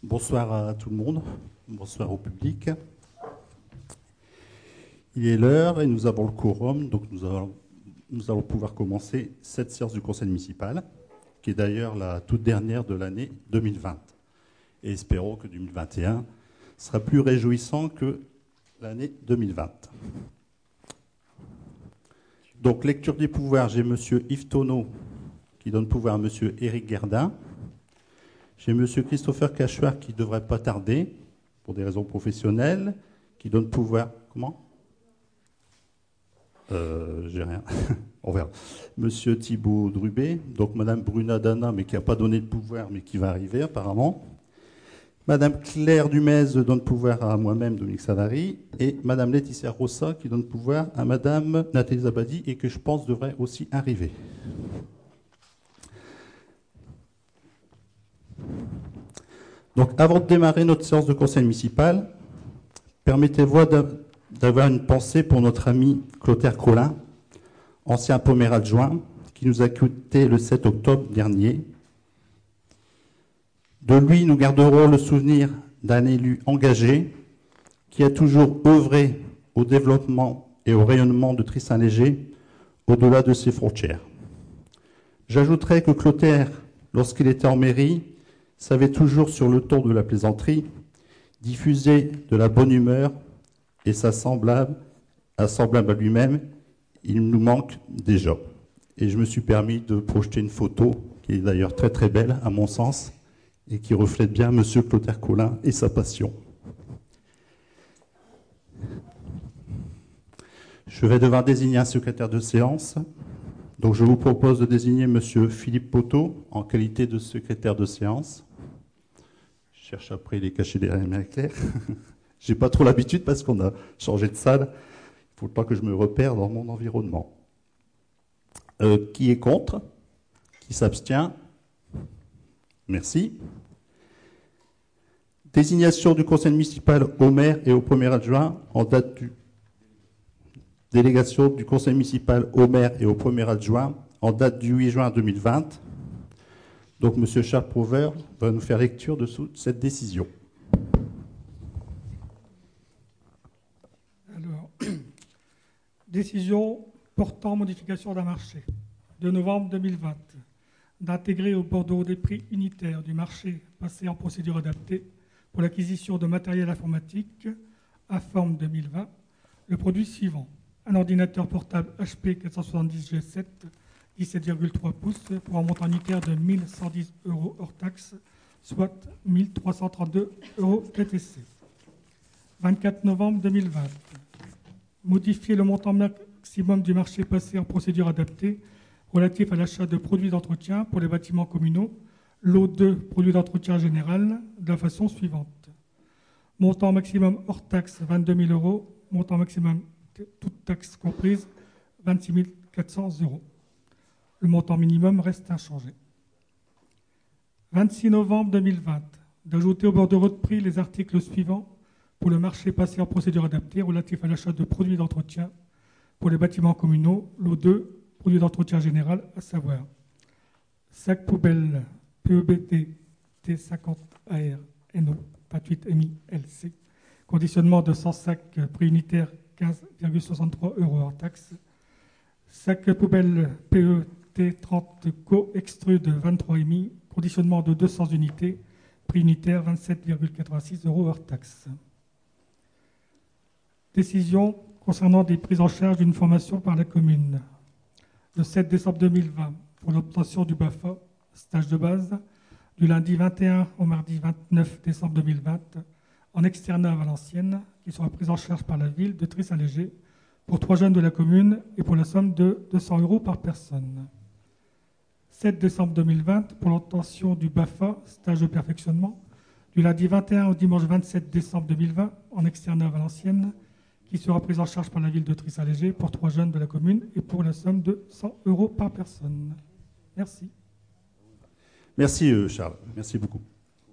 Bonsoir à tout le monde, bonsoir au public. Il est l'heure et nous avons le quorum, donc nous allons pouvoir commencer cette séance du conseil municipal, qui est d'ailleurs la toute dernière de l'année 2020. Et espérons que 2021 sera plus réjouissant que l'année 2020. Donc, lecture des pouvoirs, j'ai M. Yves Tonneau qui donne pouvoir à M. Éric Guerdin. J'ai M. Christopher Cachoir qui ne devrait pas tarder, pour des raisons professionnelles, qui donne pouvoir... Comment ? J'ai rien. On verra. Monsieur Thibaut Drubé, donc Madame Bruna Dana, mais qui n'a pas donné de pouvoir, mais qui va arriver apparemment. Madame Claire Dumez donne pouvoir à moi-même, Dominique Savary, et Madame Laetitia Rossa qui donne pouvoir à Madame Nathalie Zabadi et que je pense devrait aussi arriver. Donc, avant de démarrer notre séance de conseil municipal, permettez-moi d'avoir une pensée pour notre ami Clotaire Collin, ancien pommaire adjoint, qui nous a quittés le 7 octobre dernier. De lui, nous garderons le souvenir d'un élu engagé qui a toujours œuvré au développement et au rayonnement de Tris-Saint-Léger au-delà de ses frontières. J'ajouterai que Clotaire, lorsqu'il était en mairie, savait toujours sur le ton de la plaisanterie diffuser de la bonne humeur et sa semblable à lui-même, il nous manque déjà. Et je me suis permis de projeter une photo qui est d'ailleurs très très belle à mon sens et qui reflète bien M. Clotaire Collin et sa passion. Je vais devoir désigner un secrétaire de séance. Donc je vous propose de désigner M. Philippe Poteau en qualité de secrétaire de séance. Je cherche après les cachets derrière mes éclairs. Je n'ai pas trop l'habitude parce qu'on a changé de salle. Il ne faut pas que je me repère dans mon environnement. Qui est contre? Qui s'abstient? Merci. Désignation du conseil municipal au maire et au premier adjoint en date du... Délégation du conseil municipal au maire et au premier adjoint en date du 8 juin 2020. Donc, M. Charles Prouver va nous faire lecture de cette décision. Alors, décision portant modification d'un marché de novembre 2020 d'intégrer au bordereau des prix unitaires du marché passé en procédure adaptée pour l'acquisition de matériel informatique à forme 2020 le produit suivant. Un ordinateur portable HP 470 G7, 17,3 pouces, pour un montant unitaire de 1 110 € hors taxe, soit 1 332 € TTC. 24 novembre 2020. Modifier le montant maximum du marché passé en procédure adaptée relatif à l'achat de produits d'entretien pour les bâtiments communaux, lot 2, produits d'entretien général, de la façon suivante. Montant maximum hors taxe, 22 000 €. Montant maximum toute taxe comprise, 26 400 €. Le montant minimum reste inchangé. 26 novembre 2020, d'ajouter au bordereau de prix les articles suivants pour le marché passé en procédure adaptée relatif à l'achat de produits d'entretien pour les bâtiments communaux, lot 2, produits d'entretien général, à savoir sac poubelle PEBT T50 AR NO 28 MI LC, conditionnement de 100 sacs, prix unitaire 15,63 € hors taxe. Sac poubelle PET 30 Co extrude 23 MI, conditionnement de 200 unités, prix unitaire 27,86 € hors taxe. Décision concernant des prises en charge d'une formation par la commune. Le 7 décembre 2020, pour l'obtention du BAFA, stage de base, du lundi 21 au mardi 29 décembre 2020, en externat à Valenciennes, qui sera prise en charge par la ville de Tris-Saint-Léger pour 3 jeunes de la commune et pour la somme de 200 € par personne. 7 décembre 2020, pour l'obtention du BAFA, stage de perfectionnement, du lundi 21 au dimanche 27 décembre 2020, en externat à Valenciennes, qui sera prise en charge par la ville de Tris-Saint-Léger pour 3 jeunes de la commune et pour la somme de 100 € par personne. Merci. Merci Charles, merci beaucoup.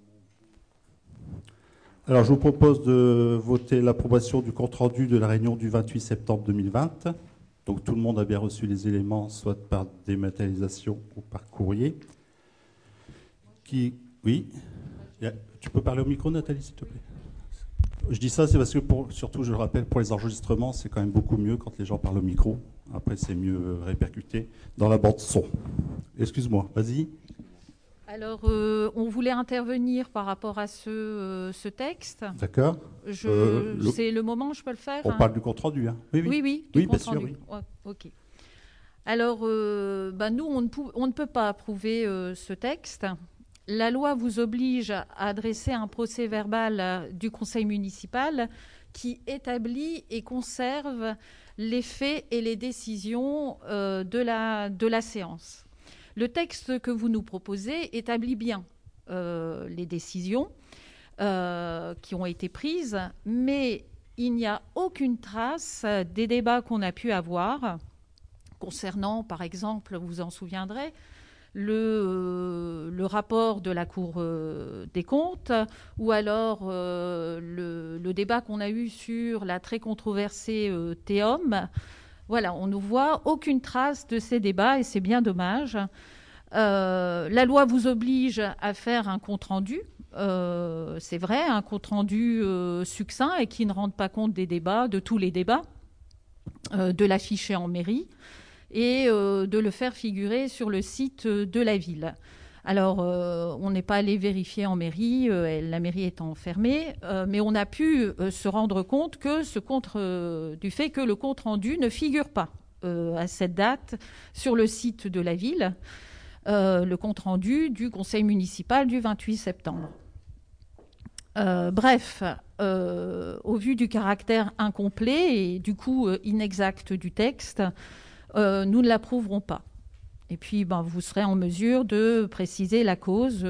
Alors je vous propose de voter l'approbation du compte-rendu de la réunion du 28 septembre 2020. Donc tout le monde a bien reçu les éléments, soit par dématérialisation ou par courrier. Oui. Tu peux parler au micro, Nathalie, s'il te plaît? Je dis ça, c'est parce que, surtout, je le rappelle, pour les enregistrements, c'est quand même beaucoup mieux quand les gens parlent au micro. Après, c'est mieux répercuté dans la bande son. Excuse-moi, vas-y. Alors, on voulait intervenir par rapport à ce texte. D'accord. C'est le moment où je peux le faire. On parle du compte-rendu, hein? Oui, du compte-rendu. Oui. Ouais, ok. Alors, nous, on ne peut pas approuver ce texte. La loi vous oblige à adresser un procès-verbal du conseil municipal qui établit et conserve les faits et les décisions de la séance. Le texte que vous nous proposez établit bien les décisions qui ont été prises, mais il n'y a aucune trace des débats qu'on a pu avoir concernant, par exemple, vous vous en souviendrez, le rapport de la Cour des comptes, ou alors le débat qu'on a eu sur la très controversée Théom. Voilà, on ne voit aucune trace de ces débats et c'est bien dommage. La loi vous oblige à faire un compte-rendu, c'est vrai, un compte-rendu succinct et qui ne rende pas compte des débats, de tous les débats, de l'afficher en mairie et de le faire figurer sur le site de la ville. Alors, on n'est pas allé vérifier en mairie, la mairie étant fermée, mais on a pu se rendre compte du fait que le compte-rendu ne figure pas à cette date sur le site de la ville, le compte-rendu du conseil municipal du 28 septembre. Bref, au vu du caractère incomplet et du coup inexact du texte, nous ne l'approuverons pas. Et puis, vous serez en mesure de préciser la cause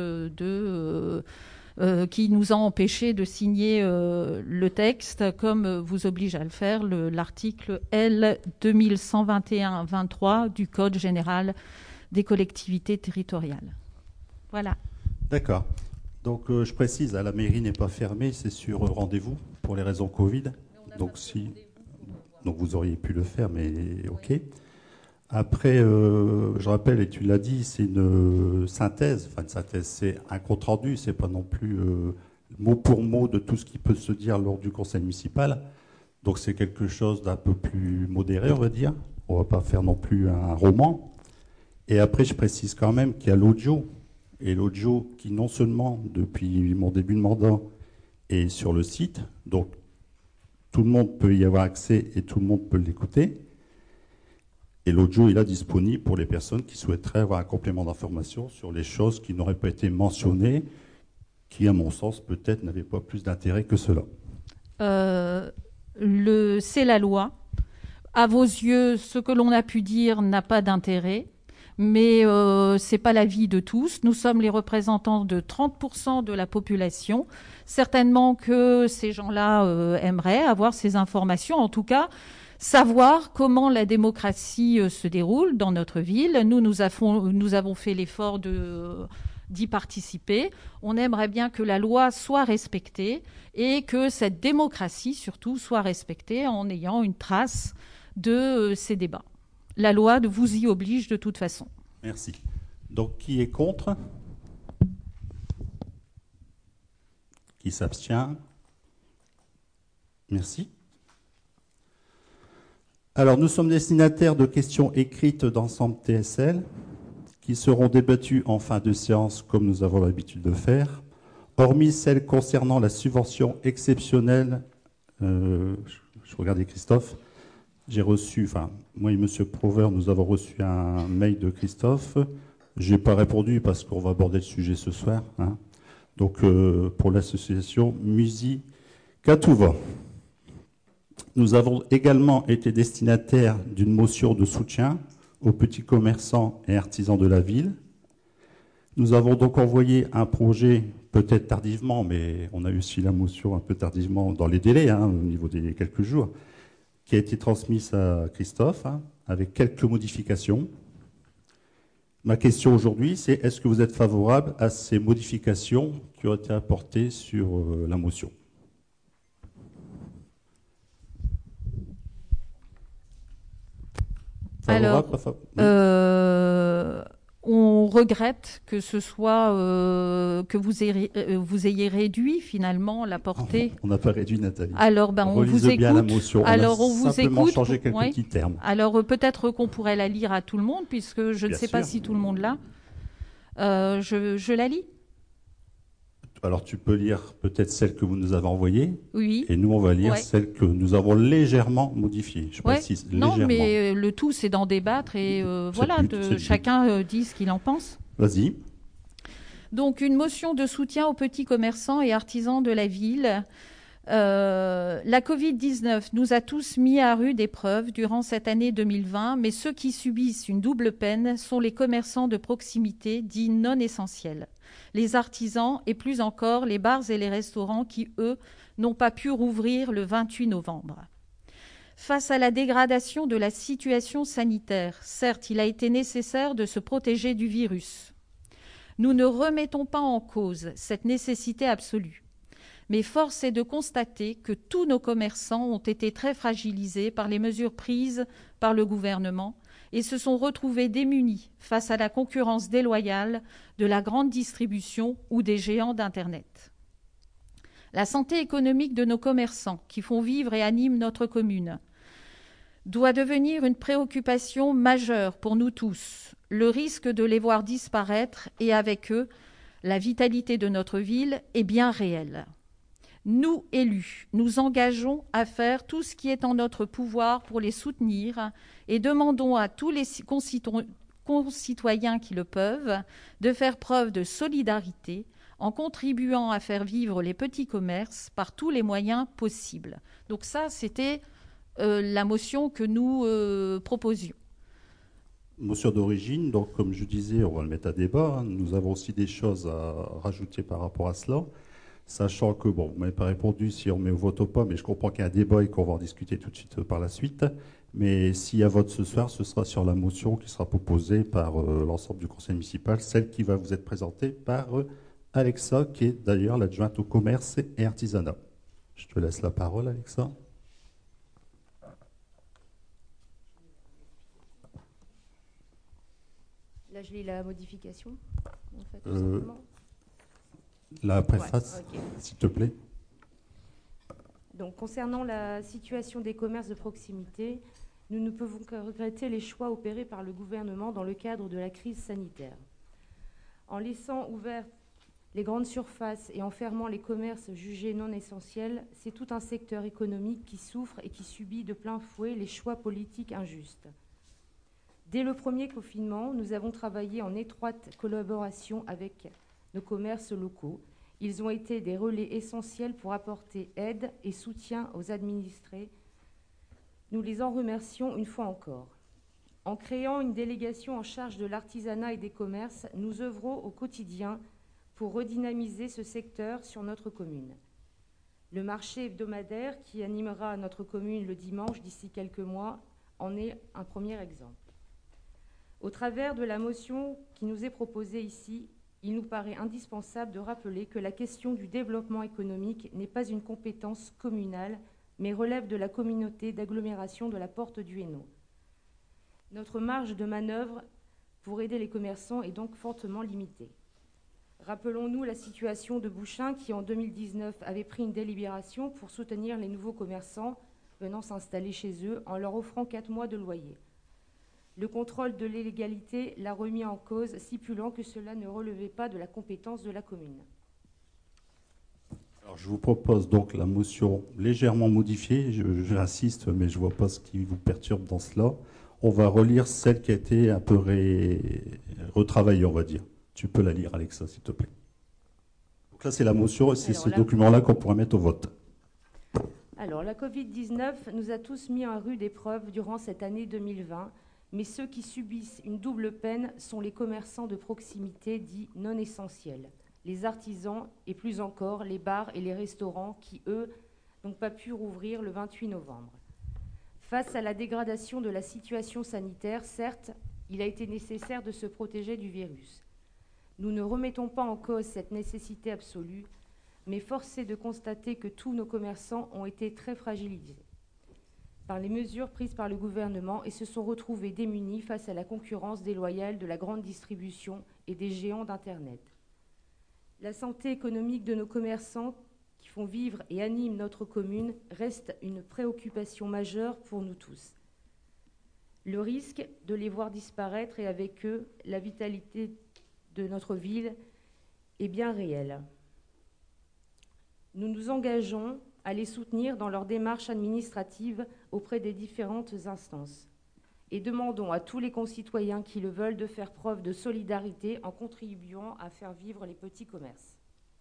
qui nous a empêchés de signer le texte, comme vous oblige à le faire l'article L 2121-23 du Code général des collectivités territoriales. Voilà. D'accord. Donc, je précise, la mairie n'est pas fermée, c'est sur rendez-vous pour les raisons Covid. Donc, donc, vous auriez pu le faire, mais OK. Oui. Après, je rappelle, et tu l'as dit, c'est une synthèse. Enfin, une synthèse, c'est un compte-rendu, c'est pas non plus mot pour mot de tout ce qui peut se dire lors du conseil municipal. Donc, c'est quelque chose d'un peu plus modéré, on va dire. On va pas faire non plus un roman. Et après, je précise quand même qu'il y a l'audio. Et l'audio qui, non seulement, depuis mon début de mandat, est sur le site. Donc, tout le monde peut y avoir accès et tout le monde peut l'écouter. Et l'audio est là disponible pour les personnes qui souhaiteraient avoir un complément d'information sur les choses qui n'auraient pas été mentionnées, qui, à mon sens, peut-être n'avaient pas plus d'intérêt que cela. C'est la loi. À vos yeux, ce que l'on a pu dire n'a pas d'intérêt, mais ce n'est pas l'avis de tous. Nous sommes les représentants de 30% de la population. Certainement que ces gens-là aimeraient avoir ces informations. En tout cas, savoir comment la démocratie se déroule dans notre ville. Nous avons fait l'effort d'y participer. On aimerait bien que la loi soit respectée et que cette démocratie, surtout, soit respectée en ayant une trace de ces débats. La loi vous y oblige de toute façon. Merci. Donc, qui est contre? Qui s'abstient? Merci. Alors, nous sommes destinataires de questions écrites d'ensemble TSL qui seront débattues en fin de séance comme nous avons l'habitude de faire, hormis celles concernant la subvention exceptionnelle. Je regardais Christophe. J'ai reçu, moi et M. Prover, nous avons reçu un mail de Christophe. Je n'ai pas répondu parce qu'on va aborder le sujet ce soir. Hein. Donc, pour l'association Musica-Tout-Va. Nous avons également été destinataires d'une motion de soutien aux petits commerçants et artisans de la ville. Nous avons donc envoyé un projet, peut-être tardivement, mais on a eu aussi la motion un peu tardivement dans les délais, au niveau des quelques jours, qui a été transmise à Christophe, avec quelques modifications. Ma question aujourd'hui, c'est est-ce que vous êtes favorable à ces modifications qui ont été apportées sur la motion? Favorable, alors, On regrette que ce soit que vous ayez réduit finalement la portée. On n'a pas réduit, Nathalie. Alors, on vous écoute. Bien la motion. Alors, on a simplement changé quelques oui. petits termes. Alors, peut-être qu'on pourrait la lire à tout le monde, puisque je ne sais pas si tout le monde l'a. Je la lis. Alors, tu peux lire peut-être celle que vous nous avez envoyée. Oui. Et nous, on va lire celle que nous avons légèrement modifiée. Je précise, non, légèrement. Mais le tout, c'est d'en débattre et chacun dit ce qu'il en pense. Vas-y. Donc, une motion de soutien aux petits commerçants et artisans de la ville. La Covid-19 nous a tous mis à rude épreuve durant cette année 2020, mais ceux qui subissent une double peine sont les commerçants de proximité dits non essentiels, les artisans et plus encore les bars et les restaurants qui, eux, n'ont pas pu rouvrir le 28 novembre. Face à la dégradation de la situation sanitaire, certes, il a été nécessaire de se protéger du virus. Nous ne remettons pas en cause cette nécessité absolue. Mais force est de constater que tous nos commerçants ont été très fragilisés par les mesures prises par le gouvernement et se sont retrouvés démunis face à la concurrence déloyale de la grande distribution ou des géants d'Internet. La santé économique de nos commerçants, qui font vivre et animent notre commune, doit devenir une préoccupation majeure pour nous tous. Le risque de les voir disparaître et avec eux, la vitalité de notre ville est bien réelle. Nous, élus, nous engageons à faire tout ce qui est en notre pouvoir pour les soutenir et demandons à tous les concitoyens qui le peuvent de faire preuve de solidarité en contribuant à faire vivre les petits commerces par tous les moyens possibles. Donc ça, c'était la motion que nous proposions. Motion d'origine, donc comme je disais, on va le mettre à débat. Nous avons aussi des choses à rajouter par rapport à cela. Sachant que, bon, vous ne m'avez pas répondu si on met au vote ou pas, mais je comprends qu'il y a un débat et qu'on va en discuter tout de suite par la suite. Mais s'il y a vote ce soir, ce sera sur la motion qui sera proposée par l'ensemble du conseil municipal, celle qui va vous être présentée par Alexa, qui est d'ailleurs l'adjointe au commerce et artisanat. Je te laisse la parole, Alexa. Là, je lis la modification, en fait, tout simplement. La préface, s'il te plaît. Donc, concernant la situation des commerces de proximité, nous ne pouvons que regretter les choix opérés par le gouvernement dans le cadre de la crise sanitaire. En laissant ouvertes les grandes surfaces et en fermant les commerces jugés non essentiels, c'est tout un secteur économique qui souffre et qui subit de plein fouet les choix politiques injustes. Dès le premier confinement, nous avons travaillé en étroite collaboration avec nos commerces locaux. Ils ont été des relais essentiels pour apporter aide et soutien aux administrés. Nous les en remercions une fois encore. En créant une délégation en charge de l'artisanat et des commerces, nous œuvrons au quotidien pour redynamiser ce secteur sur notre commune. Le marché hebdomadaire qui animera notre commune le dimanche d'ici quelques mois en est un premier exemple. Au travers de la motion qui nous est proposée ici, il nous paraît indispensable de rappeler que la question du développement économique n'est pas une compétence communale, mais relève de la communauté d'agglomération de la Porte du Hainaut. Notre marge de manœuvre pour aider les commerçants est donc fortement limitée. Rappelons-nous la situation de Bouchain qui, en 2019, avait pris une délibération pour soutenir les nouveaux commerçants venant s'installer chez eux en leur offrant 4 mois de loyer. Le contrôle de l'illégalité l'a remis en cause, stipulant que cela ne relevait pas de la compétence de la commune. Alors, je vous propose donc la motion légèrement modifiée. J'insiste, mais je ne vois pas ce qui vous perturbe dans cela. On va relire celle qui a été un peu retravaillée, on va dire. Tu peux la lire, Alexa, s'il te plaît. Donc là, c'est la motion et c'est ce document-là qu'on pourra mettre au vote. Alors, la Covid-19 nous a tous mis en rude épreuve durant cette année 2020. Mais ceux qui subissent une double peine sont les commerçants de proximité dits non essentiels, les artisans et plus encore les bars et les restaurants qui, eux, n'ont pas pu rouvrir le 28 novembre. Face à la dégradation de la situation sanitaire, certes, il a été nécessaire de se protéger du virus. Nous ne remettons pas en cause cette nécessité absolue, mais force est de constater que tous nos commerçants ont été très fragilisés. par les mesures prises par le gouvernement et se sont retrouvés démunis face à la concurrence déloyale de la grande distribution et des géants d'Internet. La santé économique de nos commerçants qui font vivre et animent notre commune reste une préoccupation majeure pour nous tous. Le risque de les voir disparaître et avec eux la vitalité de notre ville est bien réel. Nous nous engageons à les soutenir dans leur démarche administrative auprès des différentes instances et demandons à tous les concitoyens qui le veulent de faire preuve de solidarité en contribuant à faire vivre les petits commerces.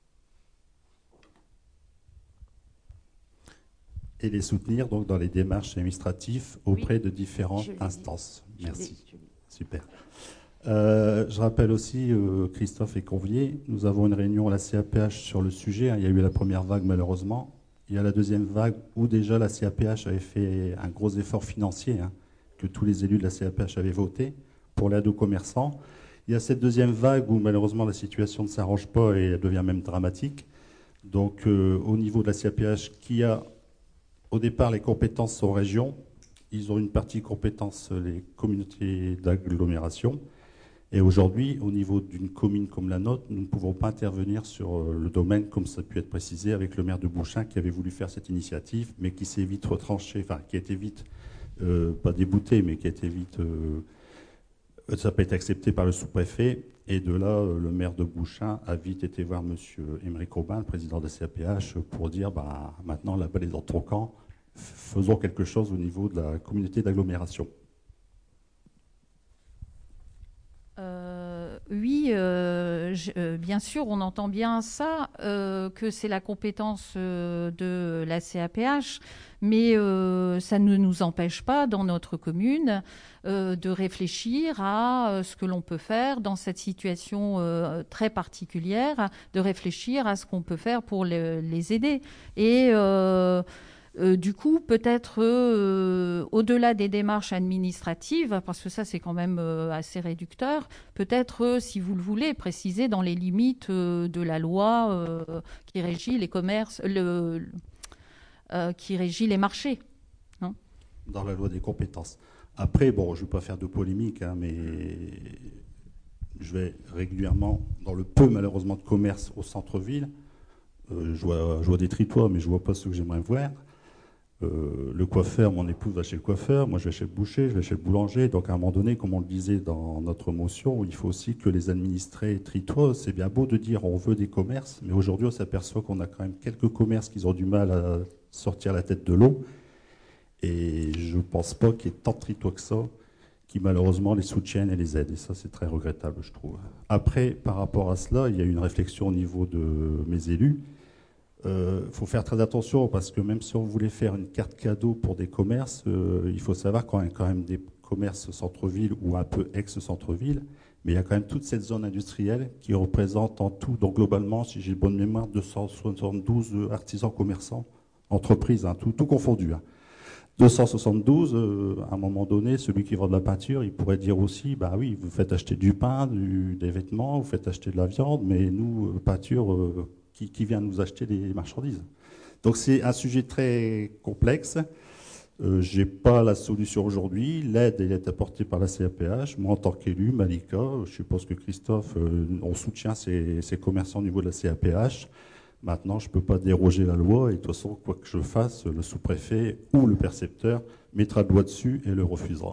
Et les soutenir donc dans les démarches administratives auprès de différentes instances. Merci. Super. Je rappelle aussi, Christophe est convié, nous avons une réunion à la CAPH sur le sujet. Il y a eu la première vague malheureusement. Il y a la deuxième vague où déjà la CAPH avait fait un gros effort financier que tous les élus de la CAPH avaient voté pour l'aide aux commerçants. Il y a cette deuxième vague où malheureusement la situation ne s'arrange pas et elle devient même dramatique. Donc au niveau de la CAPH qui a au départ les compétences aux régions, ils ont une partie compétences les communautés d'agglomération. Et aujourd'hui, au niveau d'une commune comme la nôtre, nous ne pouvons pas intervenir sur le domaine comme ça a pu être précisé avec le maire de Bouchain qui avait voulu faire cette initiative, mais qui s'est vite retranché, enfin qui a été vite, pas débouté, mais qui a été vite, ça n'a pas été accepté par le sous-préfet. Et de là, le maire de Bouchain a vite été voir M. Émeric Aubin, le président de la CAPH, pour dire maintenant la balle est dans ton camp, faisons quelque chose au niveau de la communauté d'agglomération. Oui, bien sûr, on entend bien ça, que c'est la compétence de la CAPH, mais ça ne nous empêche pas, dans notre commune, de réfléchir à ce que l'on peut faire dans cette situation très particulière, de réfléchir à ce qu'on peut faire pour les aider. Et du coup, peut-être au-delà des démarches administratives, parce que ça c'est quand même assez réducteur, peut-être, si vous le voulez, préciser dans les limites de la loi qui régit les commerces, qui régit les marchés. Non ? Dans la loi des compétences. Après, bon, je ne vais pas faire de polémique, mais je vais régulièrement, dans le peu malheureusement de commerce au centre-ville, je vois des tritoirs, mais je ne vois pas ceux que j'aimerais voir. Le coiffeur, mon épouse va chez le coiffeur, moi je vais chez le boucher, je vais chez le boulanger. Donc à un moment donné, comme on le disait dans notre motion, il faut aussi que les administrés tritoient. C'est bien beau de dire on veut des commerces, mais aujourd'hui on s'aperçoit qu'on a quand même quelques commerces qui ont du mal à sortir la tête de l'eau. Et je ne pense pas qu'il y ait tant de tritois que ça qui malheureusement les soutiennent et les aident. Et ça c'est très regrettable, je trouve. Après, par rapport à cela, il y a eu une réflexion au niveau de mes élus. Faut faire très attention parce que même si on voulait faire une carte cadeau pour des commerces, il faut savoir qu'on a quand même des commerces centre-ville ou un peu ex-centre-ville, mais il y a quand même toute cette zone industrielle qui représente en tout, donc globalement, si j'ai bonne mémoire, 272 artisans commerçants, entreprises, tout confondu. 272, à un moment donné, celui qui vend de la peinture, il pourrait dire aussi, bah oui, vous faites acheter du pain, des vêtements, vous faites acheter de la viande, mais nous, peinture... Qui vient nous acheter des marchandises. Donc c'est un sujet très complexe. Je n'ai pas la solution aujourd'hui. L'aide, elle est apportée par la CAPH. Moi, en tant qu'élu, Malika, je suppose que Christophe, on soutient ces commerçants au niveau de la CAPH. Maintenant, je ne peux pas déroger la loi. Et de toute façon, quoi que je fasse, le sous-préfet ou le percepteur mettra le doigt dessus et le refusera.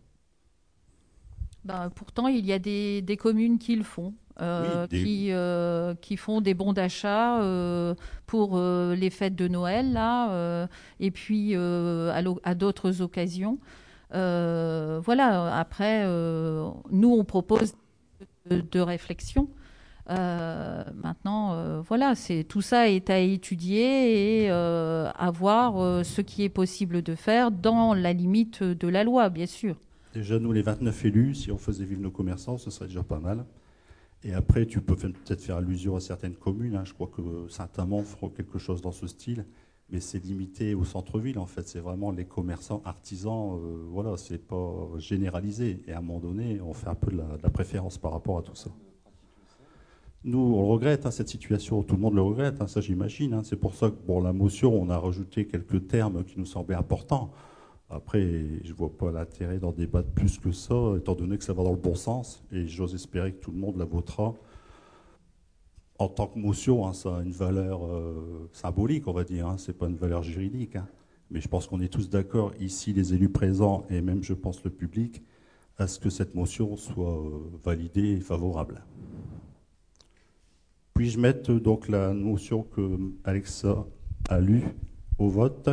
Pourtant, il y a des communes qui le font. Qui font des bons d'achat pour les fêtes de Noël là, et puis à d'autres occasions. Voilà. Après, nous on propose de réflexion. Maintenant, voilà, tout ça est à étudier et à voir ce qui est possible de faire dans la limite de la loi, bien sûr. Déjà, nous les 29 élus, si on faisait vivre nos commerçants, ce serait déjà pas mal. Et après, tu peux peut-être faire allusion à certaines communes. Je crois que Saint-Amand fera quelque chose dans ce style, mais c'est limité au centre-ville. En fait, c'est vraiment les commerçants artisans. Voilà, c'est pas généralisé. Et à un moment donné, on fait un peu de la préférence par rapport à tout ça. Nous, on le regrette, cette situation. Tout le monde le regrette, ça j'imagine. C'est pour ça que, la motion, on a rajouté quelques termes qui nous semblaient importants. Après, je ne vois pas l'intérêt d'en débattre plus que ça, étant donné que ça va dans le bon sens, et j'ose espérer que tout le monde la votera. En tant que motion, hein, ça a une valeur symbolique, on va dire, hein, ce n'est pas une valeur juridique. Hein. Mais je pense qu'on est tous d'accord, ici, les élus présents, et même, je pense, le public, à ce que cette motion soit validée et favorable. Puis-je mettre donc la motion que Alexa a lue au vote?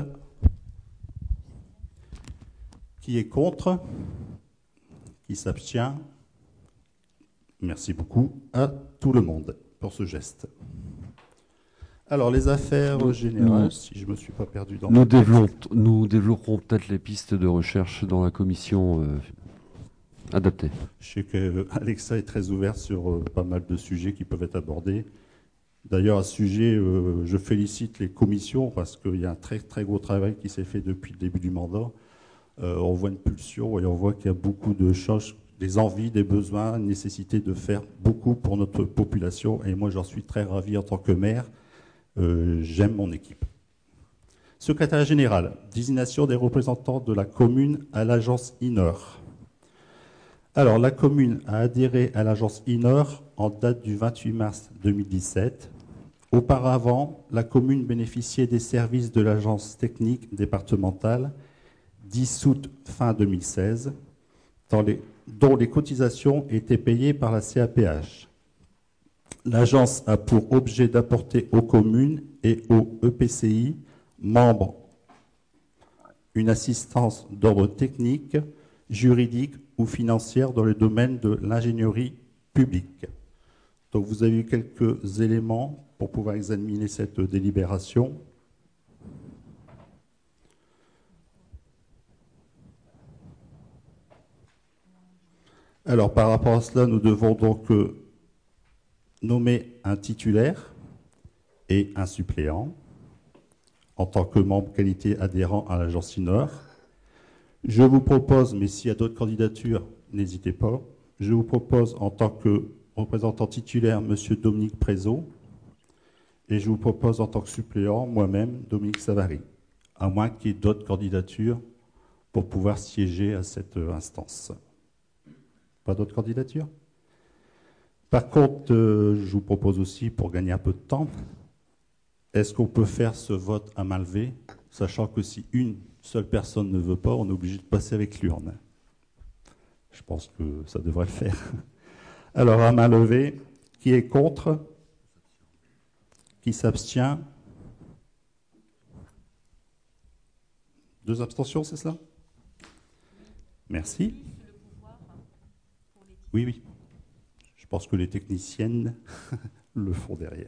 Qui est contre? Qui s'abstient? Merci beaucoup à tout le monde pour ce geste. Alors, les affaires générales, si je ne me suis pas perdu dans nous développerons peut-être les pistes de recherche dans la commission adaptée. Je sais qu'Alexa est très ouverte sur pas mal de sujets qui peuvent être abordés. D'ailleurs, à ce sujet, je félicite les commissions parce qu'il y a un très, très gros travail qui s'est fait depuis le début du mandat. On voit une pulsion et on voit qu'il y a beaucoup de choses, des envies, des besoins, une nécessité de faire beaucoup pour notre population. Et moi, j'en suis très ravi en tant que maire. J'aime mon équipe. Secrétaire général, désignation des représentants de la commune à l'agence INOR. Alors, la commune a adhéré à l'agence INOR en date du 28 mars 2017. Auparavant, la commune bénéficiait des services de l'agence technique départementale, dissoute fin 2016, dont les cotisations étaient payées par la CAPH. L'agence a pour objet d'apporter aux communes et aux EPCI membres une assistance d'ordre technique, juridique ou financière dans le domaine de l'ingénierie publique. Donc vous avez eu quelques éléments pour pouvoir examiner cette délibération. Alors par rapport à cela, nous devons donc nommer un titulaire et un suppléant en tant que membre qualité adhérent à l'agence INOR. Je vous propose, mais s'il y a d'autres candidatures, n'hésitez pas, je vous propose en tant que représentant titulaire M. Dominique Prézot et je vous propose en tant que suppléant moi-même Dominique Savary, à moins qu'il y ait d'autres candidatures pour pouvoir siéger à cette instance. Pas d'autres candidatures? Par contre, je vous propose aussi, pour gagner un peu de temps, est-ce qu'on peut faire ce vote à main levée, sachant que si une seule personne ne veut pas, on est obligé de passer avec l'urne. Je pense que ça devrait le faire. Alors, à main levée, qui est contre? Qui s'abstient? 2 abstentions, c'est cela? Merci. Oui, oui. Je pense que les techniciennes le font derrière.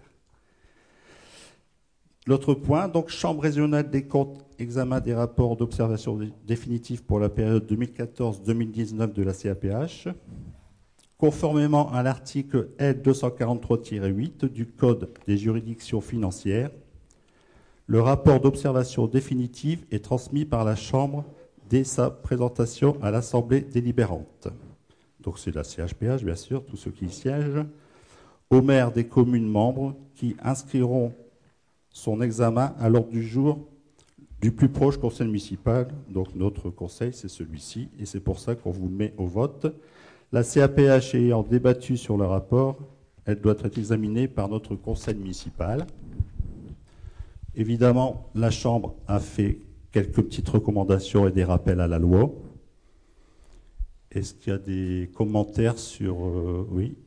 L'autre point, donc Chambre régionale des comptes, examen des rapports d'observation définitifs pour la période 2014-2019 de la CAPH. Conformément à l'article L243-8 du Code des juridictions financières, le rapport d'observation définitive est transmis par la Chambre dès sa présentation à l'Assemblée délibérante. Donc c'est la CHPH, bien sûr, tous ceux qui y siègent, aux maires des communes membres qui inscriront son examen à l'ordre du jour du plus proche conseil municipal. Donc notre conseil, c'est celui-ci, et c'est pour ça qu'on vous met au vote. La CAPH ayant débattu sur le rapport, elle doit être examinée par notre conseil municipal. Évidemment, la Chambre a fait quelques petites recommandations et des rappels à la loi. Est-ce qu'il y a des commentaires sur... oui.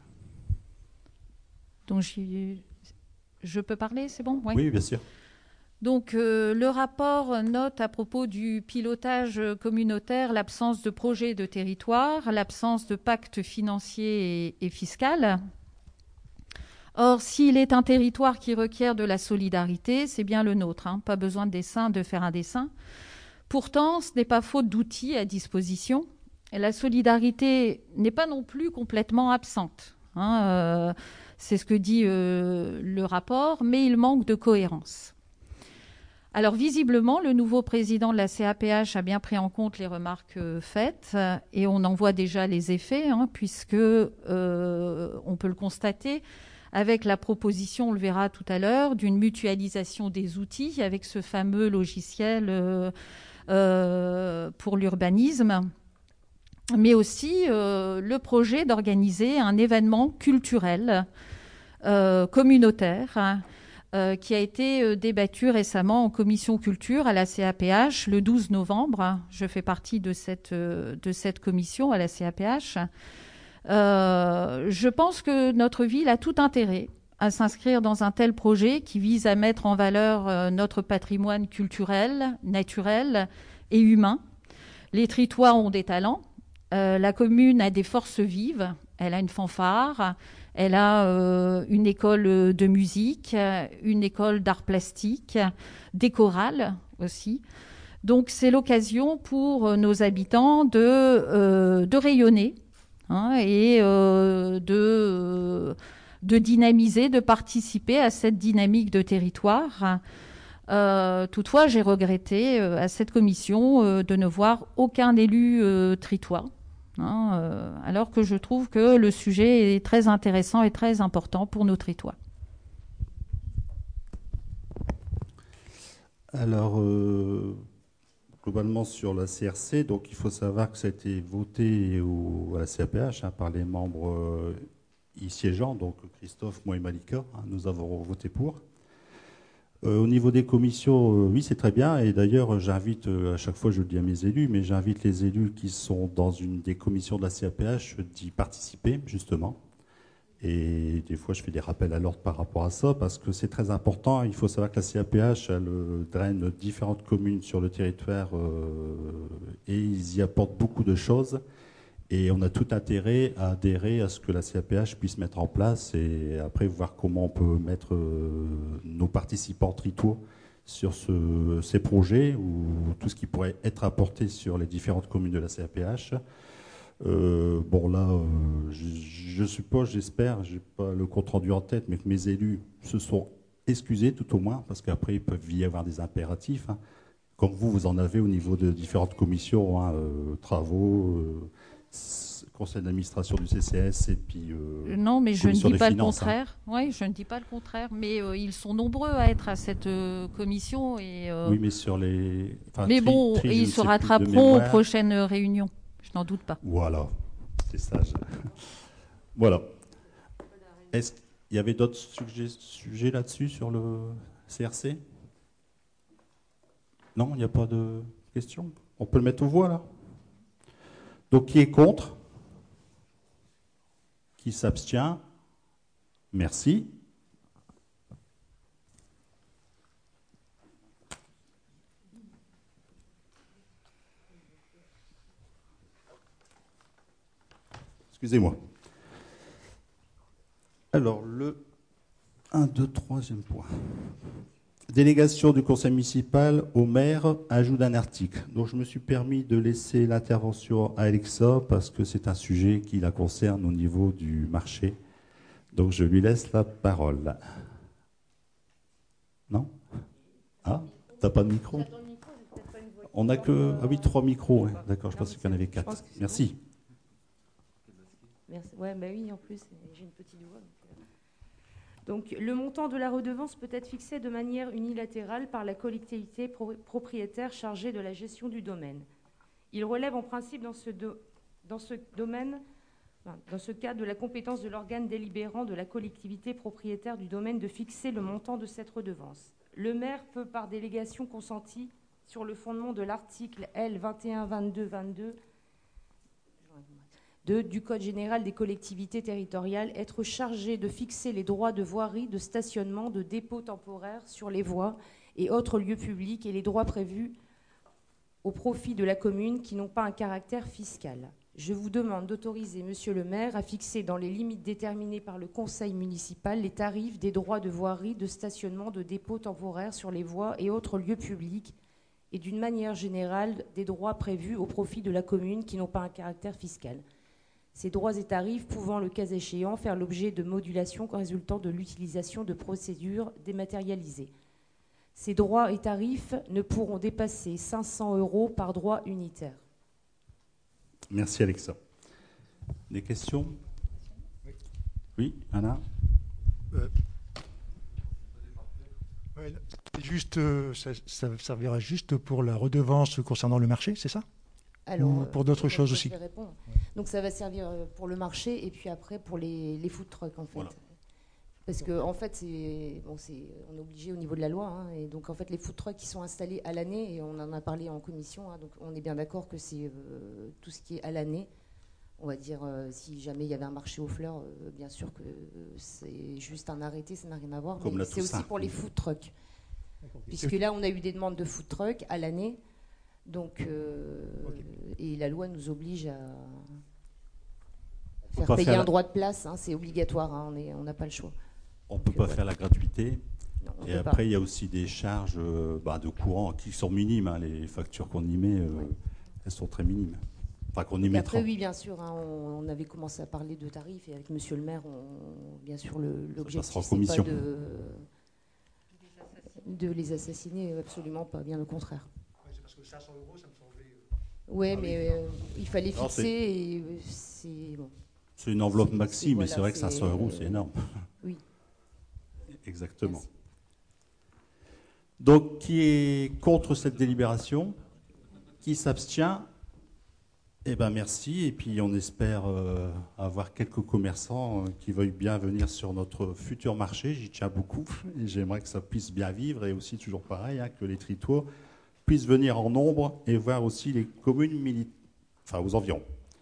Donc, je peux parler, c'est bon? Oui, bien sûr. Donc, le rapport note à propos du pilotage communautaire l'absence de projet de territoire, l'absence de pacte financier et fiscal. Or, s'il est un territoire qui requiert de la solidarité, c'est bien le nôtre. Hein, pas besoin de faire un dessin. Pourtant, ce n'est pas faute d'outils à disposition. Et la solidarité n'est pas non plus complètement absente. Hein, c'est ce que dit le rapport, mais il manque de cohérence. Alors visiblement, le nouveau président de la CAPH a bien pris en compte les remarques faites et on en voit déjà les effets, hein, puisque on peut le constater avec la proposition, on le verra tout à l'heure, d'une mutualisation des outils avec ce fameux logiciel pour l'urbanisme, mais aussi le projet d'organiser un événement culturel communautaire qui a été débattu récemment en commission culture à la CAPH le 12 novembre. Je fais partie de cette commission à la CAPH. Je pense que notre ville a tout intérêt à s'inscrire dans un tel projet qui vise à mettre en valeur notre patrimoine culturel, naturel et humain. Les Tritois ont des talents. La commune a des forces vives. Elle a une fanfare. Elle a une école de musique, une école d'art plastique, des chorales aussi. Donc c'est l'occasion pour nos habitants de rayonner et de dynamiser, de participer à cette dynamique de territoire. Toutefois, j'ai regretté à cette commission de ne voir aucun élu tritois. Alors que je trouve que le sujet est très intéressant et très important pour nos Tritois. Alors, globalement sur la CRC, donc il faut savoir que ça a été voté à la CAPH par les membres y siégeants, donc Christophe, moi et Malika, nous avons voté pour. Au niveau des commissions, oui, c'est très bien. Et d'ailleurs, j'invite, à chaque fois je le dis à mes élus, mais j'invite les élus qui sont dans une des commissions de la CAPH d'y participer, justement. Et des fois, je fais des rappels à l'ordre par rapport à ça, parce que c'est très important. Il faut savoir que la CAPH, elle draine différentes communes sur le territoire et ils y apportent beaucoup de choses. Et on a tout intérêt à adhérer à ce que la CAPH puisse mettre en place et après voir comment on peut mettre nos participants tritois sur ces projets ou tout ce qui pourrait être apporté sur les différentes communes de la CAPH. Bon là, je suppose, j'espère, j'ai pas le compte rendu en tête, mais que mes élus se sont excusés tout au moins, parce qu'après il peut y avoir des impératifs, comme vous en avez au niveau de différentes commissions, travaux, conseil d'administration du CCS et puis non, mais je ne dis pas le finances, contraire. Oui, je ne dis pas le contraire, mais ils sont nombreux à être à cette commission et oui, mais sur les mais bon, et ils se rattraperont aux prochaines réunions. Je n'en doute pas. Voilà, c'est sage. Voilà. Est-ce qu'il y avait d'autres sujets là-dessus sur le CRC? Non, il n'y a pas de questions. On peut le mettre aux voix là. Donc qui est contre? Qui s'abstient? Merci. Excusez-moi. Alors, le 1, 2, 3e point. Délégation du conseil municipal au maire, ajout d'un article. Donc, je me suis permis de laisser l'intervention à Alexa parce que c'est un sujet qui la concerne au niveau du marché. Donc, je lui laisse la parole. Non? Ah, t'as pas de micro? On n'a que... Ah oui, 3 micros. Ouais. D'accord, je pensais qu'il y en avait 4. Merci. Merci. Ouais, bah oui, en plus, j'ai une petite voix. Donc, le montant de la redevance peut être fixé de manière unilatérale par la collectivité propriétaire chargée de la gestion du domaine. Il relève en principe dans ce cas de la compétence de l'organe délibérant de la collectivité propriétaire du domaine de fixer le montant de cette redevance. Le maire peut, par délégation consentie, sur le fondement de l'article L. 2122-22 du Code général des collectivités territoriales, être chargé de fixer les droits de voirie, de stationnement, de dépôt temporaire sur les voies et autres lieux publics et les droits prévus au profit de la commune qui n'ont pas un caractère fiscal. Je vous demande d'autoriser, Monsieur le maire, à fixer dans les limites déterminées par le conseil municipal les tarifs des droits de voirie, de stationnement, de dépôt temporaire sur les voies et autres lieux publics et d'une manière générale des droits prévus au profit de la commune qui n'ont pas un caractère fiscal. Ces droits et tarifs pouvant, le cas échéant, faire l'objet de modulations résultant de l'utilisation de procédures dématérialisées. Ces droits et tarifs ne pourront dépasser 500 € par droit unitaire. Merci Alexa. Des questions? Oui, Anna? Ouais, juste, ça servira juste pour la redevance concernant le marché, c'est ça? Alors, Ou pour d'autres choses je aussi? vais répondre. Donc ça va servir pour le marché et puis après pour les food trucks en fait. Voilà. Parce que en fait, on est obligé au niveau de la loi. Hein, et donc en fait, les food trucks qui sont installés à l'année, et on en a parlé en commission, hein, donc on est bien d'accord que c'est tout ce qui est à l'année. On va dire, si jamais il y avait un marché aux fleurs, bien sûr que c'est juste un arrêté, ça n'a rien à voir. Comme Mais la c'est aussi Toussaint. pour les food trucks. Puisque là, on a eu des demandes de food trucks à l'année. Donc, et la loi nous oblige à faire payer un droit de place. Hein, c'est obligatoire, hein, on n'a pas le choix. On ne peut pas faire la gratuité. Non, on Et peut après, pas. il y a aussi des charges de courant qui sont minimes. Hein. Les factures qu'on y met, elles sont très minimes. Enfin, qu'on y Et mettra. après, oui, bien sûr, hein, on avait commencé à parler de tarifs et avec Monsieur le maire, bien sûr, l'objectif, passera en c'est commission. pas de les assassiner, absolument pas, bien au contraire. Ouais, c'est parce que 500 €, ça me semblait... Oui, mais il fallait Non, fixer et c'est bon. C'est une enveloppe C'est- maxime, mais c'est- c'est vrai que voilà, 500 €, c'est énorme. Oui. Exactement. Merci. Donc, qui est contre cette délibération? Qui s'abstient? Eh bien, merci. Et puis, on espère avoir quelques commerçants qui veuillent bien venir sur notre futur marché. J'y tiens beaucoup. Et j'aimerais que ça puisse bien vivre. Et aussi, toujours pareil, hein, que les tritours puissent venir en nombre et voir aussi les communes aux environs.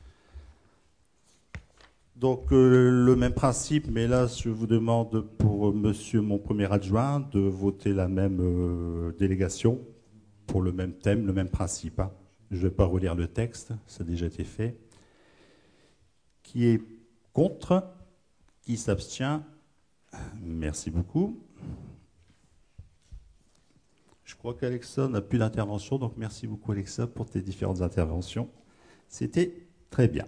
Donc, le même principe, mais là, je vous demande pour monsieur mon premier adjoint de voter la même délégation pour le même thème, le même principe. Hein. Je ne vais pas relire le texte, ça a déjà été fait. Qui est contre? Qui s'abstient? Merci beaucoup. Je crois qu'Alexa n'a plus d'intervention, donc merci beaucoup Alexa pour tes différentes interventions. C'était très bien.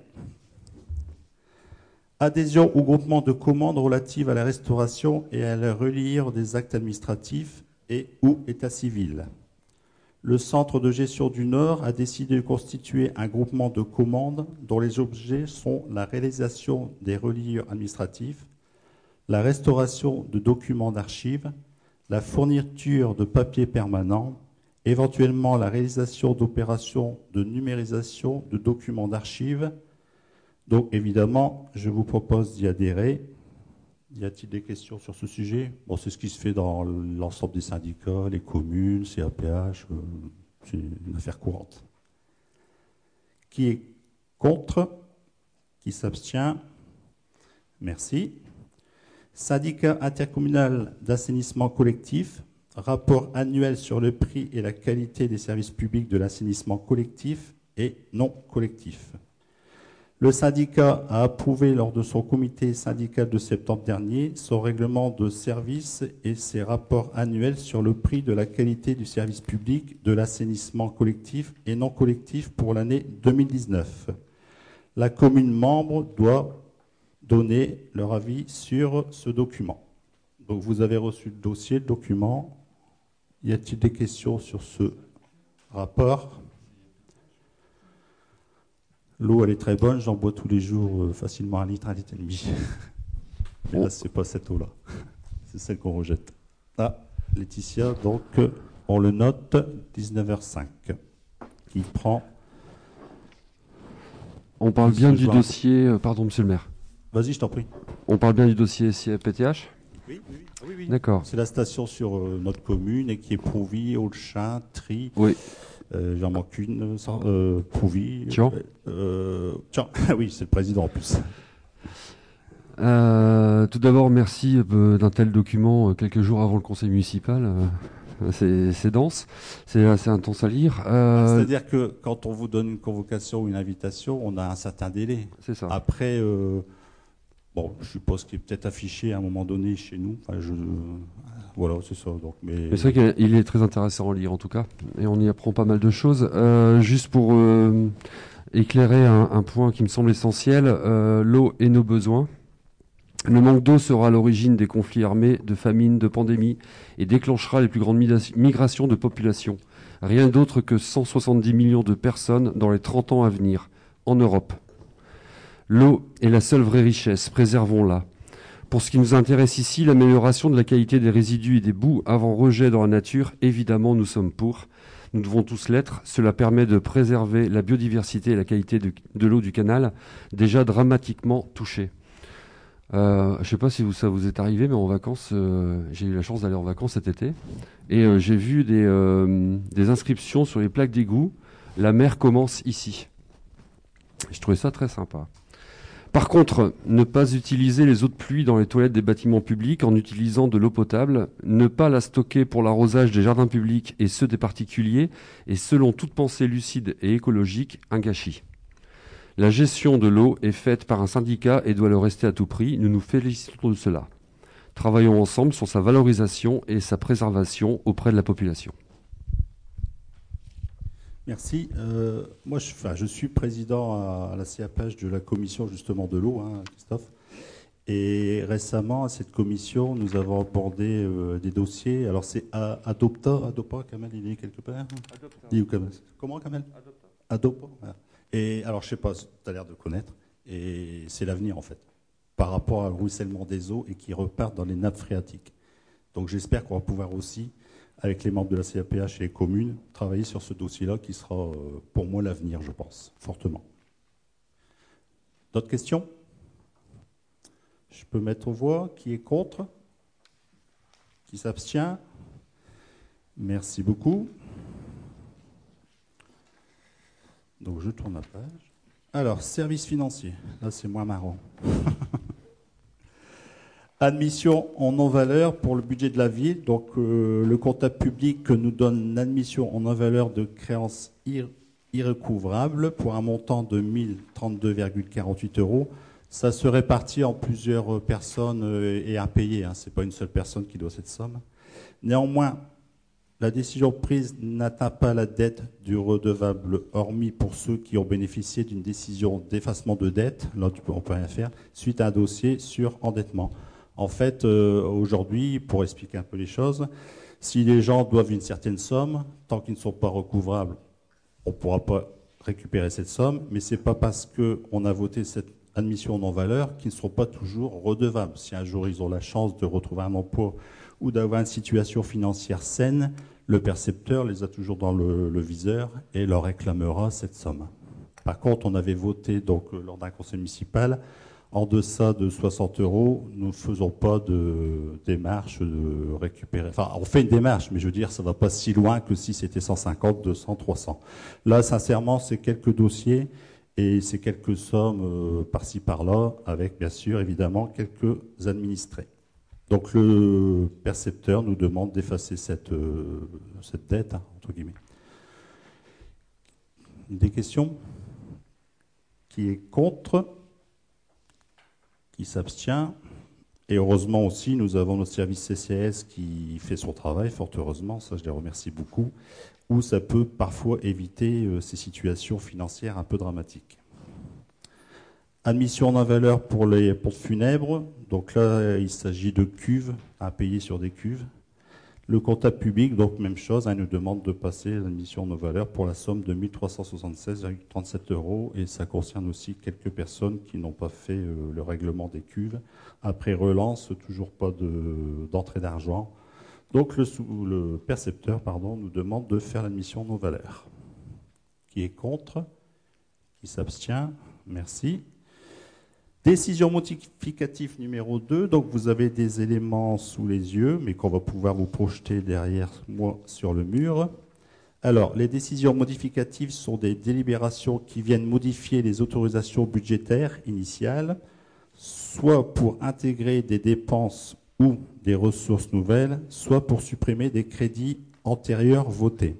Adhésion au groupement de commandes relatives à la restauration et à la reliure des actes administratifs et ou état civil. Le Centre de gestion du Nord a décidé de constituer un groupement de commandes dont les objets sont la réalisation des reliures administratifs, la restauration de documents d'archives, la fourniture de papier permanent, éventuellement la réalisation d'opérations de numérisation de documents d'archives. Donc évidemment, je vous propose d'y adhérer. Y a-t-il des questions sur ce sujet? Bon, c'est ce qui se fait dans l'ensemble des syndicats, les communes, CAPH, c'est une affaire courante. Qui est contre? Qui s'abstient? Merci. Syndicat intercommunal d'assainissement collectif, rapport annuel sur le prix et la qualité des services publics de l'assainissement collectif et non collectif. Le syndicat a approuvé lors de son comité syndical de septembre dernier son règlement de service et ses rapports annuels sur le prix de la qualité du service public de l'assainissement collectif et non collectif pour l'année 2019. La commune membre doit donner leur avis sur ce document. Donc vous avez reçu le dossier, le document. Y a-t-il des questions sur ce rapport? L'eau, elle est très bonne, j'en bois tous les jours facilement 1 litre, 1,5 litre. Mais là, c'est pas cette eau-là. C'est celle qu'on rejette. Ah, Laetitia, donc, on le note, 19h05. Qui prend... On parle Monsieur bien du Join. dossier... pardon, monsieur le maire. Vas-y, je t'en prie. On parle bien du dossier SIAPTH? Oui. D'accord. C'est la station sur notre commune et qui est Prouvy, Aulchin, Tri. Oui. J'en manque une, Prouvy. Tiens. Tiens, oui, c'est le président en plus. Tout d'abord, merci d'un tel document quelques jours avant le conseil municipal. C'est dense, c'est assez intense à lire. C'est-à-dire que quand on vous donne une convocation ou une invitation, on a un certain délai. C'est ça. Après, bon, je suppose qu'il est peut-être affiché à un moment donné chez nous. Enfin, voilà, c'est ça. Donc, mais C'est vrai qu'il est très intéressant à lire en tout cas, et on y apprend pas mal de choses. Juste pour éclairer un point qui me semble essentiel, l'eau et nos besoins. Le manque d'eau sera à l'origine des conflits armés, de famines, de pandémies, et déclenchera les plus grandes migrations de population. Rien d'autre que 170 millions de personnes dans les 30 ans à venir, en Europe. L'eau est la seule vraie richesse, préservons-la. Pour ce qui nous intéresse ici, l'amélioration de la qualité des résidus et des boues avant rejet dans la nature, évidemment, nous sommes pour. Nous devons tous l'être. Cela permet de préserver la biodiversité et la qualité de l'eau du canal, déjà dramatiquement touchée. Je ne sais pas si ça vous est arrivé, mais en vacances, j'ai eu la chance d'aller en vacances cet été. Et j'ai vu des inscriptions sur les plaques d'égout. La mer commence ici. Je trouvais ça très sympa. Par contre, ne pas utiliser les eaux de pluie dans les toilettes des bâtiments publics en utilisant de l'eau potable, ne pas la stocker pour l'arrosage des jardins publics et ceux des particuliers, est selon toute pensée lucide et écologique un gâchis. La gestion de l'eau est faite par un syndicat et doit le rester à tout prix. Nous nous félicitons de cela. Travaillons ensemble sur sa valorisation et sa préservation auprès de la population. Merci. Moi, je suis président à la CAPH de la commission justement de l'eau, hein, Christophe. Et récemment, à cette commission, nous avons abordé des dossiers. Alors, c'est Adopta, Kamel, il est quelque part Adopta. Comment, Kamel Adopta. Voilà. Et alors, je ne sais pas, tu as l'air de connaître. Et c'est l'avenir, en fait, par rapport au ruissellement des eaux et qui repartent dans les nappes phréatiques. Donc, j'espère qu'on va pouvoir aussi, avec les membres de la CAPH et les communes, travailler sur ce dossier-là qui sera, pour moi, l'avenir, je pense, fortement. D'autres questions ? Je peux mettre aux voix. Qui est contre ? Qui s'abstient ? Merci beaucoup. Donc, je tourne la page. Alors, services financiers. Là, c'est moins marrant. Admission en non-valeur pour le budget de la ville. Donc, le comptable public nous donne une admission en non-valeur de créances irrécouvrables pour un montant de 1 032,48 €. Ça se répartit en plusieurs personnes et impayés. Ce n'est pas une seule personne qui doit cette somme. Néanmoins, la décision prise n'atteint pas la dette du redevable, hormis pour ceux qui ont bénéficié d'une décision d'effacement de dette, là on ne peut rien faire, suite à un dossier sur endettement. En fait, aujourd'hui, pour expliquer un peu les choses, si les gens doivent une certaine somme, tant qu'ils ne sont pas recouvrables, on ne pourra pas récupérer cette somme, mais ce n'est pas parce qu'on a voté cette admission non-valeur qu'ils ne seront pas toujours redevables. Si un jour ils ont la chance de retrouver un emploi ou d'avoir une situation financière saine, le percepteur les a toujours dans le viseur et leur réclamera cette somme. Par contre, on avait voté donc, lors d'un conseil municipal, en deçà de 60 €, nous ne faisons pas de démarche de récupérer. Enfin, on fait une démarche, mais je veux dire, ça ne va pas si loin que si c'était 150, 200, 300. Là, sincèrement, c'est quelques dossiers et c'est quelques sommes par-ci, par-là, avec, bien sûr, évidemment, quelques administrés. Donc le percepteur nous demande d'effacer cette dette, entre guillemets. Des questions ? Qui est contre ? Qui s'abstient ? Et heureusement aussi, nous avons notre service CCS qui fait son travail, fort heureusement, ça je les remercie beaucoup, où ça peut parfois éviter ces situations financières un peu dramatiques. Admission en valeur pour les pompes funèbres. Donc là, il s'agit de cuves à payer sur des cuves. Le comptable public, donc même chose, nous demande de passer l'admission en valeur pour la somme de 1 376,37 € et ça concerne aussi quelques personnes qui n'ont pas fait le règlement des cuves. Après relance, toujours pas d'entrée d'argent. Donc le percepteur nous demande de faire l'admission en valeur. Qui est contre ? Qui s'abstient ? Merci. Décision modificative numéro 2, donc vous avez des éléments sous les yeux, mais qu'on va pouvoir vous projeter derrière moi sur le mur. Alors, les décisions modificatives sont des délibérations qui viennent modifier les autorisations budgétaires initiales, soit pour intégrer des dépenses ou des ressources nouvelles, soit pour supprimer des crédits antérieurement votés.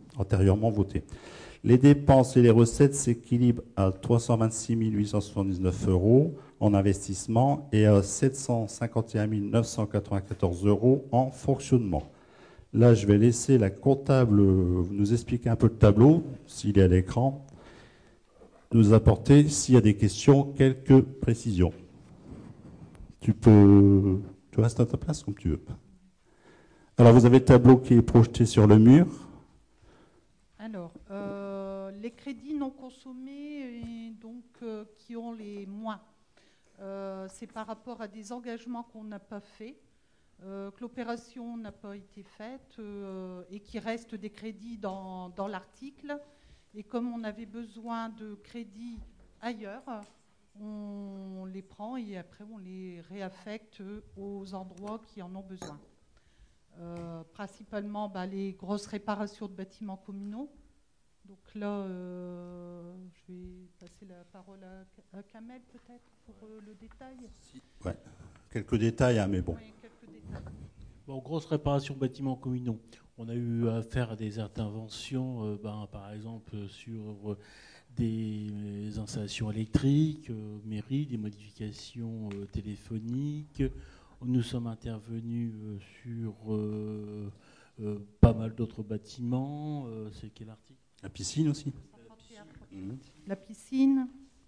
Les dépenses et les recettes s'équilibrent à 326 879 € en investissement et à 751 994 € en fonctionnement. Là, je vais laisser la comptable nous expliquer un peu le tableau, s'il est à l'écran, nous apporter, s'il y a des questions, quelques précisions. Tu restes à ta place comme tu veux. Alors, vous avez le tableau qui est projeté sur le mur. Alors, les crédits non consommés, donc qui ont les moins. C'est par rapport à des engagements qu'on n'a pas faits, que l'opération n'a pas été faite et qu'il reste des crédits dans l'article. Et comme on avait besoin de crédits ailleurs, on les prend et après on les réaffecte aux endroits qui en ont besoin. Principalement les grosses réparations de bâtiments communaux. Donc là, je vais passer la parole à Kamel peut-être pour le détail. Ouais. Quelques détails, hein, mais bon. Oui, quelques détails. Bon, grosse réparation bâtiments communaux. On a eu à faire des interventions, par exemple, sur des installations électriques, mairie, des modifications téléphoniques. Nous sommes intervenus sur pas mal d'autres bâtiments. C'est quel article ? La piscine aussi. La piscine.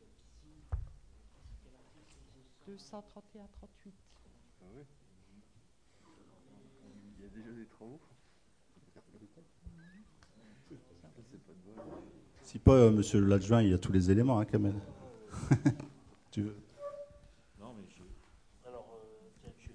231-38. Ah oui. Il y a déjà des travaux. Si pas, monsieur l'adjoint, il y a tous les éléments, hein, quand même. Tu veux ? Non, mais alors, il y a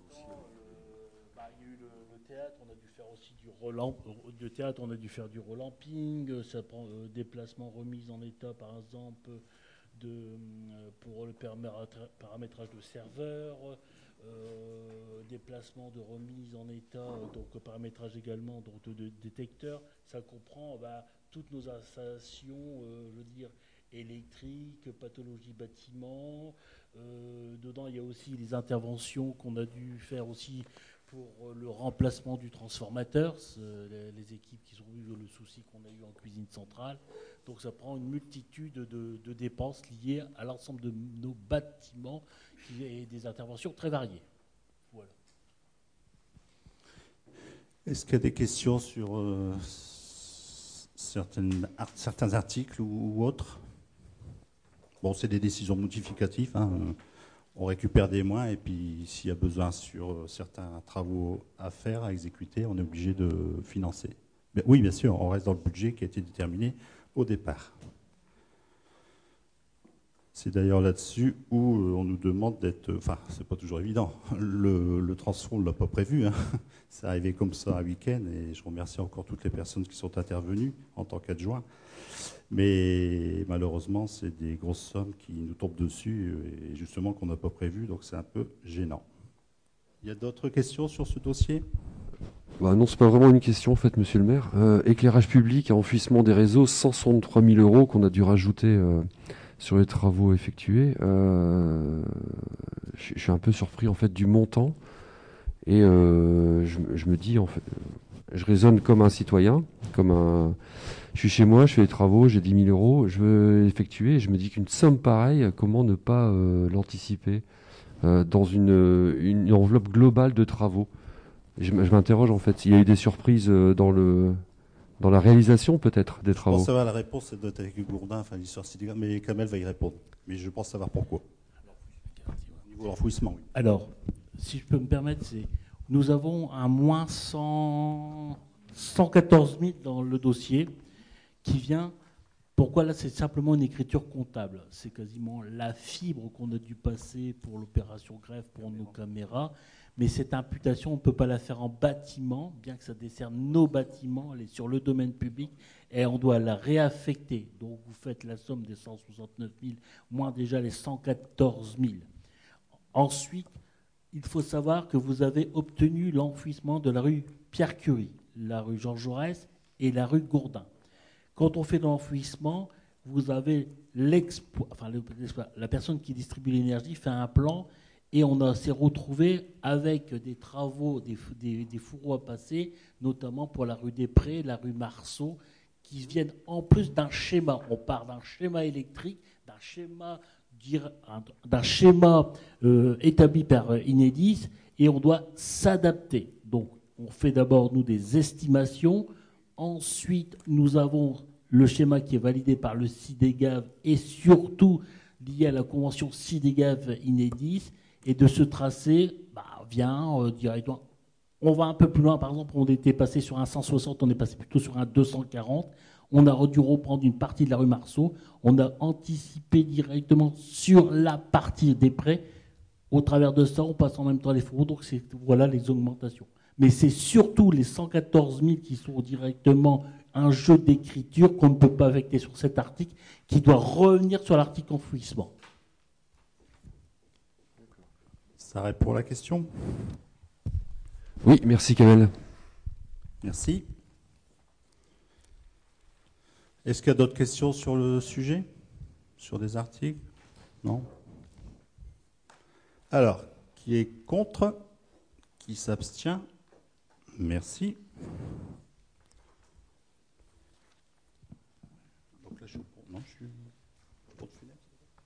eu le théâtre, on a dû faire aussi du théâtre, on a dû faire du relamping, ça prend déplacement, remise en état, par exemple, pour le paramétrage de serveurs, déplacement de remise en état, donc paramétrage également donc de détecteurs. Ça comprend toutes nos installations, électriques, pathologie bâtiment. Dedans, il y a aussi les interventions qu'on a dû faire aussi pour le remplacement du transformateur, les équipes qui ont eu le souci qu'on a eu en cuisine centrale. Donc ça prend une multitude de dépenses liées à l'ensemble de nos bâtiments et des interventions très variées. Voilà. Est-ce qu'il y a des questions sur certains articles ou autres ? Bon, c'est des décisions modificatives. Hein. On récupère des moyens et puis s'il y a besoin sur certains travaux à faire, à exécuter, on est obligé de financer. Mais oui, bien sûr, on reste dans le budget qui a été déterminé au départ. C'est d'ailleurs là-dessus où on nous demande d'être... Enfin, c'est pas toujours évident. Le transfert, on ne l'a pas prévu. Hein. C'est arrivé comme ça un week-end et je remercie encore toutes les personnes qui sont intervenues en tant qu'adjoints. Mais malheureusement, c'est des grosses sommes qui nous tombent dessus et justement qu'on n'a pas prévu, donc c'est un peu gênant. Il y a d'autres questions sur ce dossier ? Non, c'est pas vraiment une question en fait, monsieur le maire. Éclairage public et enfouissement des réseaux, 163 000 € qu'on a dû rajouter sur les travaux effectués. Je suis un peu surpris en fait du montant et je me dis en fait, je raisonne comme un citoyen, je suis chez moi, je fais les travaux, j'ai 10 000 €, je veux effectuer et je me dis qu'une somme pareille, comment ne pas l'anticiper dans une enveloppe globale de travaux. Je m'interroge en fait, il y a eu des surprises dans la réalisation peut-être des travaux. Je pense savoir la réponse, c'est doit être avec Gourdin, enfin l'histoire syndicale, mais Kamel va y répondre. Mais je pense savoir pourquoi. Au niveau de l'enfouissement, oui. Alors, si je peux me permettre, nous avons un moins 114 000 dans le dossier qui vient. Pourquoi là, c'est simplement une écriture comptable. C'est quasiment la fibre qu'on a dû passer pour l'opération greffe pour nos caméras. Mais cette imputation, on ne peut pas la faire en bâtiment, bien que ça dessert nos bâtiments, elle est sur le domaine public, et on doit la réaffecter. Donc vous faites la somme des 169 000, moins déjà les 114 000. Ensuite, il faut savoir que vous avez obtenu l'enfouissement de la rue Pierre-Curie, la rue Georges Jaurès et la rue Gourdin. Quand on fait l'enfouissement, vous avez la personne qui distribue l'énergie fait un plan et on s'est retrouvé avec des travaux, des fourreaux à passer, notamment pour la rue des Prés, la rue Marceau, qui viennent en plus d'un schéma. On part d'un schéma électrique, d'un schéma établi par Enedis et on doit s'adapter. Donc on fait d'abord nous des estimations, ensuite nous avons le schéma qui est validé par le CIDEGAV et surtout lié à la convention CIDEGAV-Enedis, et de ce tracé vient directement. On va un peu plus loin, par exemple, on était passé sur un 160, on est passé plutôt sur un 240. On a dû reprendre une partie de la rue Marceau. On a anticipé directement sur la partie des prêts. Au travers de ça, on passe en même temps les fonds. Donc voilà les augmentations. Mais c'est surtout les 114 000 qui sont directement un jeu d'écriture qu'on ne peut pas affecter sur cet article, qui doit revenir sur l'article enfouissement. Ça répond à la question? Oui, merci Kamel. Merci. Est-ce qu'il y a d'autres questions sur le sujet? Sur des articles? Non? Alors, qui est contre? Qui s'abstient? Merci. Donc là, je suis pour. Non, je suis pour le funèbre.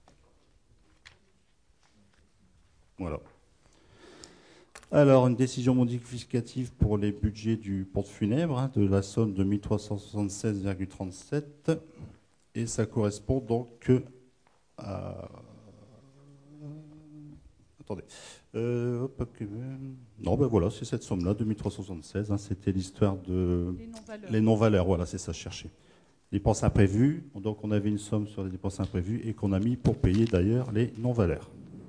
Voilà. Alors, une décision modificative pour les budgets du porte funèbre de la somme de 1376,37 et ça correspond donc à... Attendez. Non, ben voilà, c'est cette somme-là, 2376. C'était l'histoire de... Les non-valeurs, voilà, c'est ça, chercher. Dépenses imprévues. Donc, on avait une somme sur les dépenses imprévues et qu'on a mis pour payer d'ailleurs les non-valeurs.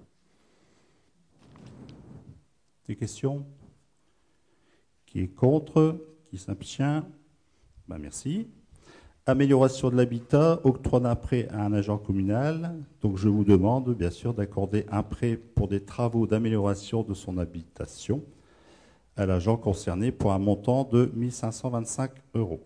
Des questions? Qui est contre? Qui s'abstient? Ben, merci. Amélioration de l'habitat, octroi d'un prêt à un agent communal. Donc je vous demande bien sûr d'accorder un prêt pour des travaux d'amélioration de son habitation à l'agent concerné pour un montant de 1 525 €.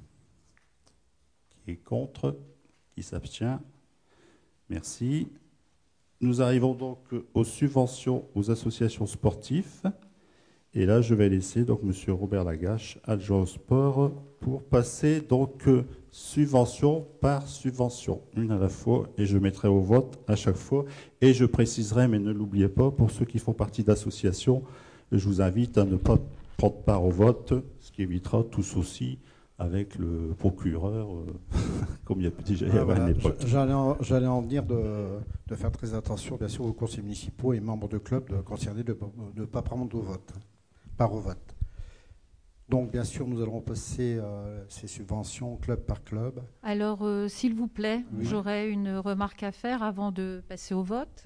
Qui est contre? Qui s'abstient? Merci. Nous arrivons donc aux subventions aux associations sportives. Et là, je vais laisser donc M. Robert Lagache, adjoint au sport, pour passer donc subvention par subvention, une à la fois, et je mettrai au vote à chaque fois. Et je préciserai, mais ne l'oubliez pas, pour ceux qui font partie d'associations, je vous invite à ne pas prendre part au vote, ce qui évitera tout souci avec le procureur, comme il y a déjà à l'époque. J'allais en venir de faire très attention, bien sûr, aux conseils municipaux et membres de clubs concernés de ne pas prendre au vote, part au vote. Donc, bien sûr, nous allons passer ces subventions club par club. Alors, s'il vous plaît, oui. J'aurais une remarque à faire avant de passer au vote.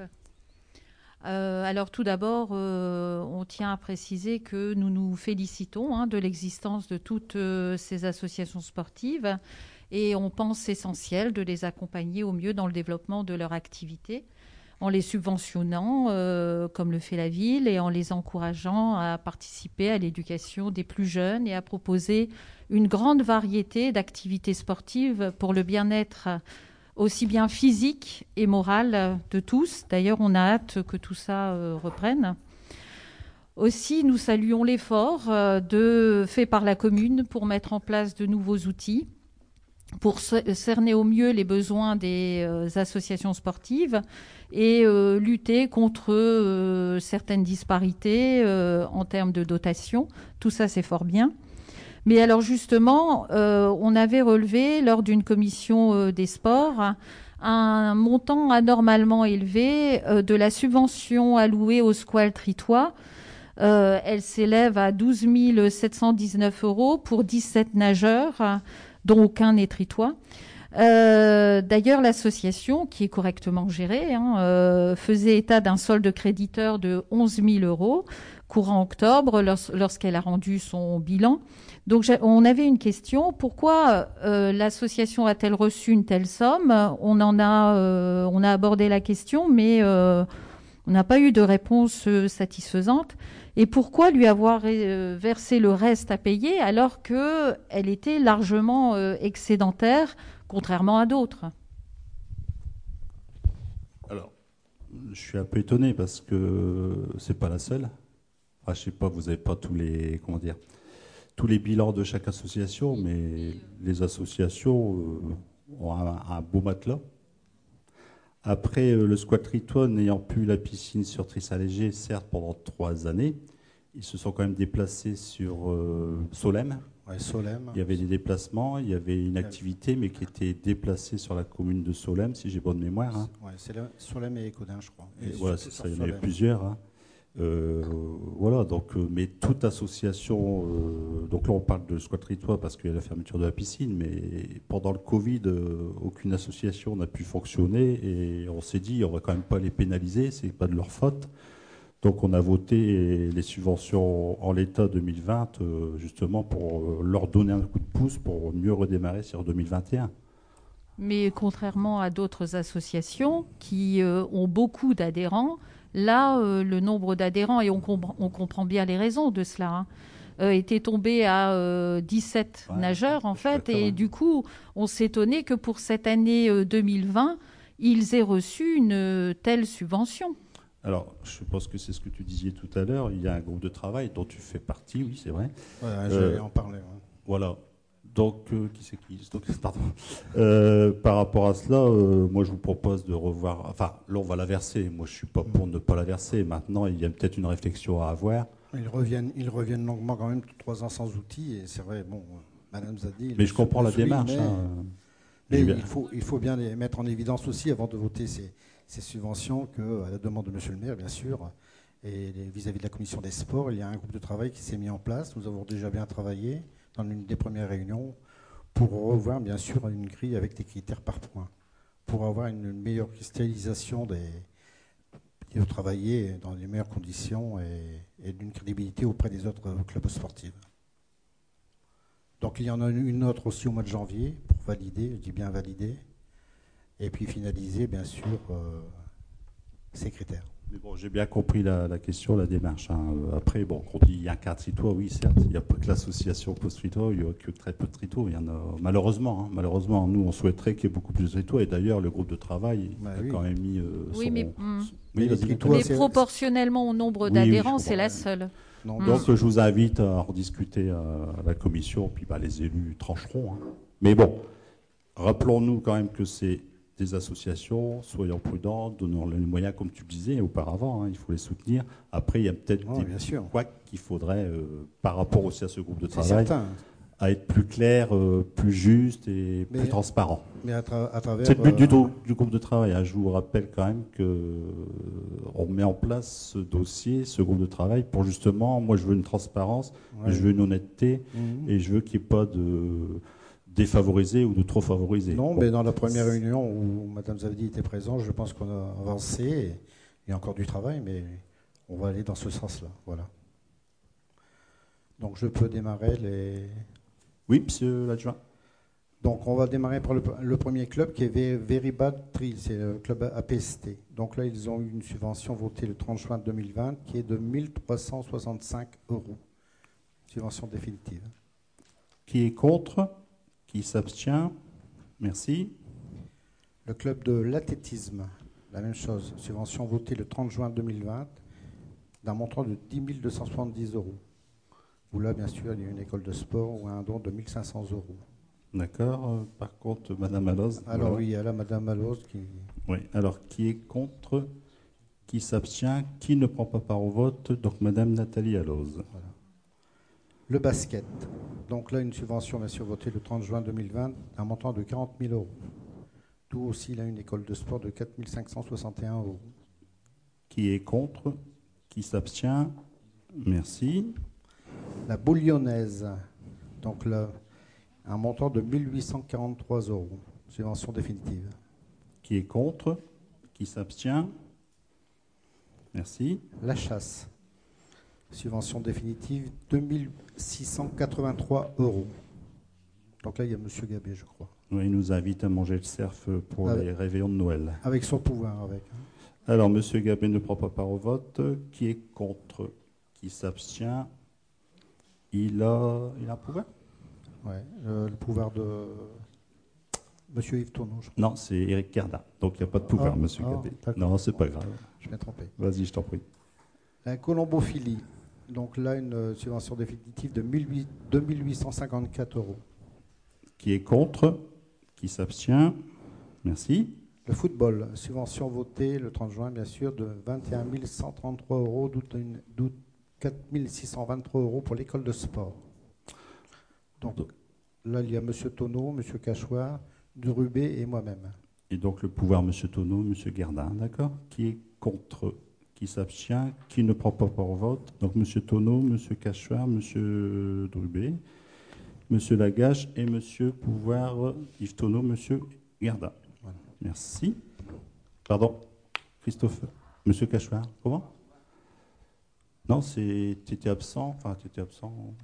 Alors tout d'abord, on tient à préciser que nous nous félicitons de l'existence de toutes ces associations sportives et on pense essentiel de les accompagner au mieux dans le développement de leur activité en les subventionnant, comme le fait la ville, et en les encourageant à participer à l'éducation des plus jeunes et à proposer une grande variété d'activités sportives pour le bien-être aussi bien physique et moral de tous. D'ailleurs, on a hâte que tout ça reprenne. Aussi, nous saluons l'effort fait par la commune pour mettre en place de nouveaux outils, pour cerner au mieux les besoins des associations sportives et lutter contre certaines disparités en termes de dotation. Tout ça, c'est fort bien. Mais alors justement, on avait relevé lors d'une commission des sports un montant anormalement élevé de la subvention allouée au squal tritois. Elle s'élève à 12 719 € pour 17 nageurs, dont aucun n'est tritois. D'ailleurs, l'association, qui est correctement gérée, faisait état d'un solde créditeur de 11 000 € courant octobre lorsqu'elle a rendu son bilan. Donc on avait une question, pourquoi l'association a-t-elle reçu une telle somme? On a abordé la question, mais on n'a pas eu de réponse satisfaisante. Et pourquoi lui avoir versé le reste à payer alors qu'elle était largement excédentaire, contrairement à d'autres? Alors, je suis un peu étonné parce que c'est pas la seule. Je sais pas, vous n'avez pas tous les bilans de chaque association, mais les associations ont un beau matelas. Après, le squat tritois n'ayant plus la piscine sur Trissaint-Léger, certes pendant 3 années, ils se sont quand même déplacés sur Solesmes. Ouais, Solesmes. Il y avait des déplacements, il y avait une activité, mais qui était déplacée sur la commune de Solesmes, si j'ai bonne mémoire. Ouais, c'est Solesmes et Écodin, je crois. Et voilà, c'est ça, il y en avait plusieurs. Voilà, donc, mais toute association, donc là on parle de squatterie de toit parce qu'il y a la fermeture de la piscine, mais pendant le Covid, aucune association n'a pu fonctionner et on s'est dit on va quand même pas les pénaliser, c'est pas de leur faute. Donc on a voté les subventions en l'état 2020 justement pour leur donner un coup de pouce pour mieux redémarrer sur 2021. Mais contrairement à d'autres associations qui ont beaucoup d'adhérents, là, le nombre d'adhérents, et on comprend bien les raisons de cela, était tombé à 17 nageurs, en fait. Et du coup, on s'étonnait que pour cette année 2020, ils aient reçu une telle subvention. Alors, je pense que c'est ce que tu disais tout à l'heure. Il y a un groupe de travail dont tu fais partie, oui, c'est vrai. Ouais, j'allais en parler. Ouais. Voilà. Donc, qui c'est qui donc, pardon. Par rapport à cela, moi, je vous propose de revoir. Enfin, là, on va la verser. Moi, je suis pas pour ne pas la verser. Maintenant, il y a peut-être une réflexion à avoir. Ils reviennent longuement quand même 3 ans sans outils. Et c'est vrai, bon, Madame Zadi. Mais je comprends la démarche. Mais il faut bien les mettre en évidence aussi avant de voter ces subventions qu'à la demande de Monsieur le maire, bien sûr, et vis-à-vis de la commission des sports, il y a un groupe de travail qui s'est mis en place. Nous avons déjà bien travaillé dans une des premières réunions pour revoir, bien sûr, une grille avec des critères par point, pour avoir une meilleure cristallisation de travailler dans les meilleures conditions et d'une crédibilité auprès des autres clubs sportifs. Donc il y en a une autre aussi au mois de janvier pour valider, je dis bien valider, et puis finaliser, bien sûr, ces critères. Mais bon, j'ai bien compris la question, la démarche. Après, bon, quand il y a un cadre tritois, oui, certes, il n'y a pas que l'association post-tritois, il n'y a que très peu de tritois. Il y en a, malheureusement. Malheureusement, nous, on souhaiterait qu'il y ait beaucoup plus de tritois. Et d'ailleurs, le groupe de travail a quand même mis mais proportionnellement au nombre d'adhérents, c'est la seule. Donc, je vous invite à en rediscuter à la commission, puis les élus trancheront. Mais bon, rappelons-nous quand même que c'est des associations, soyons prudents, donnons les moyens, comme tu le disais auparavant, il faut les soutenir. après, il y a peut-être des quoi qu'il faudrait, par rapport aussi à ce groupe de travail, à être plus clair, plus juste et plus transparent. Mais à travers, c'est le but du groupe de travail. Je vous rappelle quand même qu'on met en place ce dossier, ce groupe de travail, pour justement, moi je veux une transparence, je veux une honnêteté, et je veux qu'il n'y ait pas de défavorisé ou de trop favorisé. Non, mais dans la première réunion où Mme Zavdi était présente, je pense qu'on a avancé. Il y a encore du travail, mais on va aller dans ce sens-là. Voilà. Donc je peux démarrer les... Oui, monsieur l'adjoint. Donc on va démarrer par le premier club qui est Veribad Trail, c'est le club APST. Donc là, ils ont eu une subvention votée le 30 juin 2020 qui est de 1 365 €. Subvention définitive. Qui est contre ? Qui s'abstient? Merci. Le club de l'athlétisme, la même chose. Subvention votée le 30 juin 2020 d'un montant de 10 270 €. Où là, bien sûr, il y a une école de sport ou un don de 1 500 €. D'accord. Par contre, Madame Alloz. Alors oui, il y a là Madame Alloz qui... Oui. Alors, qui est contre? Qui s'abstient? Qui ne prend pas part au vote? Donc, Madame Nathalie Alloz. Voilà. Le basket. Donc là, une subvention, bien sûr, votée le 30 juin 2020, d'un montant de 40 000 €. D'où aussi, là, une école de sport de 4 561 €. Qui est contre? Qui s'abstient? Merci. La boule lyonnaise. Donc là, un montant de 1 843 €. Subvention définitive. Qui est contre? Qui s'abstient? Merci. La chasse. Subvention définitive, 2 683 €. Donc là, il y a M. Gabé, je crois. Oui, il nous invite à manger le cerf pour les réveillons de Noël. Avec son pouvoir, avec. Alors, M. Gabé ne prend pas part au vote. Qui est contre? Qui s'abstient? Il a un pouvoir? Oui, le pouvoir de M. Yves Tourneau. Non, c'est Éric Cardin. Donc, il n'y a pas de pouvoir, M. Gabé. Non, c'est pas grave. Je m'ai trompé. Vas-y, je t'en prie. La colombophilie. Donc là, une subvention définitive de 2 854 €. Qui est contre? Qui s'abstient? Merci. Le football, subvention votée le 30 juin, bien sûr, de 21 133 €, d'où 4 623 € pour l'école de sport. Donc là, il y a M. Tonneau, M. Cachoir, Durubé et moi-même. Et donc le pouvoir, M. Tonneau, M. Gardin, d'accord? Qui est contre? qui s'abstient, qui ne prend pas part au vote. Donc M. Tonneau, M. Cachoir, M. Drubé, M. Lagache et M. Pouvoir, Yves Tonneau, M. Gardin. Voilà. Merci. Pardon, Christophe. M. Cachoir, comment? Non, tu étais absent. Enfin, tu étais absent.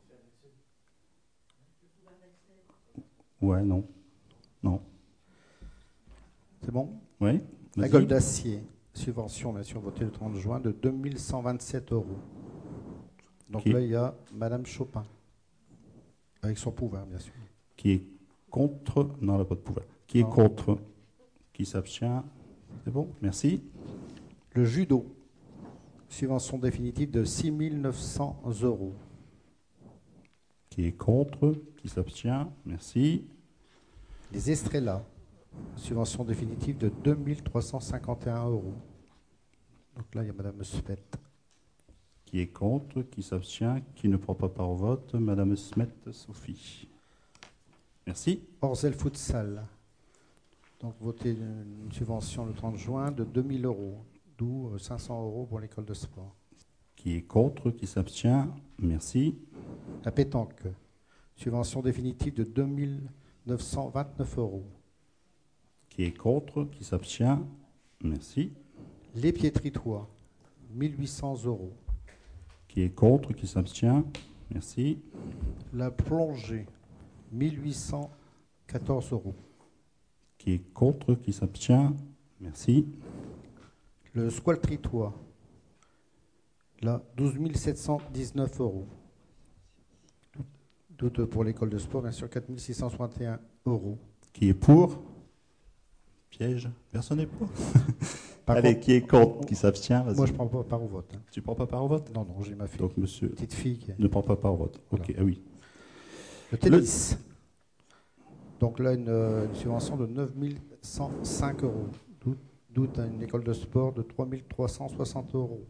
Ouais, non. Non. C'est bon? Oui. La Gueule d'Acier, subvention, bien sûr, votée le 30 juin, de 2127 €. Donc là, il y a Madame Chopin, avec son pouvoir, bien sûr. Qui est contre? Non, elle n'a pas de pouvoir. Qui est contre? Qui s'abstient? C'est bon, merci. Le judo, subvention définitive de 6 900 €. Qui est contre? Qui s'abstient? Merci. Les Estrellas, subvention définitive de 2 351 €. Donc là, il y a Madame Smet. Qui est contre? Qui s'abstient? Qui ne prend pas part au vote? Madame Smet, Sophie. Merci. Orzel Futsal, donc voté une subvention le 30 juin de 2 000 €, d'où 500 € pour l'école de sport. Qui est contre? Qui s'abstient? Merci. La pétanque, subvention définitive de 2 929 €. Qui est contre? Qui s'abstient? Merci. Les piétritois, 1 800 €. Qui est contre? Qui s'abstient? Merci. La plongée, 1 814 €. Qui est contre? Qui s'abstient? Merci. Le squaltritois, là, 12 719 €. Tout pour l'école de sport, bien sûr, 4 661 €. Qui est pour? Piège. Personne n'est pour. Allez, contre, qui est contre? Qui s'abstient? Moi, je ne prends pas part au vote. Hein. Tu ne prends pas part au vote? Non, j'ai ma fille. Donc, monsieur petite fille qui ne prend pas part au vote. Voilà. Ok, ah oui. Le tennis. Donc là, une subvention de 9 105 €. D'où une école de sport de 3 360 €.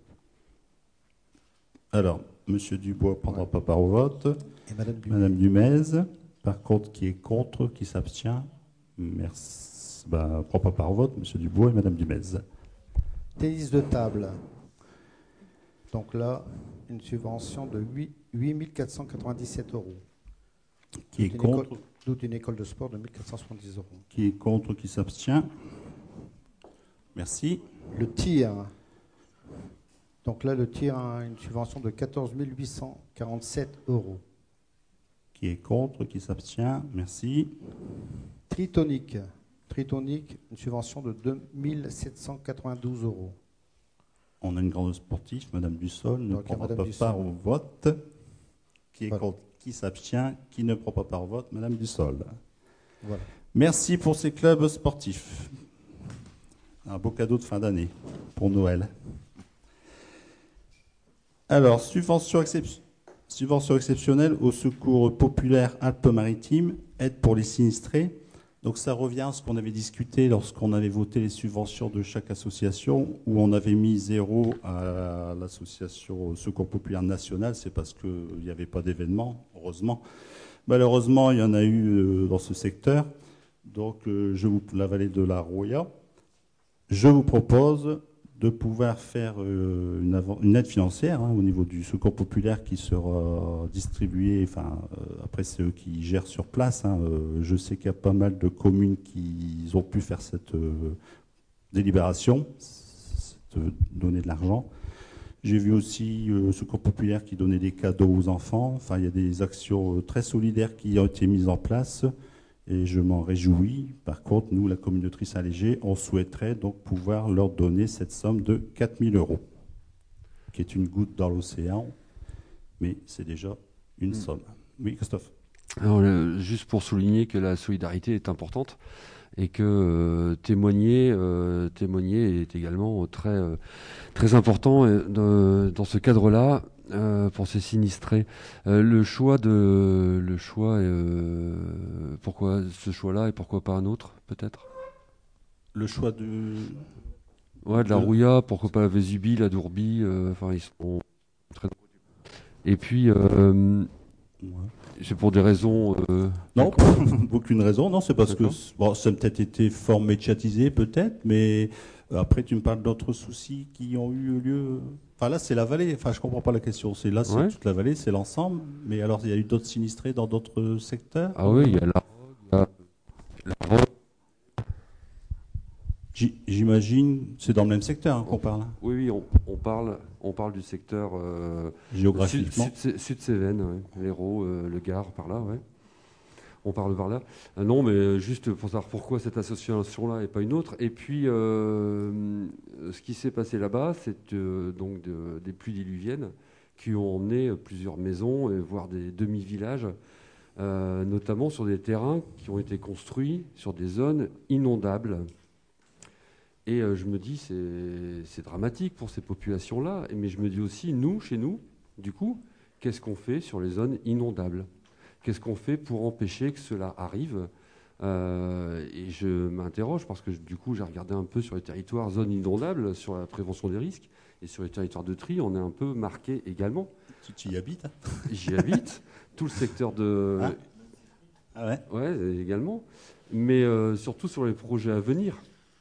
Alors, monsieur Dubois ne prendra pas part au vote. Et Madame Dumez, par contre, qui est contre? Qui s'abstient? Merci. Ne prend pas part au vote, monsieur Dubois et madame Dumez. Tennis de table. Donc là, une subvention de 8 497 €. Qui est contre? D'où une école de sport de 1 470 €. Qui est contre? Qui s'abstient? Merci. Le tir. Donc là, le tir a une subvention de 14 847 €. Qui est contre? Qui s'abstient? Merci. Tritonique. Tritonique, une subvention de 2 792 €. On a une grande sportive, madame Dussol, ne Donc, prend pas Dussol. part au vote. Qui est Voilà. contre? Qui s'abstient? Qui ne prend pas part au vote? Madame Dussol. Voilà. Merci pour ces clubs sportifs. Un beau cadeau de fin d'année pour Noël. Alors, subvention exceptionnelle au secours populaire Alpes-Maritimes, aide pour les sinistrés. Donc ça revient à ce qu'on avait discuté lorsqu'on avait voté les subventions de chaque association, où on avait mis 0 à l'association Secours populaire nationale. C'est parce qu'il n'y avait pas d'événement, heureusement. Malheureusement, il y en a eu dans ce secteur. Donc, la vallée de la Roya. Je vous propose de pouvoir faire une aide financière au niveau du secours populaire qui sera distribuée. Après, c'est eux qui gèrent sur place. Je sais qu'il y a pas mal de communes qui ont pu faire cette délibération, donner de l'argent. J'ai vu aussi secours populaire qui donnait des cadeaux aux enfants. Enfin, il y a des actions très solidaires qui ont été mises en place. Et je m'en réjouis. Par contre, nous, la commune de Tris-Saint-Léger, on souhaiterait donc pouvoir leur donner cette somme de 4 000 €, qui est une goutte dans l'océan, mais c'est déjà une somme. Oui, Christophe. Alors, juste pour souligner que la solidarité est importante et que témoigner est également très important dans ce cadre-là. Pour ces sinistrés, pourquoi ce choix-là et pourquoi pas un autre, peut-être? Le choix de la Rouya, pourquoi pas la Vésubie, la Dourbie, ils sont très. Et puis Ouais. C'est pour des raisons... Non, aucune raison. Non, c'est parce que bon, ça a peut-être été fort médiatisé, peut-être, mais après, tu me parles d'autres soucis qui ont eu lieu. Enfin, là, c'est la vallée. Enfin, je comprends pas la question. C'est là, c'est toute la vallée, c'est l'ensemble. Mais alors, il y a eu d'autres sinistrés dans d'autres secteurs? Ah oui, il y a la Rogue. J'imagine, c'est dans le même secteur qu'on parle. Oui, on parle du secteur géographiquement. Sud-Cévennes, ouais. l'Hérault, le Gard, par là, ouais. On parle par là. Non, mais juste pour savoir pourquoi cette association-là et pas une autre. Et puis, ce qui s'est passé là-bas, c'est donc des pluies diluviennes qui ont emmené plusieurs maisons, voire des demi-villages, notamment sur des terrains qui ont été construits sur des zones inondables. Et je me dis, c'est dramatique pour ces populations-là. Mais je me dis aussi, chez nous, du coup, qu'est-ce qu'on fait sur les zones inondables? Qu'est-ce qu'on fait pour empêcher que cela arrive? Et je m'interroge parce que du coup, j'ai regardé un peu sur les territoires zones inondables, sur la prévention des risques. Et sur les territoires de tri, on est un peu marqué également. Tu y habites, hein? J'y habite. Tout le secteur de... Ah ouais? Ouais, également. Mais surtout sur les projets à venir.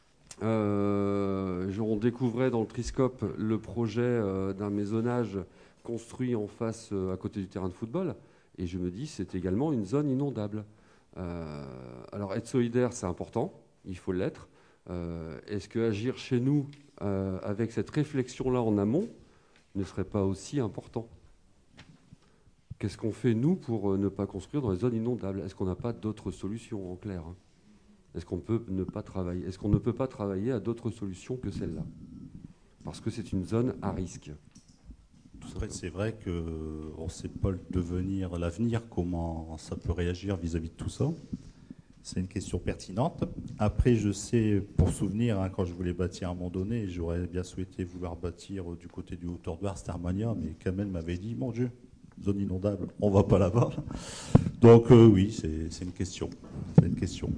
On découvrait dans le Triscope le projet d'un maisonnage construit en face à côté du terrain de football, et je me dis c'est également une zone inondable. Alors être solidaire, c'est important, il faut l'être. Est-ce que agir chez nous avec cette réflexion-là en amont ne serait pas aussi important? Qu'est-ce qu'on fait nous pour ne pas construire dans les zones inondables? Est-ce qu'on n'a pas d'autres solutions en clair? Est-ce qu'on peut ne pas travailler? Est-ce qu'on ne peut pas travailler à d'autres solutions que celle-là? Parce que c'est une zone à risque. Après, c'est vrai qu'on ne sait pas le devenir, l'avenir, comment ça peut réagir vis-à-vis de tout ça. C'est une question pertinente. Après, je sais, pour souvenir, quand je voulais bâtir à un moment donné, j'aurais bien souhaité vouloir bâtir du côté du Haut-Ordouar, Starmania, mais Kamel m'avait dit, mon Dieu, zone inondable, on ne va pas là-bas. Donc oui, c'est une question. C'est une question.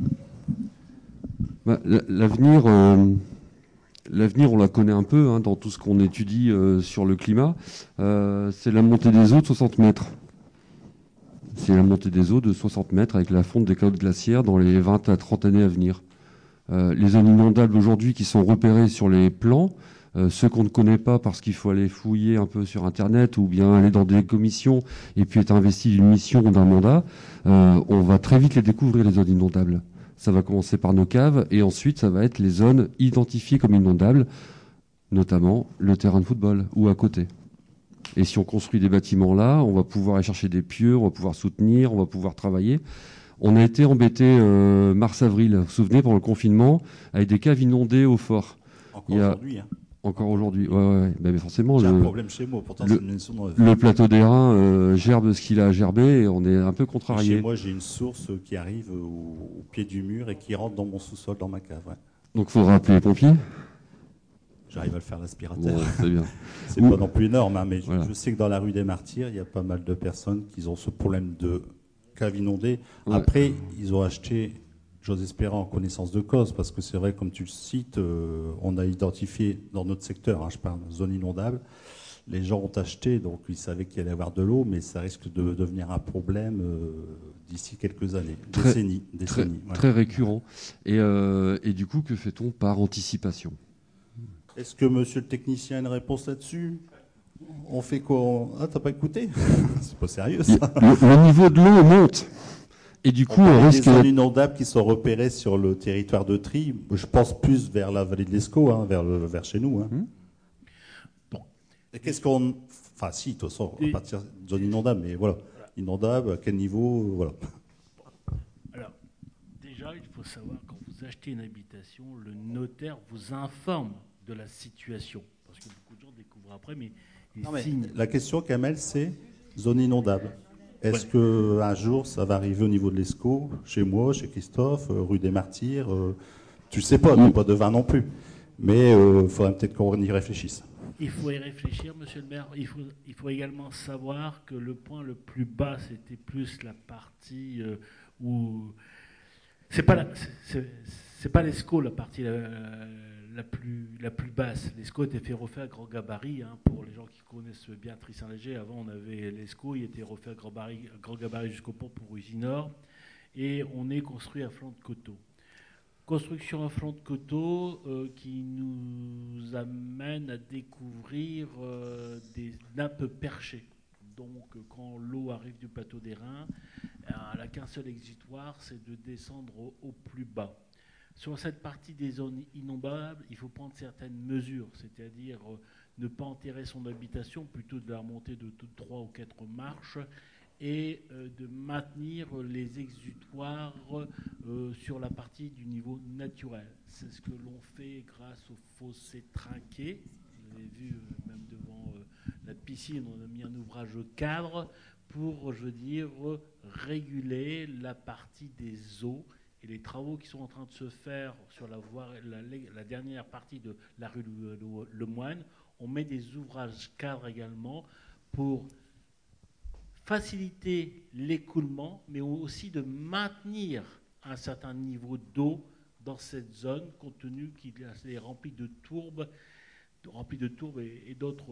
L'avenir, on la connaît un peu dans tout ce qu'on étudie sur le climat. C'est la montée des eaux de 60 mètres. C'est la montée des eaux de 60 mètres avec la fonte des calottes glaciaires dans les 20 à 30 années à venir. Les zones inondables aujourd'hui qui sont repérées sur les plans, ceux qu'on ne connaît pas parce qu'il faut aller fouiller un peu sur Internet ou bien aller dans des commissions et puis être investi d'une mission ou d'un mandat, on va très vite les découvrir, les zones inondables. Ça va commencer par nos caves et ensuite ça va être les zones identifiées comme inondables, notamment le terrain de football ou à côté. Et si on construit des bâtiments là, on va pouvoir aller chercher des pieux, on va pouvoir soutenir, on va pouvoir travailler. On a été embêté mars-avril, vous vous souvenez, pendant le confinement, avec des caves inondées au fort. Encore aujourd'hui, hein. Encore aujourd'hui, ouais. Mais forcément, j'ai un problème chez moi, pourtant c'est une maison neuve. Le plateau d'airain gerbe ce qu'il a gerbé et on est un peu contrarié. Chez moi, j'ai une source qui arrive au pied du mur et qui rentre dans mon sous-sol, dans ma cave. Ouais. Donc il faudra appeler les pompiers. J'arrive à le faire l'aspirateur. Bon, c'est bien. C'est pas non plus énorme, mais voilà. Je sais que dans la rue des Martyrs, il y a pas mal de personnes qui ont ce problème de cave inondée. Ouais. Après, ils ont acheté, j'ose espérer, en connaissance de cause, parce que c'est vrai, comme tu le cites, on a identifié dans notre secteur, je parle de zone inondable, les gens ont acheté, donc ils savaient qu'il allait y avoir de l'eau, mais ça risque de devenir un problème d'ici quelques années, décennies. Très récurrent. Et du coup, que fait-on par anticipation ? Est-ce que monsieur le technicien a une réponse là-dessus? On fait quoi? Ah, t'as pas écouté? C'est pas sérieux, ça. Le niveau de l'eau monte. Et du coup, on risque des zones inondables qui sont repérées sur le territoire de Tri. Je pense plus vers la vallée de l'Escaut, vers chez nous. Bon. Et qu'est-ce qu'on... Enfin, si, de toute façon, on va partir de zone inondable, mais voilà. Inondable, à quel niveau, voilà. Alors, déjà, il faut savoir, quand vous achetez une habitation, le notaire vous informe de la situation. Parce que beaucoup de gens découvrent après, mais ils signent. La question, Kamel, c'est zone inondable. Est-ce qu'un jour, ça va arriver au niveau de l'Escaut, chez moi, chez Christophe, rue des Martyrs tu sais pas, pas de vin non plus. Mais il faudrait peut-être qu'on y réfléchisse. Il faut y réfléchir, monsieur le maire. Il faut également savoir que le point le plus bas, c'était plus la partie où C'est pas l'ESCO la partie la plus basse. L'ESCO était fait refaire à grand gabarit. Hein, pour les gens qui connaissent bien Tris-Saint-Léger, avant on avait l'ESCO, il était refait à grand gabarit jusqu'au pont pour Usinor. Et on est construit à flanc de coteau. Construction à flanc de coteau qui nous amène à découvrir des nappes perchées. Donc quand l'eau arrive du plateau des Reins, elle n'a qu'un seul exutoire, c'est de descendre au plus bas. Sur cette partie des zones inondables, il faut prendre certaines mesures, c'est-à-dire ne pas enterrer son habitation, plutôt de la remonter de 3 ou 4 marches, et de maintenir les exutoires sur la partie du niveau naturel. C'est ce que l'on fait grâce aux fossés trinqués. Vous avez vu, même devant la piscine, on a mis un ouvrage cadre pour, je veux dire, réguler la partie des eaux. Et les travaux qui sont en train de se faire sur la dernière partie de la rue Lemoine, on met des ouvrages cadres également pour faciliter l'écoulement, mais aussi de maintenir un certain niveau d'eau dans cette zone, compte tenu qu'il est rempli de tourbes et d'autres,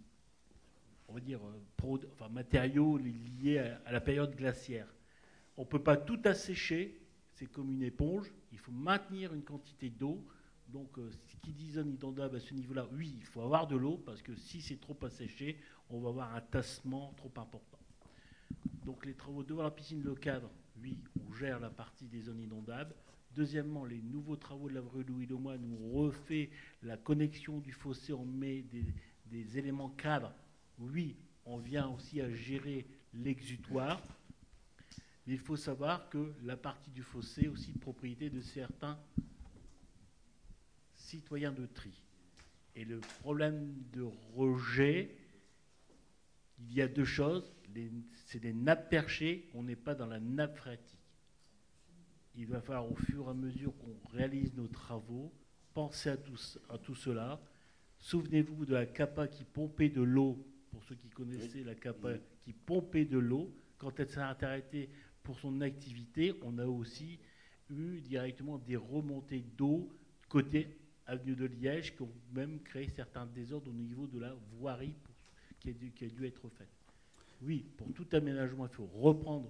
on va dire, matériaux liés à la période glaciaire. On ne peut pas tout assécher, c'est comme une éponge, il faut maintenir une quantité d'eau. Donc, ce qui dit zone inondable à ce niveau-là, oui, il faut avoir de l'eau, parce que si c'est trop asséché, on va avoir un tassement trop important. Donc les travaux devant la piscine, le cadre, oui, on gère la partie des zones inondables. Deuxièmement, les nouveaux travaux de la rue Louis Lemoine, où on refait la connexion du fossé, on met des éléments cadres. Oui, on vient aussi à gérer l'exutoire. Mais il faut savoir que la partie du fossé est aussi propriété de certains citoyens de tri. Et le problème de rejet, il y a deux choses. C'est des nappes perchées, on n'est pas dans la nappe phréatique. Il va falloir, au fur et à mesure qu'on réalise nos travaux, penser à tout cela. Souvenez-vous de la CAPA qui pompait de l'eau, pour ceux qui connaissaient la CAPA qui pompait de l'eau. Quand elle s'est arrêtée pour son activité, on a aussi eu directement des remontées d'eau côté avenue de Liège qui ont même créé certains désordres au niveau de la voirie qui a dû être faite. Oui, pour tout aménagement, il faut reprendre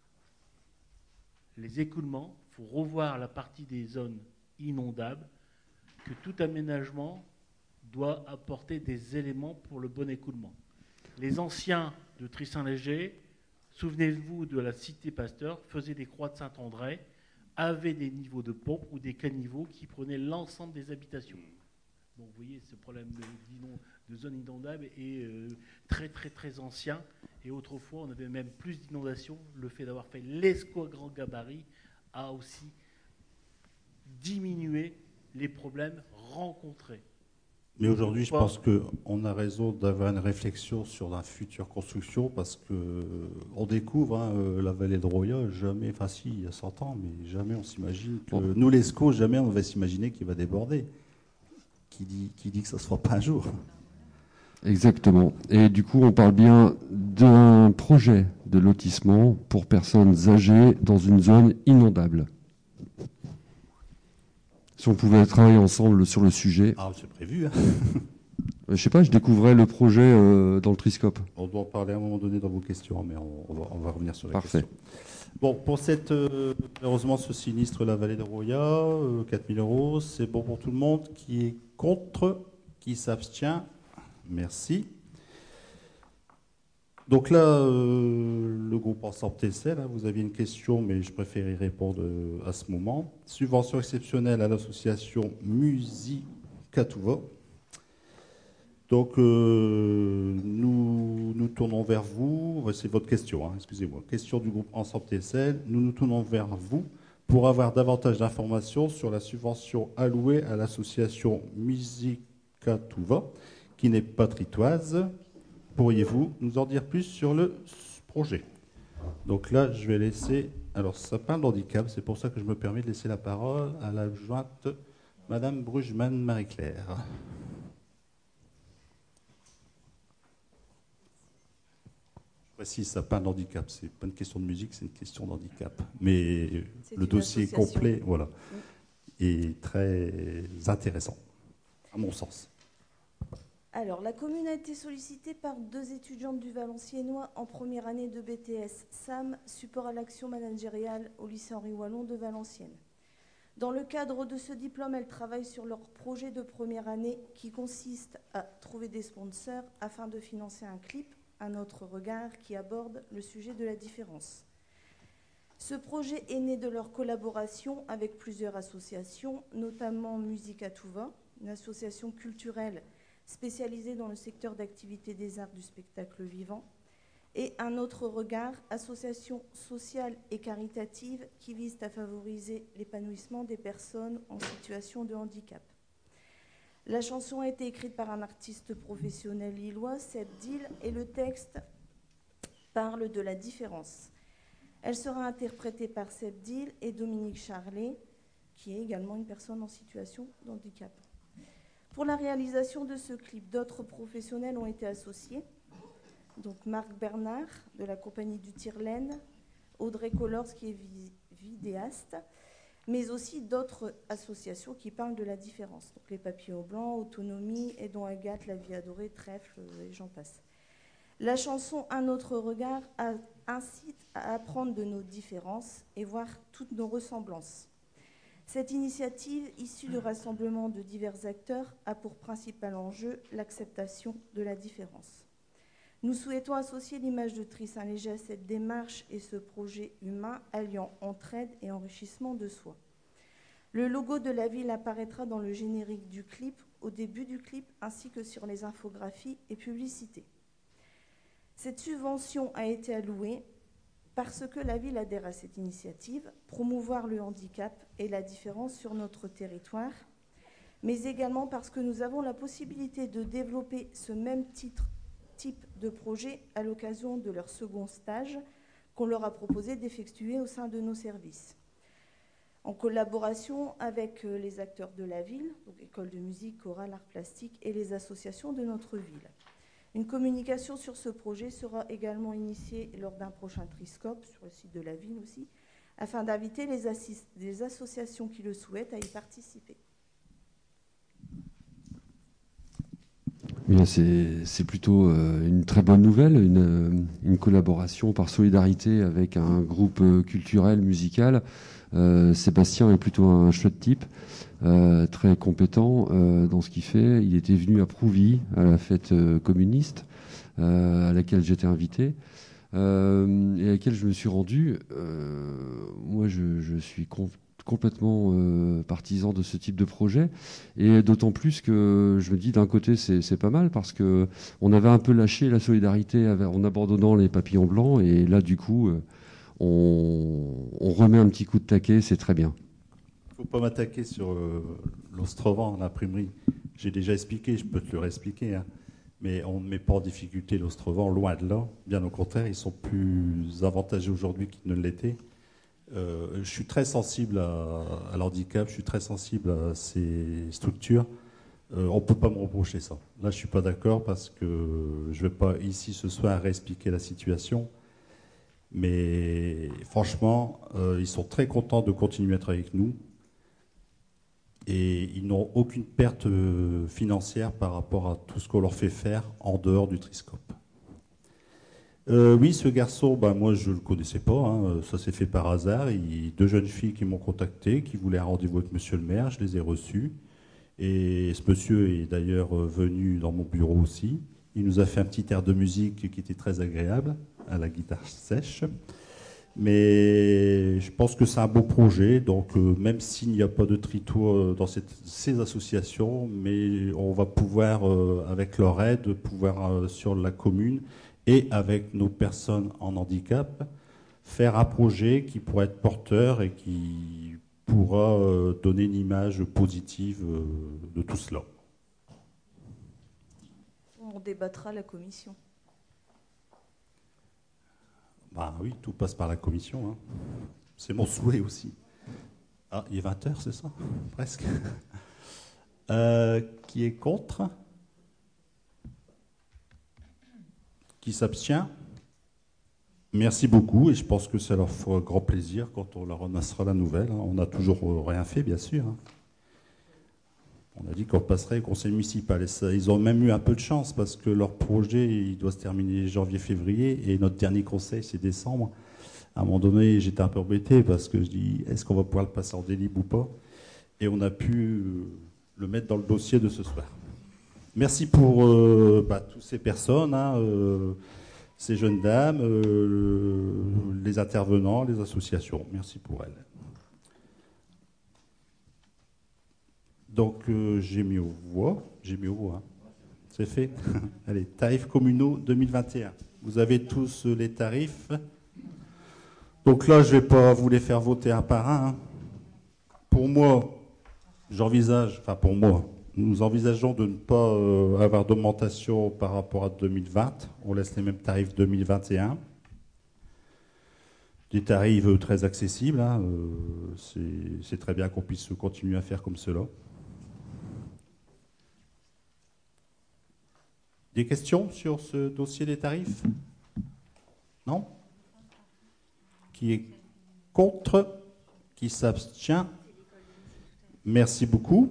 les écoulements, il faut revoir la partie des zones inondables, que tout aménagement doit apporter des éléments pour le bon écoulement. Les anciens de Tris-Saint-Léger, souvenez-vous de la cité Pasteur, faisaient des croix de Saint-André, avaient des niveaux de pompe ou des caniveaux qui prenaient l'ensemble des habitations. Donc vous voyez, ce problème de zone inondable est très très très ancien. Et autrefois, on avait même plus d'inondations. Le fait d'avoir fait l'ESCO à grand gabarit a aussi diminué les problèmes rencontrés. Mais aujourd'hui, je pense qu'on a raison d'avoir une réflexion sur la future construction parce qu'on découvre la vallée de Roya, jamais, enfin si, il y a 100 ans, mais jamais on s'imagine que... Nous, l'ESCO, jamais on va s'imaginer qu'il va déborder. Qui dit que ça ne se fera pas un jour. Exactement. Et du coup, on parle bien d'un projet de lotissement pour personnes âgées dans une zone inondable. Si on pouvait travailler ensemble sur le sujet. Ah, c'est prévu. Je sais pas, je découvrais le projet dans le Triscope. On doit en parler à un moment donné dans vos questions, mais on va revenir sur la question. Parfait. Bon, pour malheureusement, ce sinistre, la vallée de Roya, 4 000 €, c'est bon pour tout le monde. Qui est contre? Qui s'abstient? Merci. Donc là, le groupe Ensemble TCL, vous aviez une question, mais je préférais répondre à ce moment. Subvention exceptionnelle à l'association Musicatouva. Donc, nous tournons vers vous. C'est votre question, excusez-moi. Question du groupe Ensemble TSL. Nous nous tournons vers vous pour avoir davantage d'informations sur la subvention allouée à l'association Musicatouva, qui n'est pas tritoise. Pourriez-vous nous en dire plus sur le projet? Donc là, je vais laisser... Alors, ça parle d'handicap. C'est pour ça que je me permets de laisser la parole à l'adjointe Madame Brugman Marie-Claire. précise, ça n'a pas un handicap. C'est pas une question de musique, c'est une question d'handicap. Mais C'est le une dossier association. complet, voilà, est très intéressant, à mon sens. Alors, la commune a été sollicitée par 2 étudiantes du Valenciennois en première année de BTS SAM, support à l'action managériale au lycée Henri Wallon de Valenciennes. Dans le cadre de ce diplôme, elles travaillent sur leur projet de première année qui consiste à trouver des sponsors afin de financer un clip, Un autre regard, qui aborde le sujet de la différence. Ce projet est né de leur collaboration avec plusieurs associations, notamment Musique à tout va, une association culturelle spécialisée dans le secteur d'activité des arts du spectacle vivant, et Un autre regard, association sociale et caritative qui vise à favoriser l'épanouissement des personnes en situation de handicap. La chanson a été écrite par un artiste professionnel lillois, Seb Dill, et le texte parle de la différence. Elle sera interprétée par Seb Dill et Dominique Charlet, qui est également une personne en situation de handicap. Pour la réalisation de ce clip, d'autres professionnels ont été associés. Donc Marc Bernard, de la compagnie du Tire-Laine, Audrey Colors, qui est vidéaste, mais aussi d'autres associations qui parlent de la différence. Donc les Papillons Blancs, Autonomie, Aidons Agathe, La Vie Adorée, Trèfle, et j'en passe. La chanson Un autre regard incite à apprendre de nos différences et voir toutes nos ressemblances. Cette initiative, issue du rassemblement de divers acteurs, a pour principal enjeu l'acceptation de la différence. Nous souhaitons associer l'image de Try-Saint-Léger à cette démarche et ce projet humain alliant entraide et enrichissement de soi. Le logo de la ville apparaîtra dans le générique du clip, au début du clip, ainsi que sur les infographies et publicités. Cette subvention a été allouée parce que la ville adhère à cette initiative, promouvoir le handicap et la différence sur notre territoire, mais également parce que nous avons la possibilité de développer ce même type de projet à l'occasion de leur second stage qu'on leur a proposé d'effectuer au sein de nos services. En collaboration avec les acteurs de la ville, donc école de musique, chorale, art plastique et les associations de notre ville. Une communication sur ce projet sera également initiée lors d'un prochain Triscope, sur le site de la ville aussi, afin d'inviter les associations qui le souhaitent à y participer. Bien, c'est plutôt une très bonne nouvelle, une collaboration par solidarité avec un groupe culturel, musical. Sébastien est plutôt un chouette type, très compétent dans ce qu'il fait. Il était venu à Prouvy, à la fête communiste, à laquelle j'étais invité, et à laquelle je me suis rendu. Moi, je suis complètement partisan de ce type de projet, et d'autant plus que je me dis d'un côté c'est pas mal parce que on avait un peu lâché la solidarité en abandonnant les papillons blancs, et là du coup on remet un petit coup de taquet, c'est très bien. Il ne faut pas m'attaquer sur l'Ostrovent, l'imprimerie. J'ai déjà expliqué, je peux te le réexpliquer, hein. Mais on ne met pas en difficulté l'Ostrovent, loin de là. Bien au contraire, ils sont plus avantageux aujourd'hui qu'ils ne l'étaient. Je suis très sensible à l'handicap, je suis très sensible à ces structures. On ne peut pas me reprocher ça. Là, je ne suis pas d'accord parce que je ne vais pas ici ce soir réexpliquer la situation. Mais franchement, ils sont très contents de continuer à être avec nous. Et ils n'ont aucune perte financière par rapport à tout ce qu'on leur fait faire en dehors du Triscope. Oui, ce garçon, moi je ne le connaissais pas, hein, ça s'est fait par hasard. Deux jeunes filles qui m'ont contacté, qui voulaient un rendez-vous avec monsieur le maire, je les ai reçus. Et ce monsieur est d'ailleurs venu dans mon bureau aussi. Il nous a fait un petit air de musique qui était très agréable, à la guitare sèche. Mais je pense que c'est un beau projet, donc même s'il n'y a pas de tritour dans ces associations, mais on va pouvoir, avec leur aide, pouvoir sur la commune, et avec nos personnes en handicap, faire un projet qui pourra être porteur et qui pourra donner une image positive de tout cela. On débattra à la commission. Oui, tout passe par la commission, hein. C'est mon souhait aussi. Ah, il est 20h, c'est ça? Presque. Qui est contre? Qui s'abstient? Merci beaucoup, et je pense que ça leur fera grand plaisir quand on leur ramassera la nouvelle. On n'a toujours rien fait, bien sûr. On a dit qu'on passerait au conseil municipal. Et ça, ils ont même eu un peu de chance, parce que leur projet, il doit se terminer janvier-février, et notre dernier conseil, c'est décembre. À un moment donné, j'étais un peu embêté, parce que je dis, est-ce qu'on va pouvoir le passer en délib ou pas? Et on a pu le mettre dans le dossier de ce soir. Merci pour toutes ces personnes, ces jeunes dames, les intervenants, les associations. Merci pour elles. Donc, j'ai mis aux voix. C'est fait. Allez, tarifs communaux 2021. Vous avez tous les tarifs. Donc là, je ne vais pas vous les faire voter un par un. Pour moi, nous envisageons de ne pas avoir d'augmentation par rapport à 2020. On laisse les mêmes tarifs 2021. Des tarifs très accessibles. C'est très bien qu'on puisse continuer à faire comme cela. Des questions sur ce dossier des tarifs? Non? Qui est contre? Qui s'abstient? Merci beaucoup.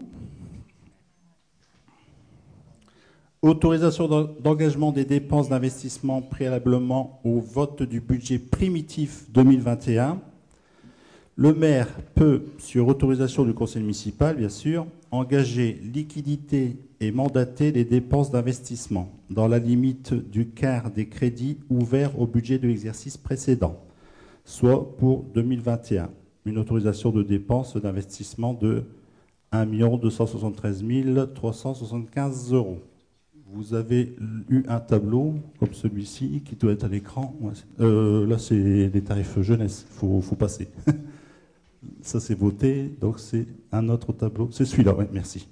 Autorisation d'engagement des dépenses d'investissement préalablement au vote du budget primitif 2021. Le maire peut, sur autorisation du conseil municipal, bien sûr, engager liquidité et mandater les dépenses d'investissement dans la limite du quart des crédits ouverts au budget de l'exercice précédent, soit pour 2021. Une autorisation de dépenses d'investissement de 1 273 375 €. Vous avez eu un tableau comme celui-ci qui doit être à l'écran. Là, c'est les tarifs jeunesse. Il faut passer. Ça, c'est voté. Donc, c'est un autre tableau. C'est celui-là, oui, merci.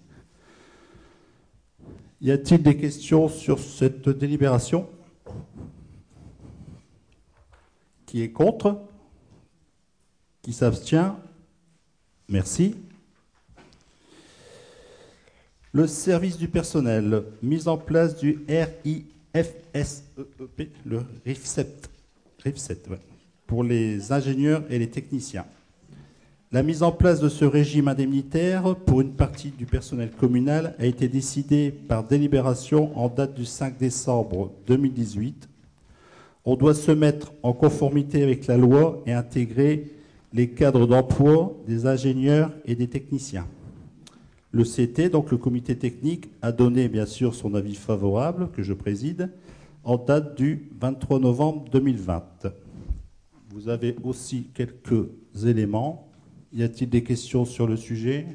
Y a-t-il des questions sur cette délibération? Qui est contre? Qui s'abstient? Merci. Le service du personnel, mise en place du RIFSEEP, le RIFSEP, ouais, pour les ingénieurs et les techniciens. La mise en place de ce régime indemnitaire pour une partie du personnel communal a été décidée par délibération en date du 5 décembre 2018. On doit se mettre en conformité avec la loi et intégrer les cadres d'emploi des ingénieurs et des techniciens. Le CT, donc le comité technique, a donné bien sûr son avis favorable, que je préside, en date du 23 novembre 2020. Vous avez aussi quelques éléments. Y a-t-il des questions sur le sujet?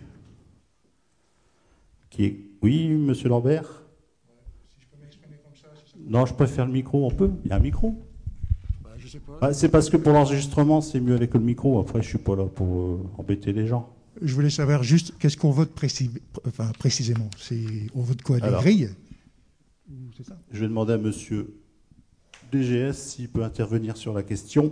Oui, monsieur Lambert? Si je peux m'exprimer comme ça, non, je préfère le micro, on peut? Il y a un micro? Je sais pas. C'est parce que pour l'enregistrement, c'est mieux avec le micro. Après, je ne suis pas là pour embêter les gens. Je voulais savoir juste qu'est-ce qu'on vote précisément. On vote quoi? Les grilles? C'est ça? Je vais demander à monsieur DGS s'il peut intervenir sur la question.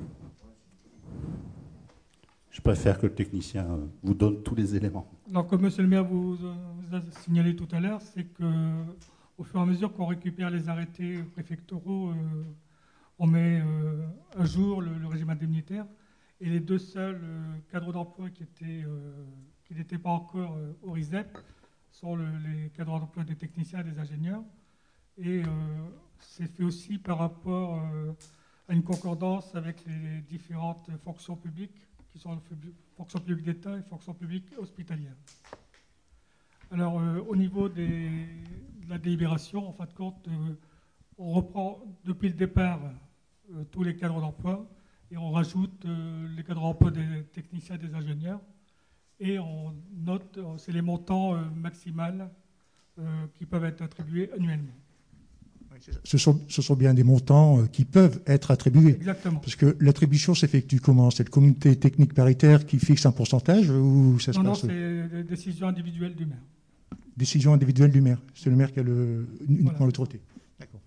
Je préfère que le technicien vous donne tous les éléments. Alors, comme monsieur le maire vous a signalé tout à l'heure, c'est qu'au fur et à mesure qu'on récupère les arrêtés préfectoraux, on met à jour le régime indemnitaire. Et les deux seuls cadres d'emploi qui n'étaient pas encore au RISEP sont les cadres d'emploi des techniciens et des ingénieurs. Et c'est fait aussi par rapport à une concordance avec les différentes fonctions publiques, qui sont fonctions publiques d'État et fonctions publiques hospitalières. Alors, au niveau de la délibération, en fin de compte, on reprend depuis le départ tous les cadres d'emploi, et on rajoute les cadres d'emploi des techniciens et des ingénieurs. Et on note, c'est les montants maximales qui peuvent être attribués annuellement. Ce sont bien des montants qui peuvent être attribués. Exactement. Parce que l'attribution s'effectue comment? C'est le comité technique paritaire qui fixe un pourcentage ou ça se passe? Non, c'est des décisions individuelles du maire. Décision individuelle du maire. C'est le maire qui a uniquement le trotté. D'accord.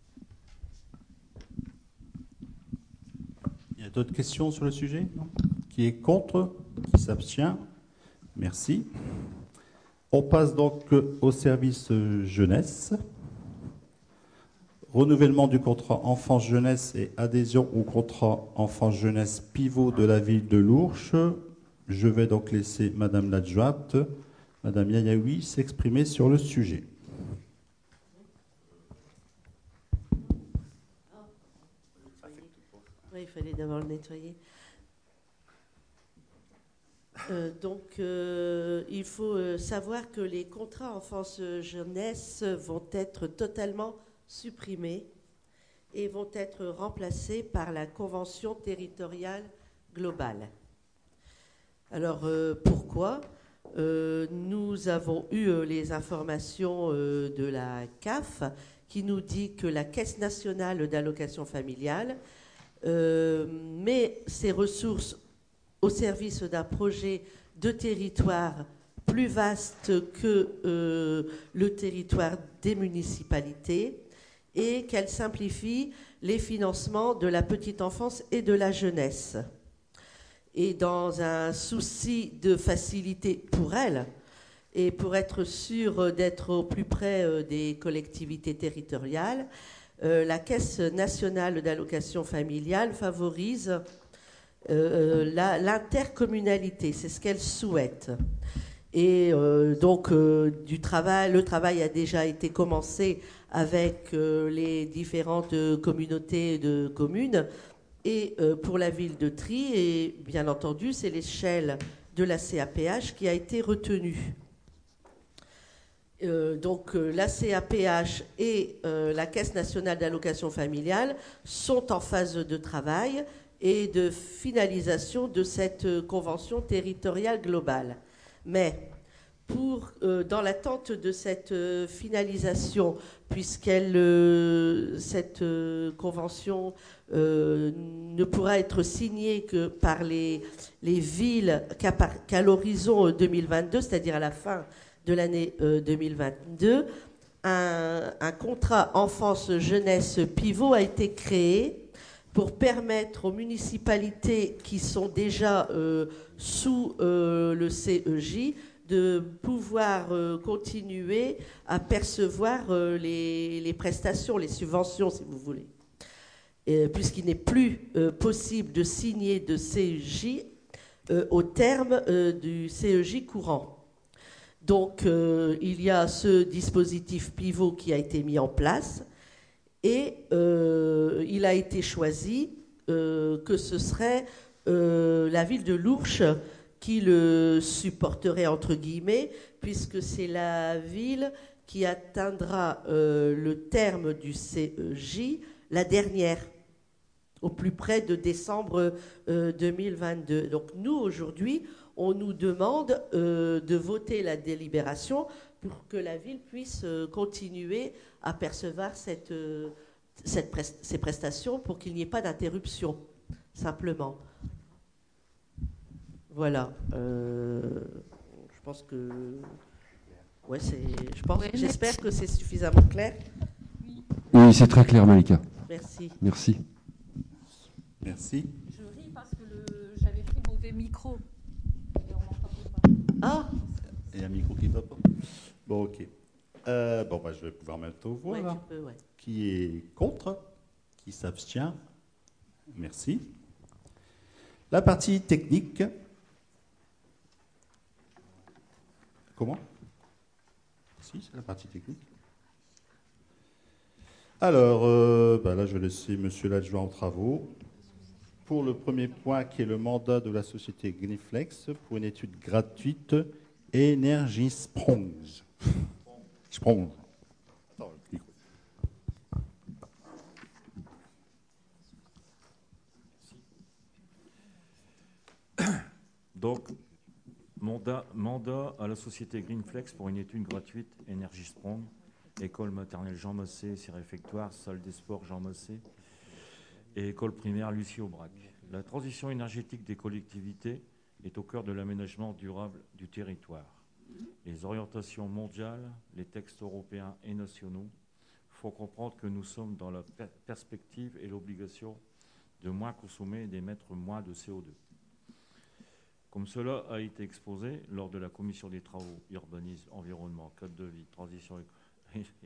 Il y a d'autres questions sur le sujet? Non. Qui est contre? Qui s'abstient? Merci. On passe donc au service jeunesse. renouvellement du contrat enfance-jeunesse et adhésion au contrat enfance-jeunesse pivot de la ville de Lourches. Je vais donc laisser Madame l'adjointe, Madame Yayaoui, s'exprimer sur le sujet. Oui, il fallait d'abord le nettoyer. Il faut savoir que les contrats enfance-jeunesse vont être totalement supprimés et vont être remplacés par la convention territoriale globale. Alors, pourquoi nous avons eu les informations de la CAF qui nous dit que la Caisse nationale d'allocation familiale met ses ressources au service d'un projet de territoire plus vaste que le territoire des municipalités et qu'elle simplifie les financements de la petite enfance et de la jeunesse. Et dans un souci de facilité pour elle et pour être sûr d'être au plus près des collectivités territoriales, la Caisse nationale d'allocation familiale favorise l'intercommunalité, c'est ce qu'elle souhaite. Et le travail a déjà été commencé avec les différentes communautés de communes et pour la ville de Trie, et bien entendu, c'est l'échelle de la CAPH qui a été retenue. La CAPH et la Caisse nationale d'allocation familiale sont en phase de travail et de finalisation de cette convention territoriale globale. Mais dans l'attente de cette finalisation, puisqu'elle cette convention ne pourra être signée que par les villes qu'à l'horizon 2022, c'est-à-dire à la fin de l'année 2022, un contrat enfance-jeunesse pivot a été créé pour permettre aux municipalités qui sont déjà sous le CEJ de pouvoir continuer à percevoir les prestations, les subventions, si vous voulez. Puisqu'il n'est plus possible de signer de CEJ au terme du CEJ courant. Donc, il y a ce dispositif pivot qui a été mis en place et il a été choisi que ce serait la ville de Lourches qui le supporterait, entre guillemets, puisque c'est la ville qui atteindra le terme du CEJ, la dernière, au plus près de décembre 2022. Donc nous, aujourd'hui, on nous demande de voter la délibération pour que la ville puisse continuer à percevoir ces prestations pour qu'il n'y ait pas d'interruption, simplement. Voilà. Je pense que... Ouais, j'espère que c'est suffisamment clair. Oui, c'est très clair, Malika. Merci. Merci. Merci. Je ris parce que j'avais pris le mauvais micro. Et on m'entendait pas. Ah. Il y a un micro qui ne va pas. Bon, ok. Je vais pouvoir mettre au voix. Ouais, tu peux, ouais. Qui est contre? Qui s'abstient? Merci. La partie technique. Comment? Si, c'est la partie technique. Alors, là, je vais laisser monsieur l'adjoint aux travaux. Pour le premier point, qui est le mandat de la société Greenflex pour une étude gratuite Energy Sprong. Donc, mandat à la société Greenflex pour une étude gratuite Energy Sprong, école maternelle Jean Massé, ses réfectoires, salle des sports Jean Massé et école primaire Lucie Aubrac. La transition énergétique des collectivités est au cœur de l'aménagement durable du territoire. Les orientations mondiales, les textes européens et nationaux font comprendre que nous sommes dans la perspective et l'obligation de moins consommer et d'émettre moins de CO2. Comme cela a été exposé lors de la commission des travaux urbanisme, environnement, cadre de vie, transition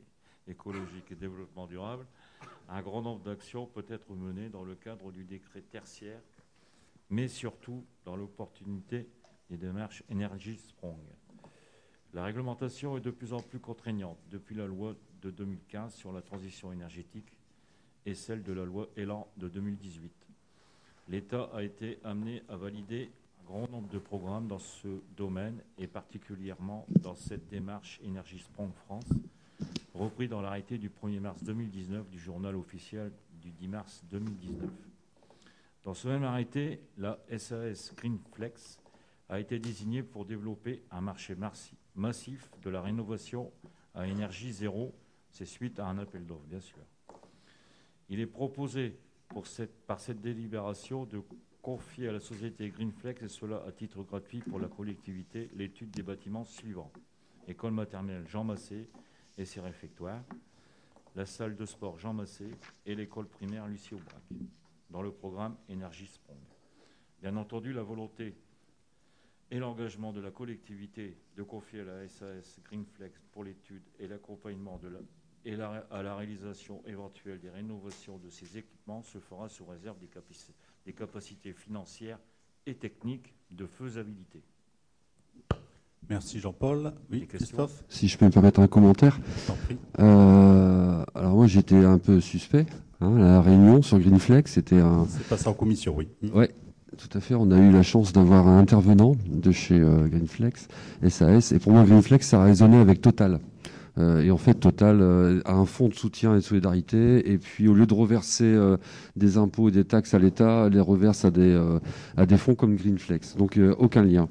écologique et développement durable, un grand nombre d'actions peut être mené dans le cadre du décret tertiaire, mais surtout dans l'opportunité des démarches Energy Strong. La réglementation est de plus en plus contraignante depuis la loi de 2015 sur la transition énergétique et celle de la loi Elan de 2018. L'État a été amené à valider un grand nombre de programmes dans ce domaine et particulièrement dans cette démarche Energy Strong France, repris dans l'arrêté du 1er mars 2019 du journal officiel du 10 mars 2019. Dans ce même arrêté, la SAS Greenflex a été désignée pour développer un marché massif de la rénovation à énergie zéro. C'est suite à un appel d'offres, bien sûr. Il est proposé par cette délibération de confier à la société Greenflex, et cela à titre gratuit pour la collectivité, l'étude des bâtiments suivants. École maternelle Jean Massé et ses réfectoires, la salle de sport Jean Massé et l'école primaire Lucie Aubrac, dans le programme Energy Strong. Bien entendu, la volonté et l'engagement de la collectivité de confier à la SAS Greenflex pour l'étude et l'accompagnement à la réalisation éventuelle des rénovations de ces équipements se fera sous réserve des capacités financières et techniques de faisabilité. Merci Jean-Paul. Oui, Christophe. Si je peux me permettre un commentaire. Alors moi j'étais un peu suspect. À la réunion sur Greenflex, c'était un... C'est passé en commission, oui. Ouais, tout à fait. On a eu la chance d'avoir un intervenant de chez Greenflex, SAS. Et pour moi, Greenflex, ça a résonné avec Total. Et en fait, Total a un fonds de soutien et de solidarité. Et puis, au lieu de reverser des impôts et des taxes à l'État, les reverse à des fonds comme Greenflex. Donc, aucun lien.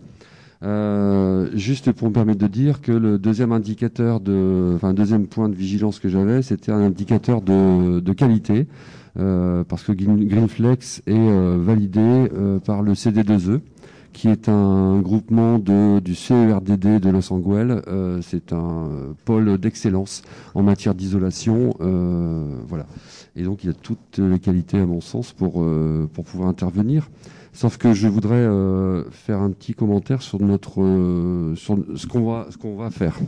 Juste pour me permettre de dire que le deuxième deuxième point de vigilance que j'avais, c'était un indicateur de qualité, parce que Greenflex est validé par le CD2E, qui est un groupement du CERDD de Los Angeles. C'est un pôle d'excellence en matière d'isolation, voilà. Et donc il y a toutes les qualités à mon sens pour pouvoir intervenir. Sauf que je voudrais faire un petit commentaire sur sur ce qu'on va faire.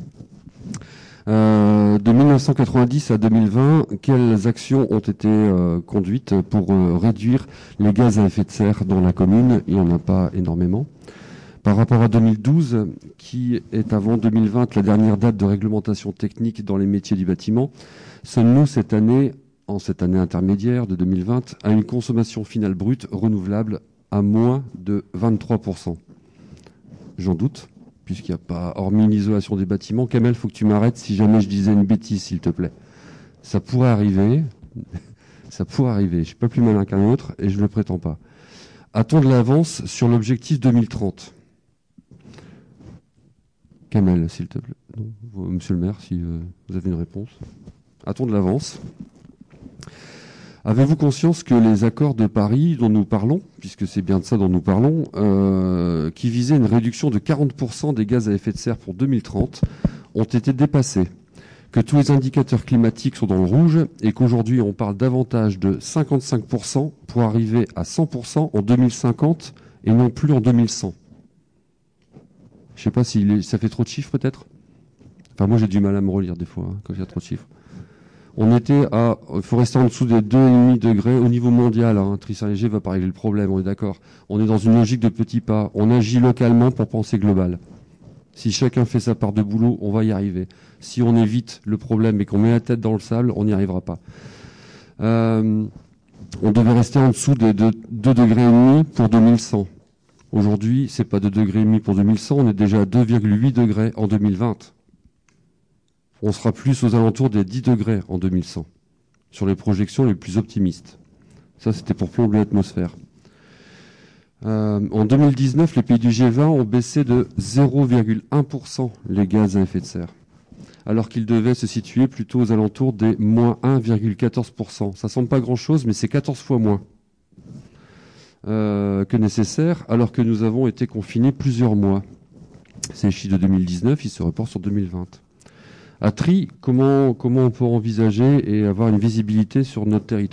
De 1990 à 2020, quelles actions ont été conduites pour réduire les gaz à effet de serre dans la commune? Il n'y en a pas énormément. Par rapport à 2012, qui est avant 2020 la dernière date de réglementation technique dans les métiers du bâtiment, sommes-nous en cette année intermédiaire de 2020 à une consommation finale brute renouvelable à moins de 23%. J'en doute, puisqu'il n'y a pas, hormis l'isolation des bâtiments. Kamel, il faut que tu m'arrêtes si jamais je disais une bêtise, s'il te plaît. Ça pourrait arriver. Ça pourrait arriver. Je ne suis pas plus malin qu'un autre et je ne le prétends pas. A-t-on de l'avance sur l'objectif 2030 ? Kamel, s'il te plaît. Non, monsieur le maire, si vous avez une réponse. A-t-on de l'avance ? Avez-vous conscience que les accords de Paris dont nous parlons, puisque c'est bien de ça dont nous parlons, qui visaient une réduction de 40% des gaz à effet de serre pour 2030, ont été dépassés, que tous les indicateurs climatiques sont dans le rouge et qu'aujourd'hui on parle davantage de 55% pour arriver à 100% en 2050 et non plus en 2100. Je ne sais pas si ça fait trop de chiffres peut-être. Enfin moi j'ai du mal à me relire des fois quand il y a trop de chiffres. On était il faut rester en dessous des 2,5 degrés au niveau mondial. Tristan-Léger va pas régler le problème, on est d'accord. On est dans une logique de petits pas. On agit localement pour penser global. Si chacun fait sa part de boulot, on va y arriver. Si on évite le problème et qu'on met la tête dans le sable, on n'y arrivera pas. On devait rester en dessous des 2,5 degrés pour 2100. Aujourd'hui, c'est pas 2,5 degrés pour 2100, on est déjà à 2,8 degrés en 2020. On sera plus aux alentours des 10 degrés en 2100, sur les projections les plus optimistes. Ça, c'était pour plomber l'atmosphère. En 2019, les pays du G20 ont baissé de 0,1% les gaz à effet de serre, alors qu'ils devaient se situer plutôt aux alentours des moins 1,14%. Ça semble pas grand-chose, mais c'est 14 fois moins que nécessaire, alors que nous avons été confinés plusieurs mois. C'est les chiffres de 2019, ils se reportent sur 2020. À Trie, comment on peut envisager et avoir une visibilité sur notre territoire ?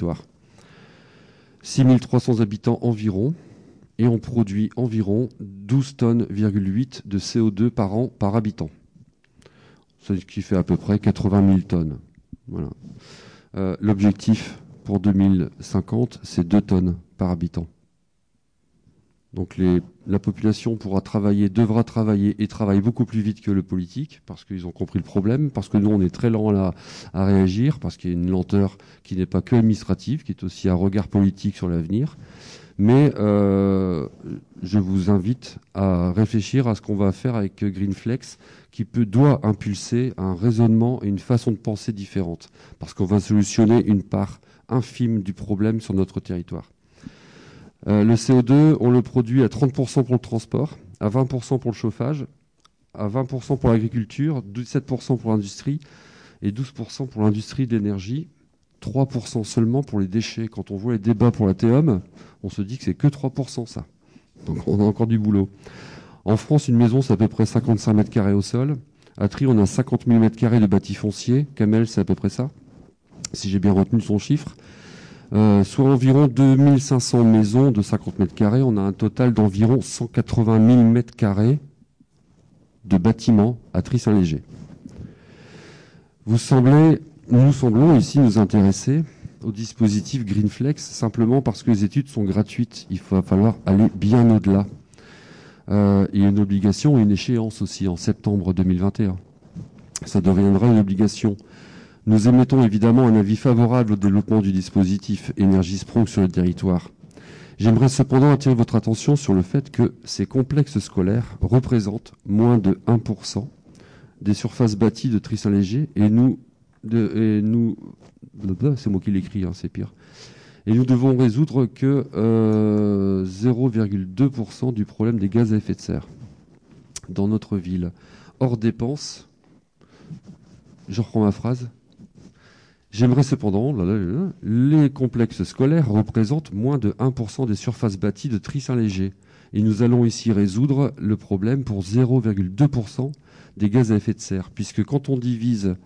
6300 habitants environ, et on produit environ 12,8 tonnes de CO2 par an par habitant. Ce qui fait à peu près 80 000 tonnes. Voilà. L'objectif pour 2050, c'est 2 tonnes par habitant. Donc la population devra travailler et travaille beaucoup plus vite que le politique, parce qu'ils ont compris le problème, parce que nous, on est très lent à réagir, parce qu'il y a une lenteur qui n'est pas que administrative, qui est aussi un regard politique sur l'avenir. Mais je vous invite à réfléchir à ce qu'on va faire avec Greenflex, qui doit impulser un raisonnement et une façon de penser différente, parce qu'on va solutionner une part infime du problème sur notre territoire. Le CO2, on le produit à 30% pour le transport, à 20% pour le chauffage, à 20% pour l'agriculture, 17% pour l'industrie et 12% pour l'industrie de l'énergie, 3% seulement pour les déchets. Quand on voit les débats pour la TEOM, on se dit que c'est que 3% ça. Donc on a encore du boulot. En France, une maison, c'est à peu près 55 mètres carrés au sol. À Trie, on a 50 000 mètres carrés de bâti foncier. Camel, c'est à peu près ça, si j'ai bien retenu son chiffre. Soit environ 2500 maisons de 50 mètres carrés. On a un total d'environ 180 000 mètres carrés de bâtiments à Trie-Saint-Léger. Nous semblons ici nous intéresser au dispositif Greenflex simplement parce que les études sont gratuites. Il va falloir aller bien au-delà. Il y a une obligation et une échéance aussi en septembre 2021. Ça deviendra une obligation. Nous émettons évidemment un avis favorable au développement du dispositif Énergie-Sprong sur le territoire. J'aimerais cependant attirer votre attention sur le fait que ces complexes scolaires représentent moins de 1% des surfaces bâties de Trie-Saint-Léger c'est moi qui l'écris, hein, c'est pire. Et nous devons résoudre que 0,2% du problème des gaz à effet de serre dans notre ville. Hors dépenses, je reprends ma phrase. J'aimerais cependant, les complexes scolaires représentent moins de 1% des surfaces bâties de Trie-Saint-Léger. Et nous allons ici résoudre le problème pour 0,2% des gaz à effet de serre. Puisque quand on divise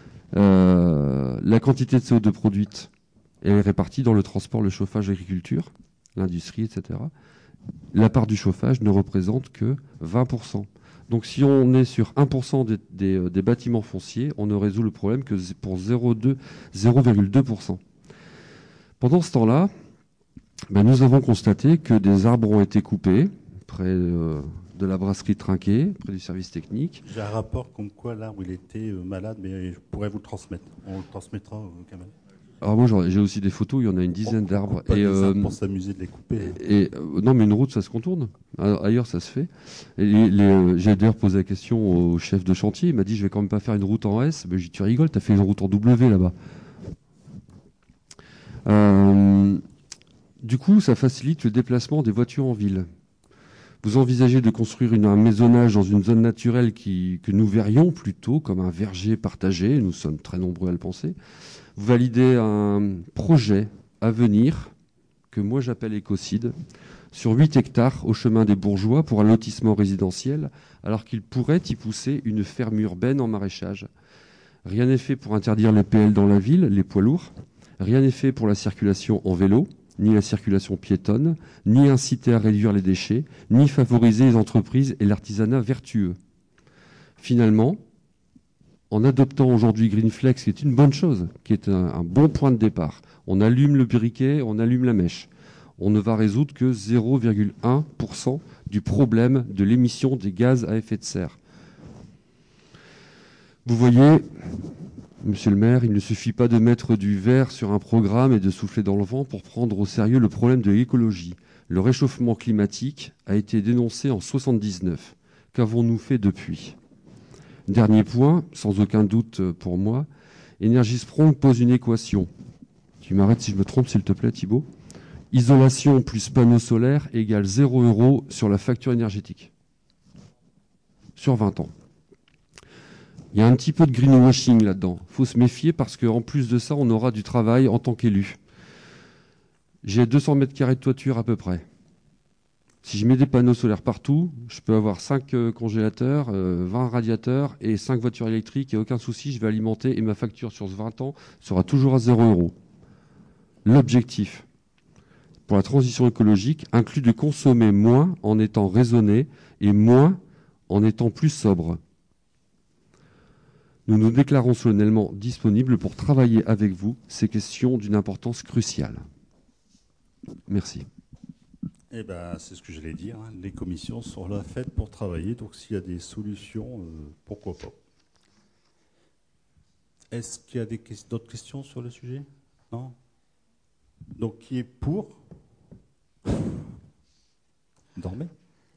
la quantité de CO2 produite, elle est répartie dans le transport, le chauffage, l'agriculture, l'industrie, etc. La part du chauffage ne représente que 20%. Donc si on est sur 1% des bâtiments fonciers, on ne résout le problème que pour 0,2%. Pendant ce temps-là, nous avons constaté que des arbres ont été coupés près de la brasserie Trinquet, près du service technique. J'ai un rapport comme quoi l'arbre il était malade, mais je pourrais vous le transmettre. On le transmettra quand même. Alors moi j'ai aussi des photos, il y en a une dizaine d'arbres. Et pour s'amuser de les couper. Non mais une route ça se contourne, ailleurs ça se fait. J'ai d'ailleurs posé la question au chef de chantier, il m'a dit je vais quand même pas faire une route en S. J'ai dit tu rigoles, t'as fait une route en W là-bas. Du coup ça facilite le déplacement des voitures en ville. Vous envisagez de construire un maisonnage dans une zone naturelle que nous verrions plutôt comme un verger partagé, nous sommes très nombreux à le penser. Vous validez un projet à venir, que moi j'appelle écocide, sur 8 hectares au chemin des Bourgeois pour un lotissement résidentiel, alors qu'il pourrait y pousser une ferme urbaine en maraîchage. Rien n'est fait pour interdire les PL dans la ville, les poids lourds. Rien n'est fait pour la circulation en vélo, ni la circulation piétonne, ni inciter à réduire les déchets, ni favoriser les entreprises et l'artisanat vertueux. Finalement, en adoptant aujourd'hui Greenflex, qui est une bonne chose, qui est un bon point de départ, on allume le briquet, on allume la mèche. On ne va résoudre que 0,1% du problème de l'émission des gaz à effet de serre. Vous voyez, monsieur le maire, il ne suffit pas de mettre du verre sur un programme et de souffler dans le vent pour prendre au sérieux le problème de l'écologie. Le réchauffement climatique a été dénoncé en 1979. Qu'avons-nous fait depuis ? Dernier point, sans aucun doute pour moi, Énergie-Sprong pose une équation. Tu m'arrêtes si je me trompe, s'il te plaît, Thibault. Isolation plus panneaux solaires égale 0 € sur la facture énergétique. Sur 20 ans. Il y a un petit peu de greenwashing là-dedans. Il faut se méfier parce qu'en plus de ça, on aura du travail en tant qu'élu. J'ai 200 mètres carrés de toiture à peu près. Si je mets des panneaux solaires partout, je peux avoir 5 congélateurs, 20 radiateurs et 5 voitures électriques et aucun souci, je vais alimenter et ma facture sur ce 20 ans sera toujours à 0 €. L'objectif pour la transition écologique inclut de consommer moins en étant raisonné et moins en étant plus sobre. Nous nous déclarons solennellement disponibles pour travailler avec vous ces questions d'une importance cruciale. Merci. Eh ben, c'est ce que j'allais dire. Hein. Les commissions sont là faites pour travailler, donc s'il y a des solutions, pourquoi pas. Est-ce qu'il y a d'autres questions sur le sujet? Non? Donc, qui est pour? Dormez.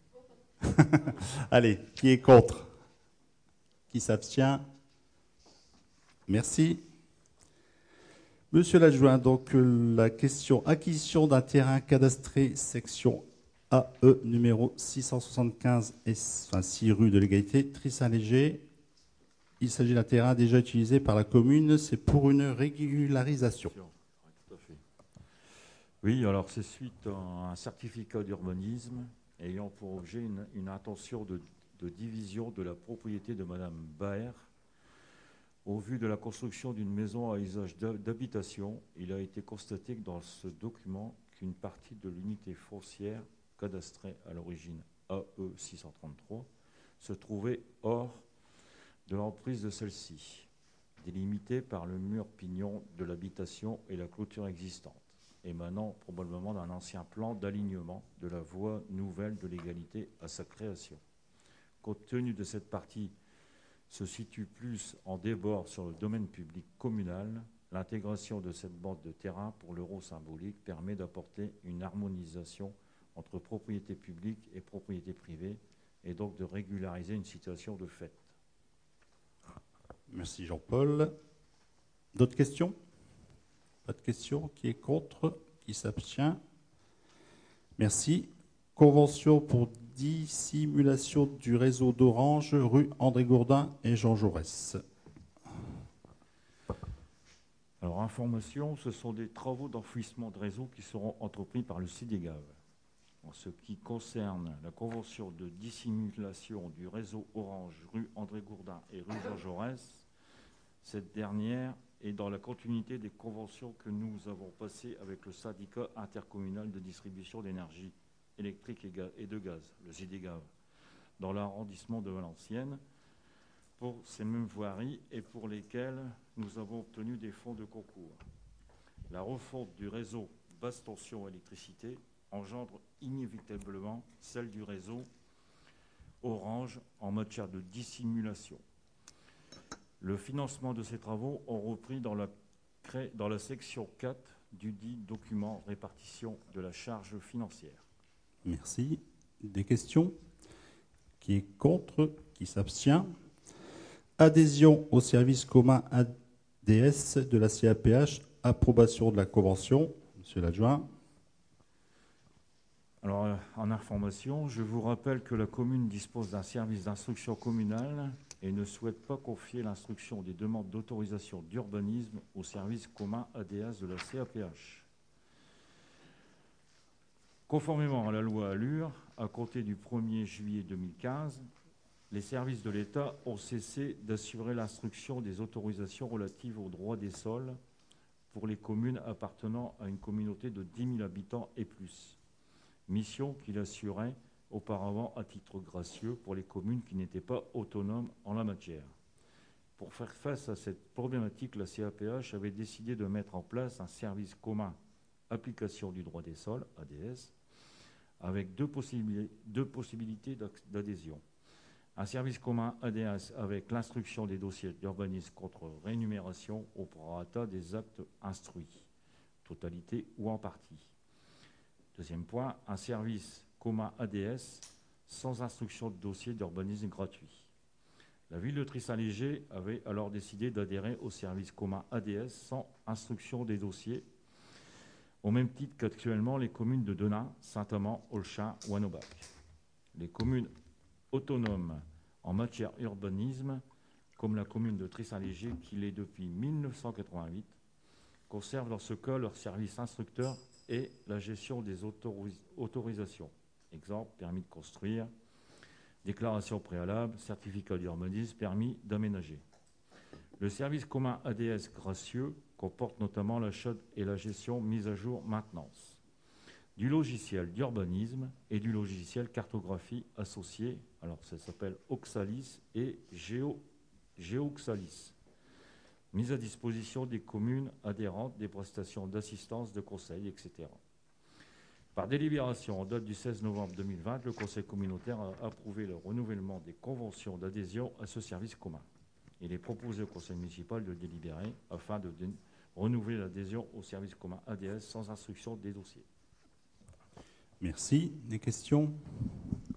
Allez, qui est contre? Qui s'abstient? Merci. Monsieur l'adjoint, donc la question acquisition d'un terrain cadastré section AE numéro 675 et 6 rue de l'Égalité, Tris-Saint-Léger. Il s'agit d'un terrain déjà utilisé par la commune, c'est pour une régularisation. Tout à fait. Oui, alors c'est suite à un certificat d'urbanisme ayant pour objet une intention de division de la propriété de Madame Baer. Au vu de la construction d'une maison à usage d'habitation, il a été constaté que dans ce document qu'une partie de l'unité foncière cadastrée à l'origine AE 633 se trouvait hors de l'emprise de celle-ci, délimitée par le mur pignon de l'habitation et la clôture existante, émanant probablement d'un ancien plan d'alignement de la voie nouvelle de l'égalité à sa création. Compte tenu de cette partie se situe plus en débord sur le domaine public communal, l'intégration de cette bande de terrain pour l'euro symbolique permet d'apporter une harmonisation entre propriété publique et propriété privée et donc de régulariser une situation de fait. Merci Jean-Paul. D'autres questions? Pas de questions. Qui est contre? Qui s'abstient? Merci. Convention pour dissimulation du réseau d'Orange, rue André Gourdin et Jean Jaurès. Alors, information, ce sont des travaux d'enfouissement de réseau qui seront entrepris par le CIDEGAV. En ce qui concerne la convention de dissimulation du réseau Orange, rue André Gourdin et rue Jean Jaurès, cette dernière est dans la continuité des conventions que nous avons passées avec le syndicat intercommunal de distribution d'énergie électrique et de gaz, le CIDEGAV, dans l'arrondissement de Valenciennes, pour ces mêmes voiries et pour lesquelles nous avons obtenu des fonds de concours. La refonte du réseau basse tension électricité engendre inévitablement celle du réseau Orange en matière de dissimulation. Le financement de ces travaux ont repris dans la section 4 du dit document répartition de la charge financière. Merci. Des questions? Qui est contre? Qui s'abstient? Adhésion au service commun ADS de la CAPH. Approbation de la convention. Monsieur l'adjoint. Alors, en information, je vous rappelle que la commune dispose d'un service d'instruction communal et ne souhaite pas confier l'instruction des demandes d'autorisation d'urbanisme au service commun ADS de la CAPH. Conformément à la loi ALUR, à compter du 1er juillet 2015, les services de l'État ont cessé d'assurer l'instruction des autorisations relatives aux droits des sols pour les communes appartenant à une communauté de 10 000 habitants et plus, mission qu'il assurait auparavant à titre gracieux pour les communes qui n'étaient pas autonomes en la matière. Pour faire face à cette problématique, la CAPH avait décidé de mettre en place un service commun application du droit des sols, ADS, avec deux possibilités d'adhésion. Un service commun ADS avec l'instruction des dossiers d'urbanisme contre rémunération au prorata des actes instruits, totalité ou en partie. Deuxième point, un service commun ADS sans instruction de dossier d'urbanisme gratuit. La ville de Tris-Saint-Léger avait alors décidé d'adhérer au service commun ADS sans instruction des dossiers, au même titre qu'actuellement les communes de Denain, Saint-Amand, Olchin ou Anobac. Les communes autonomes en matière urbanisme, comme la commune de Tris-Saint-Léger, qui l'est depuis 1988, conservent dans ce cas leur service instructeur et la gestion des autorisations. Exemple, permis de construire, déclaration préalable, certificat d'urbanisme, permis d'aménager. Le service commun ADS gracieux comporte notamment l'achat et la gestion mise à jour maintenance du logiciel d'urbanisme et du logiciel cartographie associé. Alors ça s'appelle Oxalis et Géoxalis. Mise à disposition des communes adhérentes des prestations d'assistance, de conseil, etc. Par délibération en date du 16 novembre 2020, le Conseil communautaire a approuvé le renouvellement des conventions d'adhésion à ce service commun. Il est proposé au Conseil municipal de délibérer afin de renouveler l'adhésion au service commun ADS sans instruction des dossiers. Merci. Des questions ? Christophe ?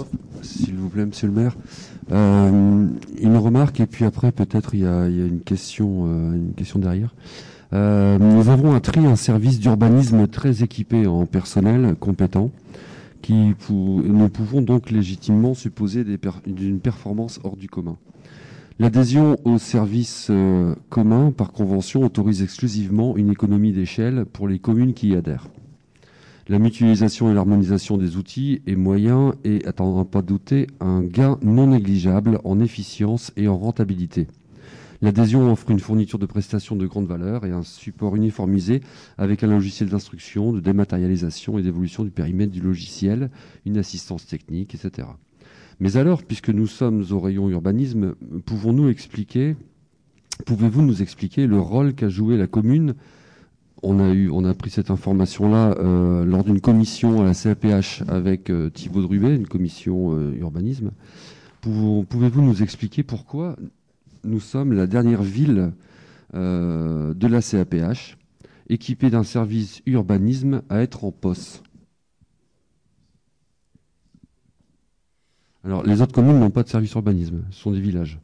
S'il vous plaît, monsieur le maire. Une remarque et puis après peut-être il y a une question derrière. Nous avons un service d'urbanisme très équipé en personnel compétent nous pouvons donc légitimement supposer d'une performance hors du commun. L'adhésion au service commun par convention autorise exclusivement une économie d'échelle pour les communes qui y adhèrent. La mutualisation et l'harmonisation des outils et moyens est, à n'en pas douter, un gain non négligeable en efficience et en rentabilité. L'adhésion offre une fourniture de prestations de grande valeur et un support uniformisé avec un logiciel d'instruction, de dématérialisation et d'évolution du périmètre du logiciel, une assistance technique, etc. Mais alors, puisque nous sommes au rayon urbanisme, pouvez-vous nous expliquer le rôle qu'a joué la commune ? On a pris cette information-là lors d'une commission à la CAPH avec Thibaut Drubet, une commission urbanisme. Pouvez-vous nous expliquer pourquoi nous sommes la dernière ville de la CAPH équipée d'un service urbanisme à être en POS ? Alors, les autres communes n'ont pas de service urbanisme, ce sont des villages.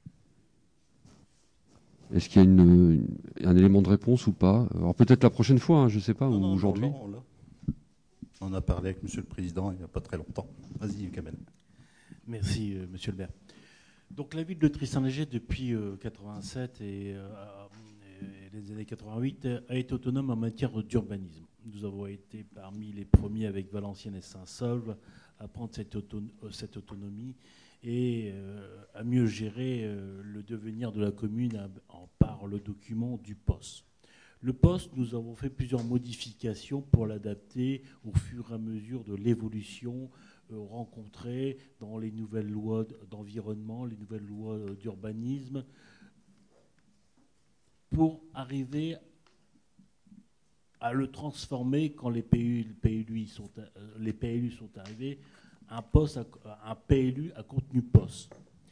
Est-ce qu'il y a un élément de réponse ou pas ? Alors peut-être la prochaine fois, je ne sais pas, ou aujourd'hui. On en a parlé avec Monsieur le Président il n'y a pas très longtemps. Vas-y, Kamel. Merci, Monsieur le maire. Donc la ville de Tristan-Léger, depuis 87 et les années 88, a été autonome en matière d'urbanisme. Nous avons été parmi les premiers avec Valenciennes et Saint-Saulve à prendre cette autonomie et à mieux gérer le devenir de la commune par le document du POS. Le POS, nous avons fait plusieurs modifications pour l'adapter au fur et à mesure de l'évolution rencontrée dans les nouvelles lois d'environnement, les nouvelles lois d'urbanisme, pour arriver à le transformer quand les PLU sont arrivés, un PLU à contenu POS.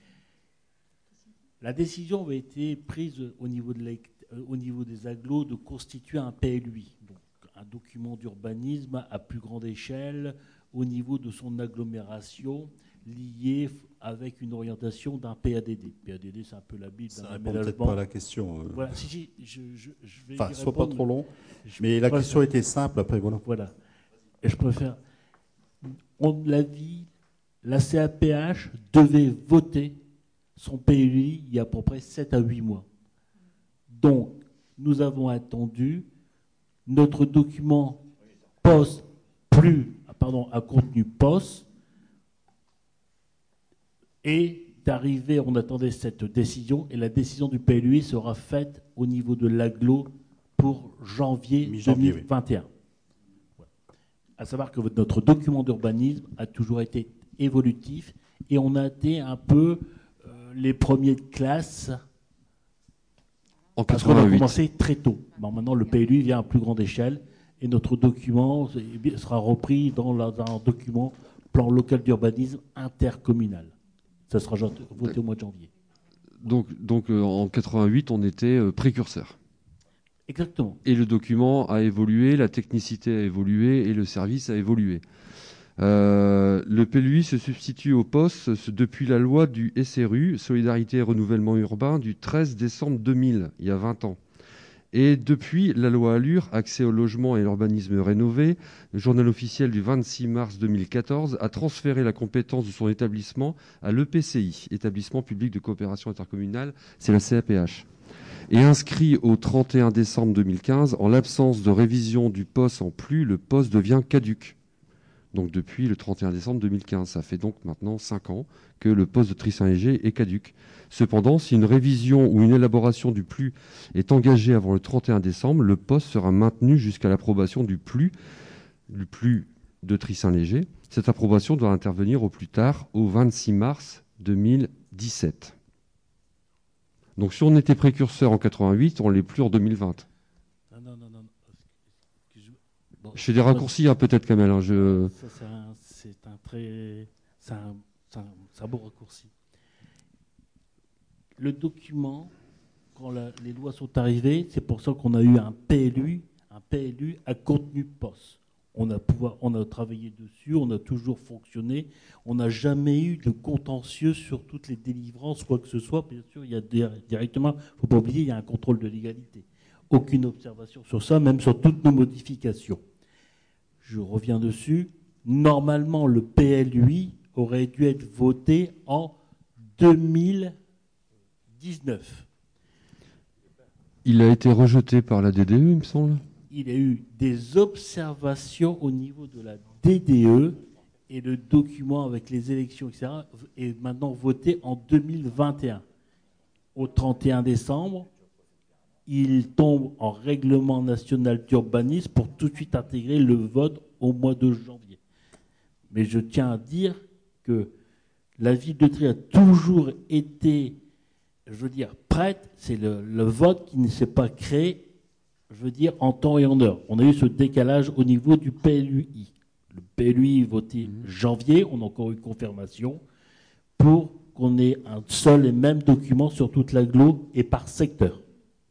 La décision avait été prise au niveau des agglos de constituer un PLUI, donc un document d'urbanisme à plus grande échelle au niveau de son agglomération, lié avec une orientation d'un PADD. PADD, c'est un peu la Bible. Ça ne répond peut-être pas à la question. Voilà, si, je vais y soit répondre, pas trop long. Mais la question était simple, après, voilà. Voilà. Et je préfère... On l'a dit, la CAPH devait voter son PLUI il y a à peu près 7 à 8 mois. Donc, nous avons attendu notre document POS à contenu POS et d'arriver, on attendait cette décision et la décision du PLUI sera faite au niveau de l'agglo pour janvier 2021. Oui. À savoir que notre document d'urbanisme a toujours été évolutif et on a été un peu les premiers de classe parce qu'on a commencé très tôt. Bon, maintenant, le PLU vient à plus grande échelle et notre document sera repris dans un document plan local d'urbanisme intercommunal. Ça sera voté au mois de janvier. Donc en 88, on était précurseur. Exactement. Et le document a évolué, la technicité a évolué et le service a évolué. Le PLUI se substitue au POS depuis la loi du SRU, Solidarité et Renouvellement Urbain, du 13 décembre 2000, il y a 20 ans. Et depuis la loi Allure, accès au logement et l'urbanisme rénové, le journal officiel du 26 mars 2014 a transféré la compétence de son établissement à l'EPCI, établissement public de coopération intercommunale, c'est la CAPH. Et inscrit au 31 décembre 2015, en l'absence de révision du POS en plus, le POS devient caduc. Donc depuis le 31 décembre 2015, ça fait donc maintenant 5 ans que le POS de Tristan-Léger est caduc. Cependant, si une révision ou une élaboration du PLU est engagée avant le 31 décembre, le POS sera maintenu jusqu'à l'approbation du PLU de Tristan-Léger. Cette approbation doit intervenir au plus tard au 26 mars 2017. Donc si on était précurseur en 88, on ne l'est plus en 2020. Non. Bon, je fais des raccourcis, hein, peut-être, Kamel. Hein, c'est un beau raccourci. Le document, quand les lois sont arrivées, c'est pour ça qu'on a eu un PLU à contenu poste. On a travaillé dessus, on a toujours fonctionné. On n'a jamais eu de contentieux sur toutes les délivrances, quoi que ce soit. Bien sûr, il y a directement, il ne faut pas oublier, il y a un contrôle de légalité. Aucune observation sur ça, même sur toutes nos modifications. Je reviens dessus. Normalement, le PLUI aurait dû être voté en 2019. Il a été rejeté par la DDE, il me semble. Il y a eu des observations au niveau de la DDE et le document avec les élections, etc., est maintenant voté en 2021. Au 31 décembre, il tombe en règlement national d'urbanisme pour tout de suite intégrer le vote au mois de janvier. Mais je tiens à dire que la ville de Trier a toujours été, prête. C'est le vote qui ne s'est pas créé, en temps et en heure. On a eu ce décalage au niveau du PLUI. Le PLUI voté janvier, on a encore eu confirmation, pour qu'on ait un seul et même document sur toute l'agglo et par secteur.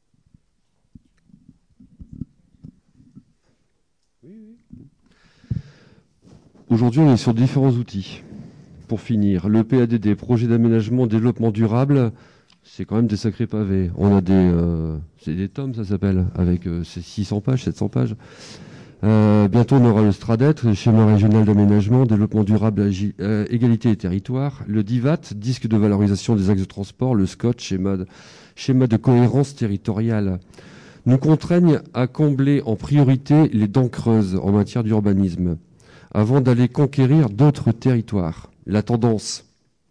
Aujourd'hui, on est sur différents outils. Pour finir, le PADD, projet d'aménagement développement durable, c'est quand même des sacrés pavés. On a c'est des tomes, ça s'appelle, avec 600 pages, 700 pages. Bientôt, on aura le STRADET, le schéma régional d'aménagement, développement durable, égalité des territoires, le DIVAT, disque de valorisation des axes de transport, le SCOT, schéma de cohérence territoriale, nous contraignent à combler en priorité les dents creuses en matière d'urbanisme, avant d'aller conquérir d'autres territoires. La tendance,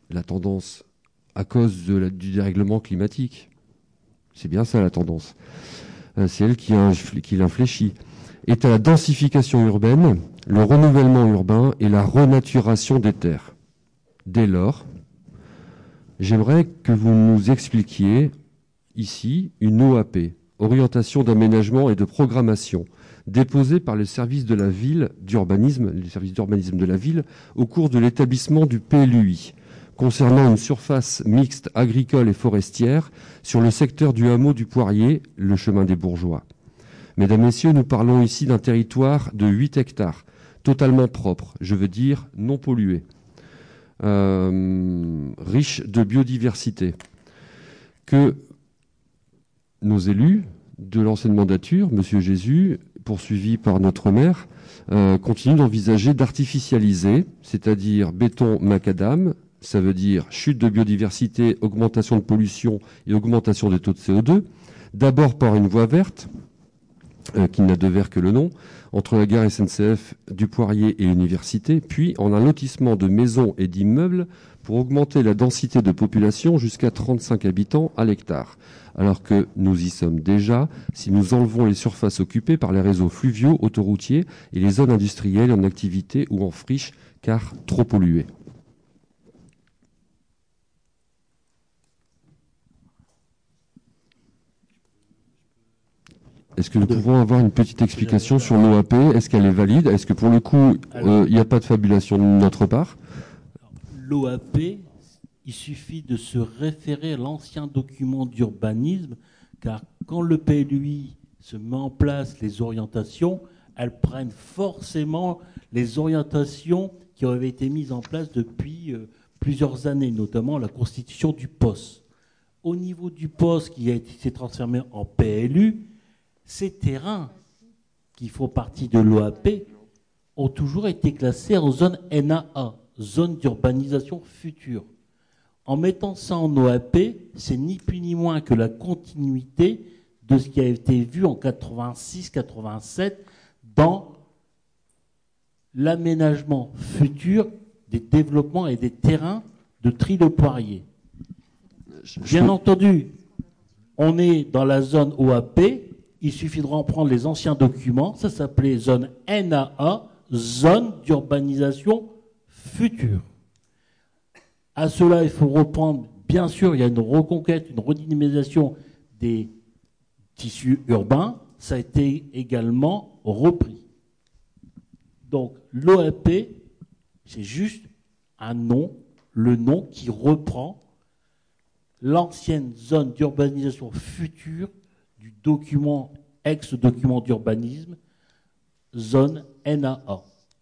à cause du dérèglement climatique, c'est bien ça la tendance, c'est elle qui l'infléchit, est à la densification urbaine, le renouvellement urbain et la renaturation des terres. Dès lors, j'aimerais que vous nous expliquiez ici une OAP, orientation d'aménagement et de programmation, déposée par le service de la ville d'urbanisme, les services d'urbanisme de la ville, au cours de l'établissement du PLUI, concernant une surface mixte agricole et forestière sur le secteur du hameau du Poirier, le chemin des Bourgeois. Mesdames, Messieurs, nous parlons ici d'un territoire de 8 hectares, totalement propre, je veux dire non pollué, riche de biodiversité, que nos élus de l'ancienne mandature, M. Jésus, poursuivi par notre maire, continuent d'envisager d'artificialiser, c'est-à-dire béton macadam, ça veut dire chute de biodiversité, augmentation de pollution et augmentation des taux de CO2, d'abord par une voie verte, qui n'a de vert que le nom, entre la gare SNCF du Poirier et l'université, puis en un lotissement de maisons et d'immeubles pour augmenter la densité de population jusqu'à 35 habitants à l'hectare, alors que nous y sommes déjà si nous enlevons les surfaces occupées par les réseaux fluviaux, autoroutiers et les zones industrielles en activité ou en friche, car trop polluées. Est-ce que nous pouvons avoir une petite explication sur l'OAP? Est-ce qu'elle est valide? Est-ce que pour le coup, il n'y a pas de fabulation de notre part? L'OAP, il suffit de se référer à l'ancien document d'urbanisme, car quand le PLUI se met en place les orientations, elles prennent forcément les orientations qui avaient été mises en place depuis plusieurs années, notamment la constitution du POS. Au niveau du POS qui s'est transformé en PLU, ces terrains qui font partie de l'OAP ont toujours été classés en zone NAA, zone d'urbanisation future. En mettant ça en OAP, c'est ni plus ni moins que la continuité de ce qui a été vu en 86-87 dans l'aménagement futur des développements et des terrains de Tri-le-Poirier. Bien entendu, on est dans la zone OAP. Il suffira de prendre les anciens documents, ça s'appelait zone NAA, zone d'urbanisation future. À cela, il faut reprendre bien sûr, il y a une reconquête, une redynamisation des tissus urbains, ça a été également repris. Donc l'OAP, c'est juste un nom, le nom qui reprend l'ancienne zone d'urbanisation future du document, ex-document d'urbanisme, zone NAA.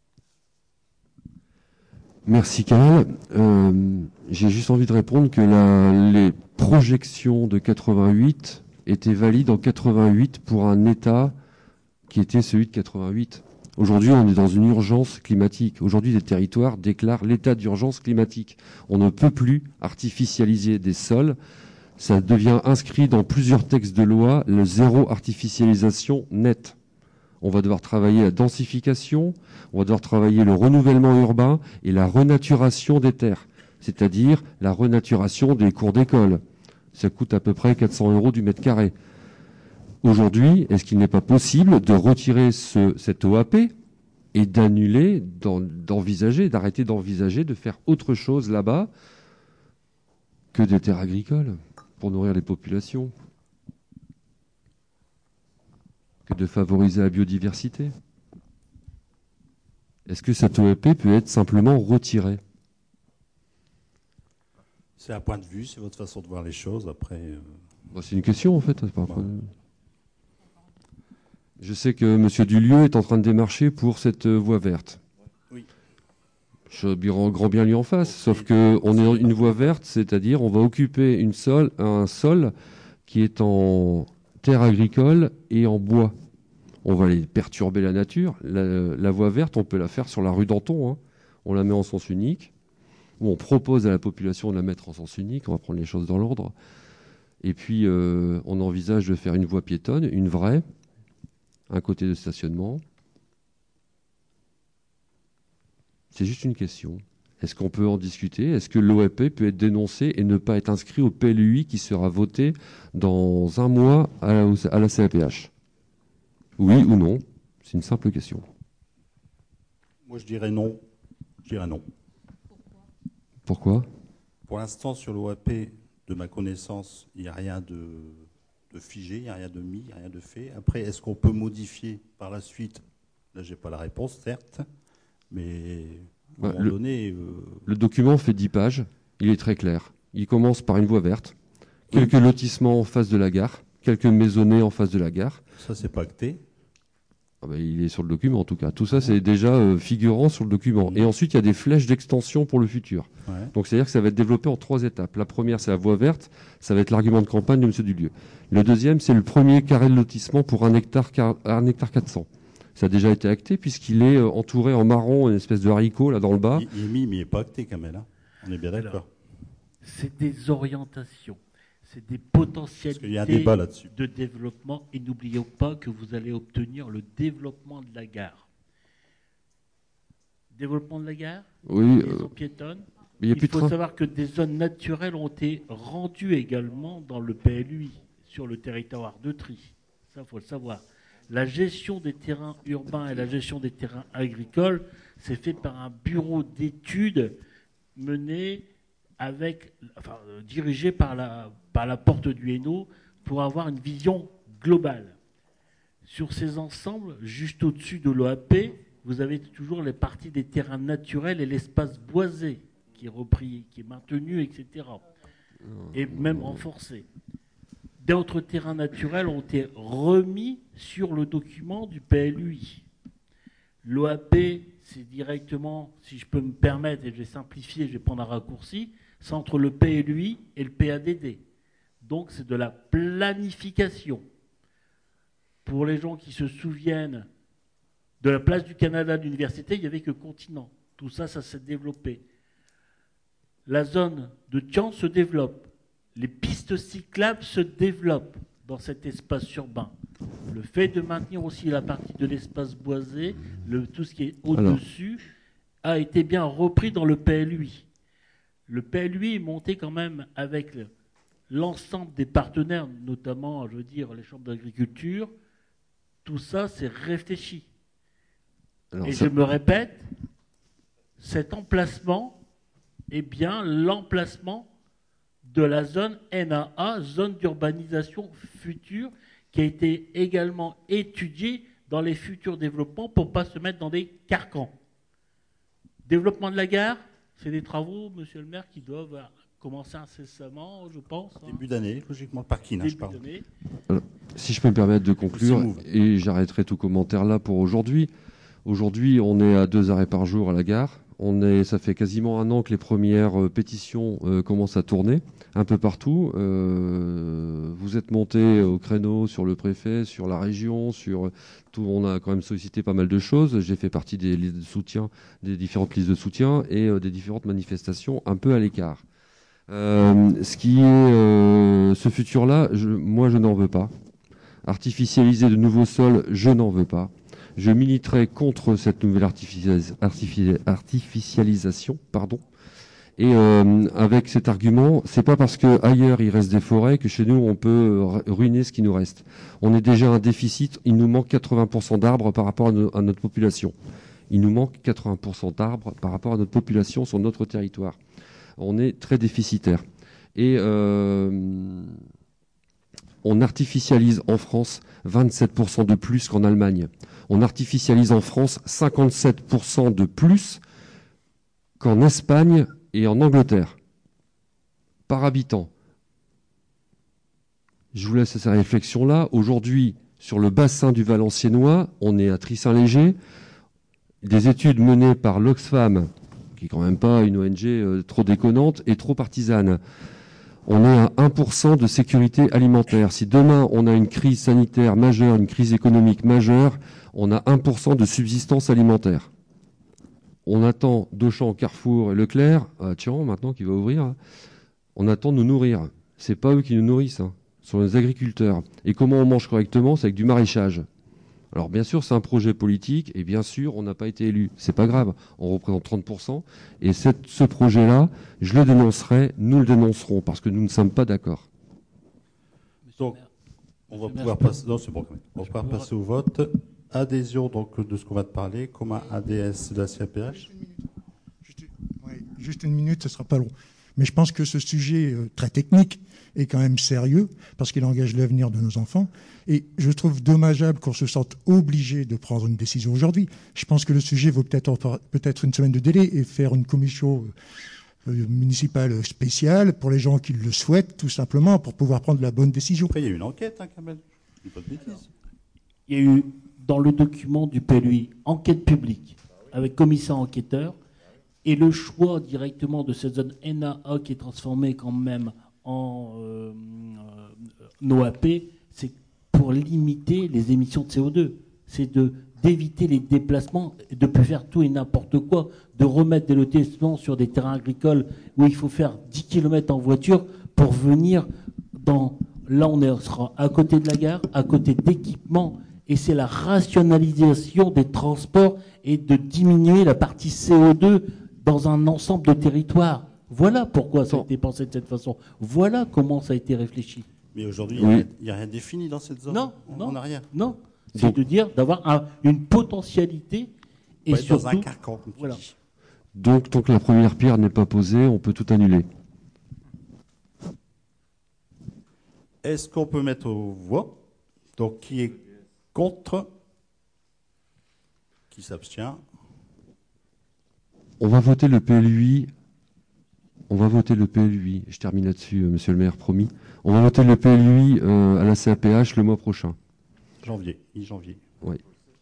Merci Karl. J'ai juste envie de répondre que les projections de 88 étaient valides en 88 pour un état qui était celui de 88. Aujourd'hui, on est dans une urgence climatique. Aujourd'hui, les territoires déclarent l'état d'urgence climatique. On ne peut plus artificialiser des sols. Ça devient inscrit dans plusieurs textes de loi, le zéro artificialisation net. On va devoir travailler la densification, on va devoir travailler le renouvellement urbain et la renaturation des terres, c'est-à-dire la renaturation des cours d'école. Ça coûte à peu près 400 € du mètre carré. Aujourd'hui, est-ce qu'il n'est pas possible de retirer cette OAP et d'annuler, d'arrêter d'envisager de faire autre chose là-bas que des terres agricoles pour nourrir les populations, que de favoriser la biodiversité? Est-ce que cette OAP peut être simplement retirée? C'est un point de vue, c'est votre façon de voir les choses. Après, c'est une question en fait. Je sais que M. Dulieu est en train de démarcher pour cette voie verte. Oui. Je grand bien lui en face, sauf qu'on est une voie verte, c'est-à-dire on va occuper un sol qui est en terre agricole et en bois. On va aller perturber la nature. La voie verte, on peut la faire sur la rue Danton. Hein. On la met en sens unique, ou on propose à la population de la mettre en sens unique. On va prendre les choses dans l'ordre. Et puis, on envisage de faire une voie piétonne, une vraie, un côté de stationnement. C'est juste une question. Est-ce qu'on peut en discuter? Est-ce que l'OAP peut être dénoncée et ne pas être inscrit au PLUI qui sera voté dans un mois à la CAPH? Oui ou non? C'est une simple question. Moi, je dirais non. Je dirais non. Pourquoi? Pour l'instant, sur l'OAP, de ma connaissance, il n'y a rien de figé, il n'y a rien de mis, il n'y a rien de fait. Après, est-ce qu'on peut modifier par la suite? Là, je n'ai pas la réponse, certes, mais à un moment donné... Le document fait 10 pages, il est très clair. Il commence par une voie verte, quelques lotissements en face de la gare, quelques maisonnées en face de la gare. Ça, c'est pas acté. Il est sur le document, en tout cas. Tout ça, c'est déjà figurant sur le document. Et ensuite, il y a des flèches d'extension pour le futur. Ouais. Donc, c'est-à-dire que ça va être développé en 3 étapes. La première, c'est la voie verte. Ça va être l'argument de campagne de M. Dulieu. Le deuxième, c'est le premier carré de lotissement pour 1 hectare 400. Ça a déjà été acté, puisqu'il est entouré en marron, une espèce de haricot, là, dans le bas. Il est mis, mais il n'est pas acté, quand même. Hein. On est bien d'accord. C'est des orientations. C'est des potentialités de développement. Et n'oubliez pas que vous allez obtenir le développement de la gare. Développement de la gare, oui, liaison piétonne. Il faut savoir que des zones naturelles ont été rendues également dans le PLUI, sur le territoire de Try. Ça, il faut le savoir. La gestion des terrains urbains et la gestion des terrains agricoles, c'est fait par un bureau d'études mené dirigé par la porte du Hainaut pour avoir une vision globale. Sur ces ensembles, juste au-dessus de l'OAP, vous avez toujours les parties des terrains naturels et l'espace boisé qui est repris, qui est maintenu, etc. Et même renforcé. D'autres terrains naturels ont été remis sur le document du PLUI. L'OAP, c'est directement, si je peux me permettre, et je vais simplifier, je vais prendre un raccourci, c'est entre le PLUI et le PADD. Donc c'est de la planification. Pour les gens qui se souviennent de la place du Canada de l'université, il n'y avait que continent. Tout ça, ça s'est développé. La zone de Tian se développe. Les pistes cyclables se développent dans cet espace urbain. Le fait de maintenir aussi la partie de l'espace boisé, tout ce qui est au-dessus, a été bien repris dans le PLUI. Le PLUI est monté quand même avec l'ensemble des partenaires, notamment, je veux dire, les chambres d'agriculture. Tout ça, c'est réfléchi. Et je me répète, cet emplacement est bien l'emplacement de la zone NAA, zone d'urbanisation future, qui a été également étudiée dans les futurs développements pour ne pas se mettre dans des carcans. Développement de la gare, c'est des travaux, monsieur le maire, qui doivent commencer incessamment, je pense. Début d'année, logiquement, le parking, je parle. Alors, si je peux me permettre de conclure, et j'arrêterai tout commentaire là pour aujourd'hui. Aujourd'hui, on est à 2 arrêts par jour à la gare. Ça fait quasiment 1 an que les premières pétitions commencent à tourner un peu partout. Vous êtes monté au créneau sur le préfet, sur la région, sur tout. On a quand même sollicité pas mal de choses. J'ai fait partie des listes de soutien, des différentes listes de soutien et des différentes manifestations un peu à l'écart. Ce futur-là, moi, je n'en veux pas. Artificialiser de nouveaux sols, je n'en veux pas. Je militerai contre cette nouvelle artificialisation, Et avec cet argument, c'est pas parce que ailleurs il reste des forêts que chez nous on peut ruiner ce qui nous reste. On est déjà un déficit. Il nous manque 80% d'arbres par rapport à notre population. Il nous manque 80% d'arbres par rapport à notre population sur notre territoire. On est très déficitaire. Et on artificialise en France 27% de plus qu'en Allemagne. On artificialise en France 57% de plus qu'en Espagne et en Angleterre, par habitant. Je vous laisse cette réflexion-là. Aujourd'hui, sur le bassin du Valenciennois, on est à Tris-Saint-Léger. Des études menées par l'Oxfam, qui n'est quand même pas une ONG trop déconnante et trop partisane. On est à 1% de sécurité alimentaire. Si demain on a une crise sanitaire majeure, une crise économique majeure, on a 1% de subsistance alimentaire. On attend Auchan, Carrefour et Leclerc, maintenant qui va ouvrir, on attend de nous nourrir. C'est pas eux qui nous nourrissent, ce sont les agriculteurs. Et comment on mange correctement, c'est avec du maraîchage. Alors bien sûr, c'est un projet politique et bien sûr, on n'a pas été élu. C'est pas grave, on représente 30%. Et ce projet-là, je le dénoncerai, nous le dénoncerons parce que nous ne sommes pas d'accord. Donc, on va pouvoir passer. Non, c'est bon. On va pouvoir passer au vote. Adhésion donc de ce qu'on va te parler, comme un ADS de la CAPH. Juste une minute, ce ne sera pas long. Mais je pense que ce sujet très technique est quand même sérieux parce qu'il engage l'avenir de nos enfants. Et je trouve dommageable qu'on se sente obligé de prendre une décision aujourd'hui. Je pense que le sujet vaut peut-être une semaine de délai et faire une commission municipale spéciale pour les gens qui le souhaitent, tout simplement, pour pouvoir prendre la bonne décision. Après, il y a eu une enquête, quand même. Je ne dis pas de bêtises. Il y a eu, dans le document du PLUI, enquête publique, avec commissaire enquêteur, et le choix directement de cette zone NAA qui est transformée quand même en OAP, c'est pour limiter les émissions de CO2. C'est d'éviter les déplacements, de ne plus faire tout et n'importe quoi, de remettre des lotissements sur des terrains agricoles où il faut faire 10 km en voiture pour venir dans... Là, on sera à côté de la gare, à côté d'équipements, et c'est la rationalisation des transports et de diminuer la partie CO2 dans un ensemble de territoires. Voilà pourquoi ça a été pensé de cette façon. Voilà comment ça a été réfléchi. Mais aujourd'hui, il n'y a rien défini dans cette zone. Non, on n'a rien. Non, c'est de dire d'avoir une potentialité et surtout dans un carcan. Voilà. Donc, tant que la première pierre n'est pas posée, on peut tout annuler. Est-ce qu'on peut mettre aux voix? Donc, qui est contre? Qui s'abstient? On va voter le PLUI. On va voter le PLUI. Je termine là-dessus, monsieur le maire, promis. On va voter le PLUI à la CAPH le mois prochain. Mi-janvier. Oui.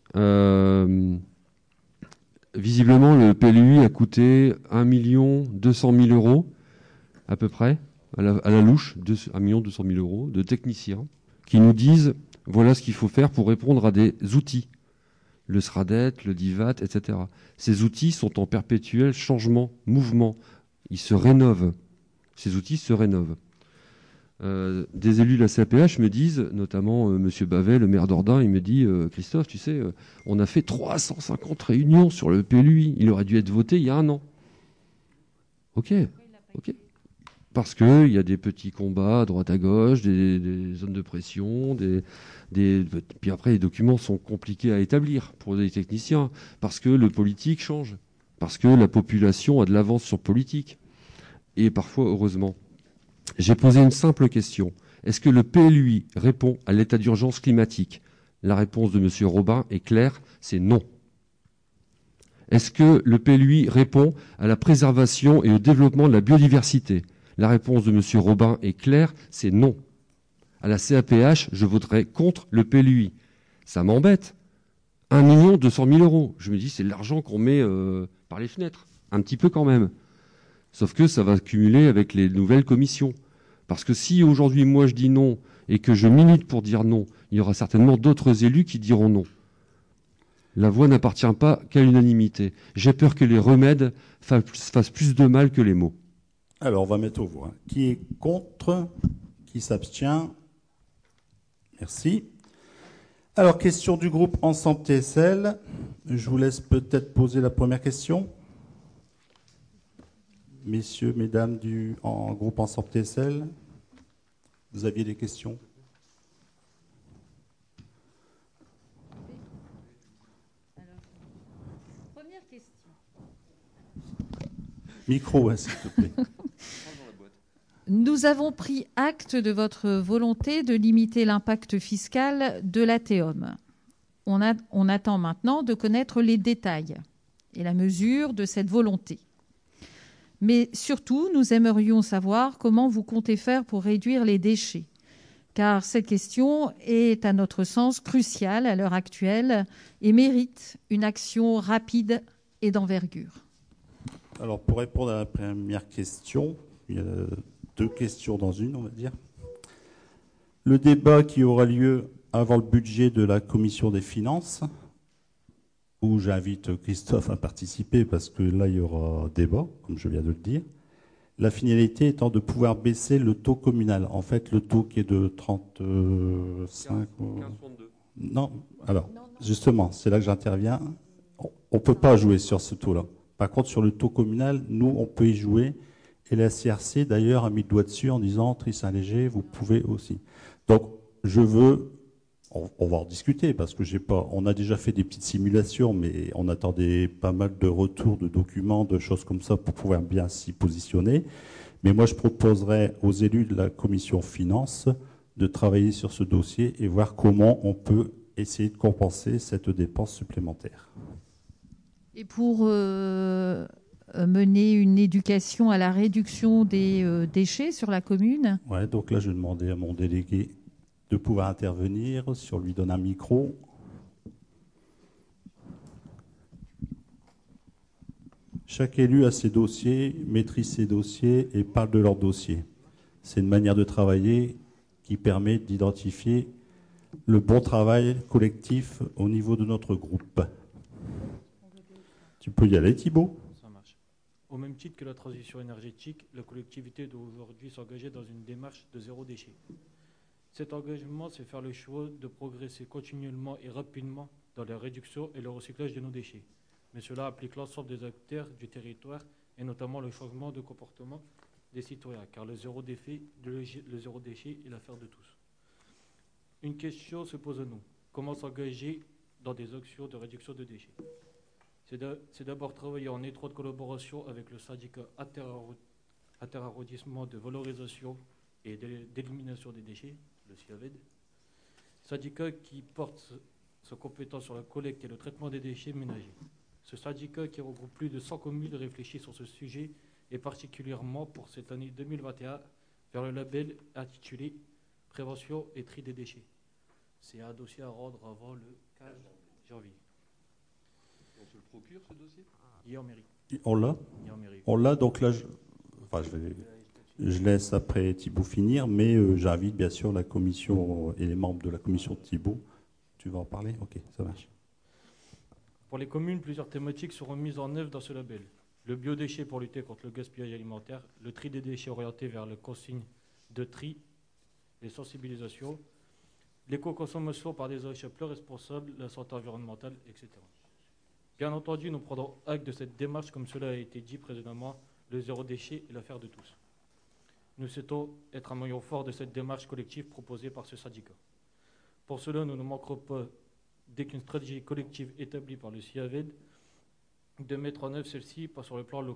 Visiblement, le PLUI a coûté 1 200 000 euros, à peu près, à la louche, 1 200 000 euros de techniciens qui nous disent voilà ce qu'il faut faire pour répondre à des outils. Le SRADET, le DIVAT, etc. Ces outils sont en perpétuel changement, mouvement. Ils se rénovent. Ces outils se rénovent. Des élus de la CAPH me disent, notamment M. Bavet, le maire d'Ordain, il me dit Christophe, tu sais, on a fait 350 réunions sur le PLUI. Il aurait dû être voté il y a 1 an. Ok. Parce qu'il y a des petits combats à droite à gauche, des zones de pression, puis après les documents sont compliqués à établir pour les techniciens, parce que le politique change, parce que la population a de l'avance sur politique, et parfois heureusement. J'ai posé une simple question. Est-ce que le PLUI répond à l'état d'urgence climatique? La réponse de M. Robin est claire, c'est non. Est-ce que le PLUI répond à la préservation et au développement de la biodiversité? La réponse de M. Robin est claire, c'est non. À la CAPH, je voterai contre le PLUI. Ça m'embête. 1 200 000 €. Je me dis, c'est de l'argent qu'on met par les fenêtres. Un petit peu quand même. Sauf que ça va cumuler avec les nouvelles commissions. Parce que si aujourd'hui, moi, je dis non et que je milite pour dire non, il y aura certainement d'autres élus qui diront non. La voix n'appartient pas qu'à l'unanimité. J'ai peur que les remèdes fassent plus de mal que les mots. Alors, on va mettre aux voix. Qui est contre? Qui s'abstient? Merci. Alors, question du groupe Ensemble TSL. Je vous laisse peut-être poser la première question. Messieurs, mesdames en groupe Ensemble TSL, vous aviez des questions? Alors, première question. Micro, s'il te plaît. Nous avons pris acte de votre volonté de limiter l'impact fiscal de la TEOM. On attend maintenant de connaître les détails et la mesure de cette volonté. Mais surtout, nous aimerions savoir comment vous comptez faire pour réduire les déchets, car cette question est, à notre sens, cruciale à l'heure actuelle et mérite une action rapide et d'envergure. Alors, pour répondre à la première question, il y a 2 questions dans une, on va dire. Le débat qui aura lieu avant le budget de la commission des finances, où j'invite Christophe à participer parce que là, il y aura débat, comme je viens de le dire. La finalité étant de pouvoir baisser le taux communal. En fait, le taux qui est de 35... 15,62. Non, alors, justement, c'est là que j'interviens. On ne peut pas jouer sur ce taux-là. Par contre, sur le taux communal, nous, on peut y jouer. Et la CRC, d'ailleurs, a mis le doigt dessus en disant, Tris-Saint-Léger, vous pouvez aussi. Donc, je veux, on va en discuter, parce que on a déjà fait des petites simulations, mais on attendait pas mal de retours de documents, de choses comme ça, pour pouvoir bien s'y positionner. Mais moi, je proposerais aux élus de la commission finances de travailler sur ce dossier et voir comment on peut essayer de compenser cette dépense supplémentaire. Et pour mener une éducation à la réduction des déchets sur la commune. Ouais, donc là, je vais demander à mon délégué de pouvoir intervenir, si on lui donne un micro. Chaque élu a ses dossiers, maîtrise ses dossiers et parle de leurs dossiers. C'est une manière de travailler qui permet d'identifier le bon travail collectif au niveau de notre groupe. Tu peux y aller, Thibault. Ça marche. Au même titre que la transition énergétique, la collectivité doit aujourd'hui s'engager dans une démarche de zéro déchet. Cet engagement, c'est faire le choix de progresser continuellement et rapidement dans la réduction et le recyclage de nos déchets. Mais cela applique l'ensemble des acteurs du territoire et notamment le changement de comportement des citoyens, car le zéro déchet est l'affaire de tous. Une question se pose à nous. Comment s'engager dans des actions de réduction de déchets? C'est d'abord travailler en étroite collaboration avec le syndicat interarrondissement de valorisation et d'élimination des déchets, le SIAVED, syndicat qui porte sa compétence sur la collecte et le traitement des déchets ménagers. Ce syndicat qui regroupe plus de 100 communes réfléchit sur ce sujet et particulièrement pour cette année 2021 vers le label intitulé Prévention et tri des déchets. C'est un dossier à rendre avant le 15 janvier. On se le procure, ce dossier? Il est en mairie. On l'a? Il est en mairie. On l'a, donc là, je laisse après Thibault finir, mais j'invite bien sûr la commission et les membres de la commission de Thibault. Tu vas en parler? Ok, ça marche. Pour les communes, plusieurs thématiques seront mises en œuvre dans ce label. Le biodéchet pour lutter contre le gaspillage alimentaire, le tri des déchets orienté vers le consigne de tri, les sensibilisations, l'éco-consommation par des achats plus responsables, la santé environnementale, etc. Bien entendu, nous prendrons acte de cette démarche, comme cela a été dit précédemment, le zéro déchet est l'affaire de tous. Nous souhaitons être un maillon fort de cette démarche collective proposée par ce syndicat. Pour cela, nous ne manquerons pas, dès qu'une stratégie collective établie par le SIAVED, de mettre en œuvre celle-ci, pas sur le plan local.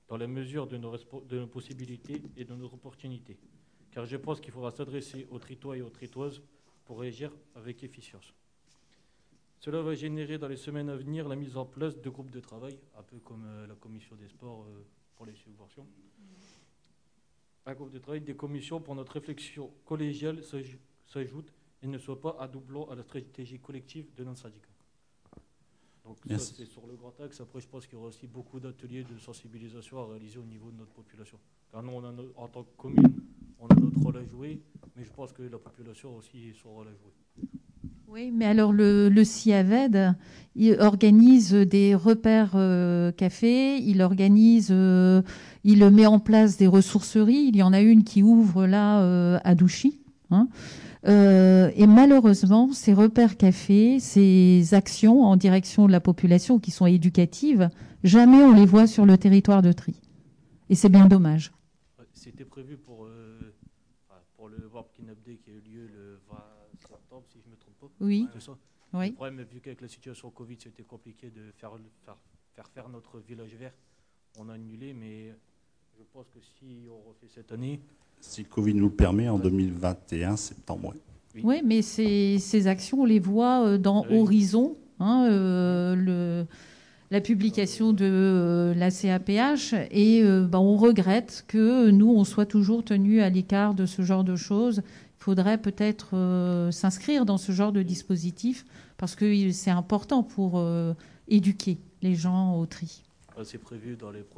dans la mesure de nos possibilités et de nos opportunités. Car je pense qu'il faudra s'adresser aux tritois et aux tritoises pour réagir avec efficience. Cela va générer dans les semaines à venir la mise en place de groupes de travail, un peu comme la commission des sports pour les subventions. Un groupe de travail, des commissions pour notre réflexion collégiale s'ajoute et ne soit pas un doublon à la stratégie collective de notre syndicat. Donc ça, c'est sur le grand axe. Après, je pense qu'il y aura aussi beaucoup d'ateliers de sensibilisation à réaliser au niveau de notre population. Car nous, en tant que commune, on a notre rôle à jouer, mais je pense que la population aussi a son rôle à jouer. Oui, mais alors le CIAVED, il organise des repères cafés, il met en place des ressourceries. Il y en a une qui ouvre là à Douchy. Hein. Et malheureusement, ces repères cafés, ces actions en direction de la population qui sont éducatives, jamais on les voit sur le territoire de Trie. Et c'est bien dommage. C'était prévu pour le Warp Cleanup Day qui a eu lieu le 20 septembre, si je ne me trompe pas. Oui. C'est ça. Oui. Le problème, vu qu'avec la situation Covid, c'était compliqué de faire notre village vert, on a annulé, mais je pense que si on refait cette année... Si le Covid nous le permet, en 2021, septembre. Oui, mais ces actions, on les voit dans Horizon, hein, la publication de la CAPH, et on regrette que nous, on soit toujours tenus à l'écart de ce genre de choses. Il faudrait peut-être s'inscrire dans ce genre de dispositif, parce que c'est important pour éduquer les gens au tri. C'est prévu dans les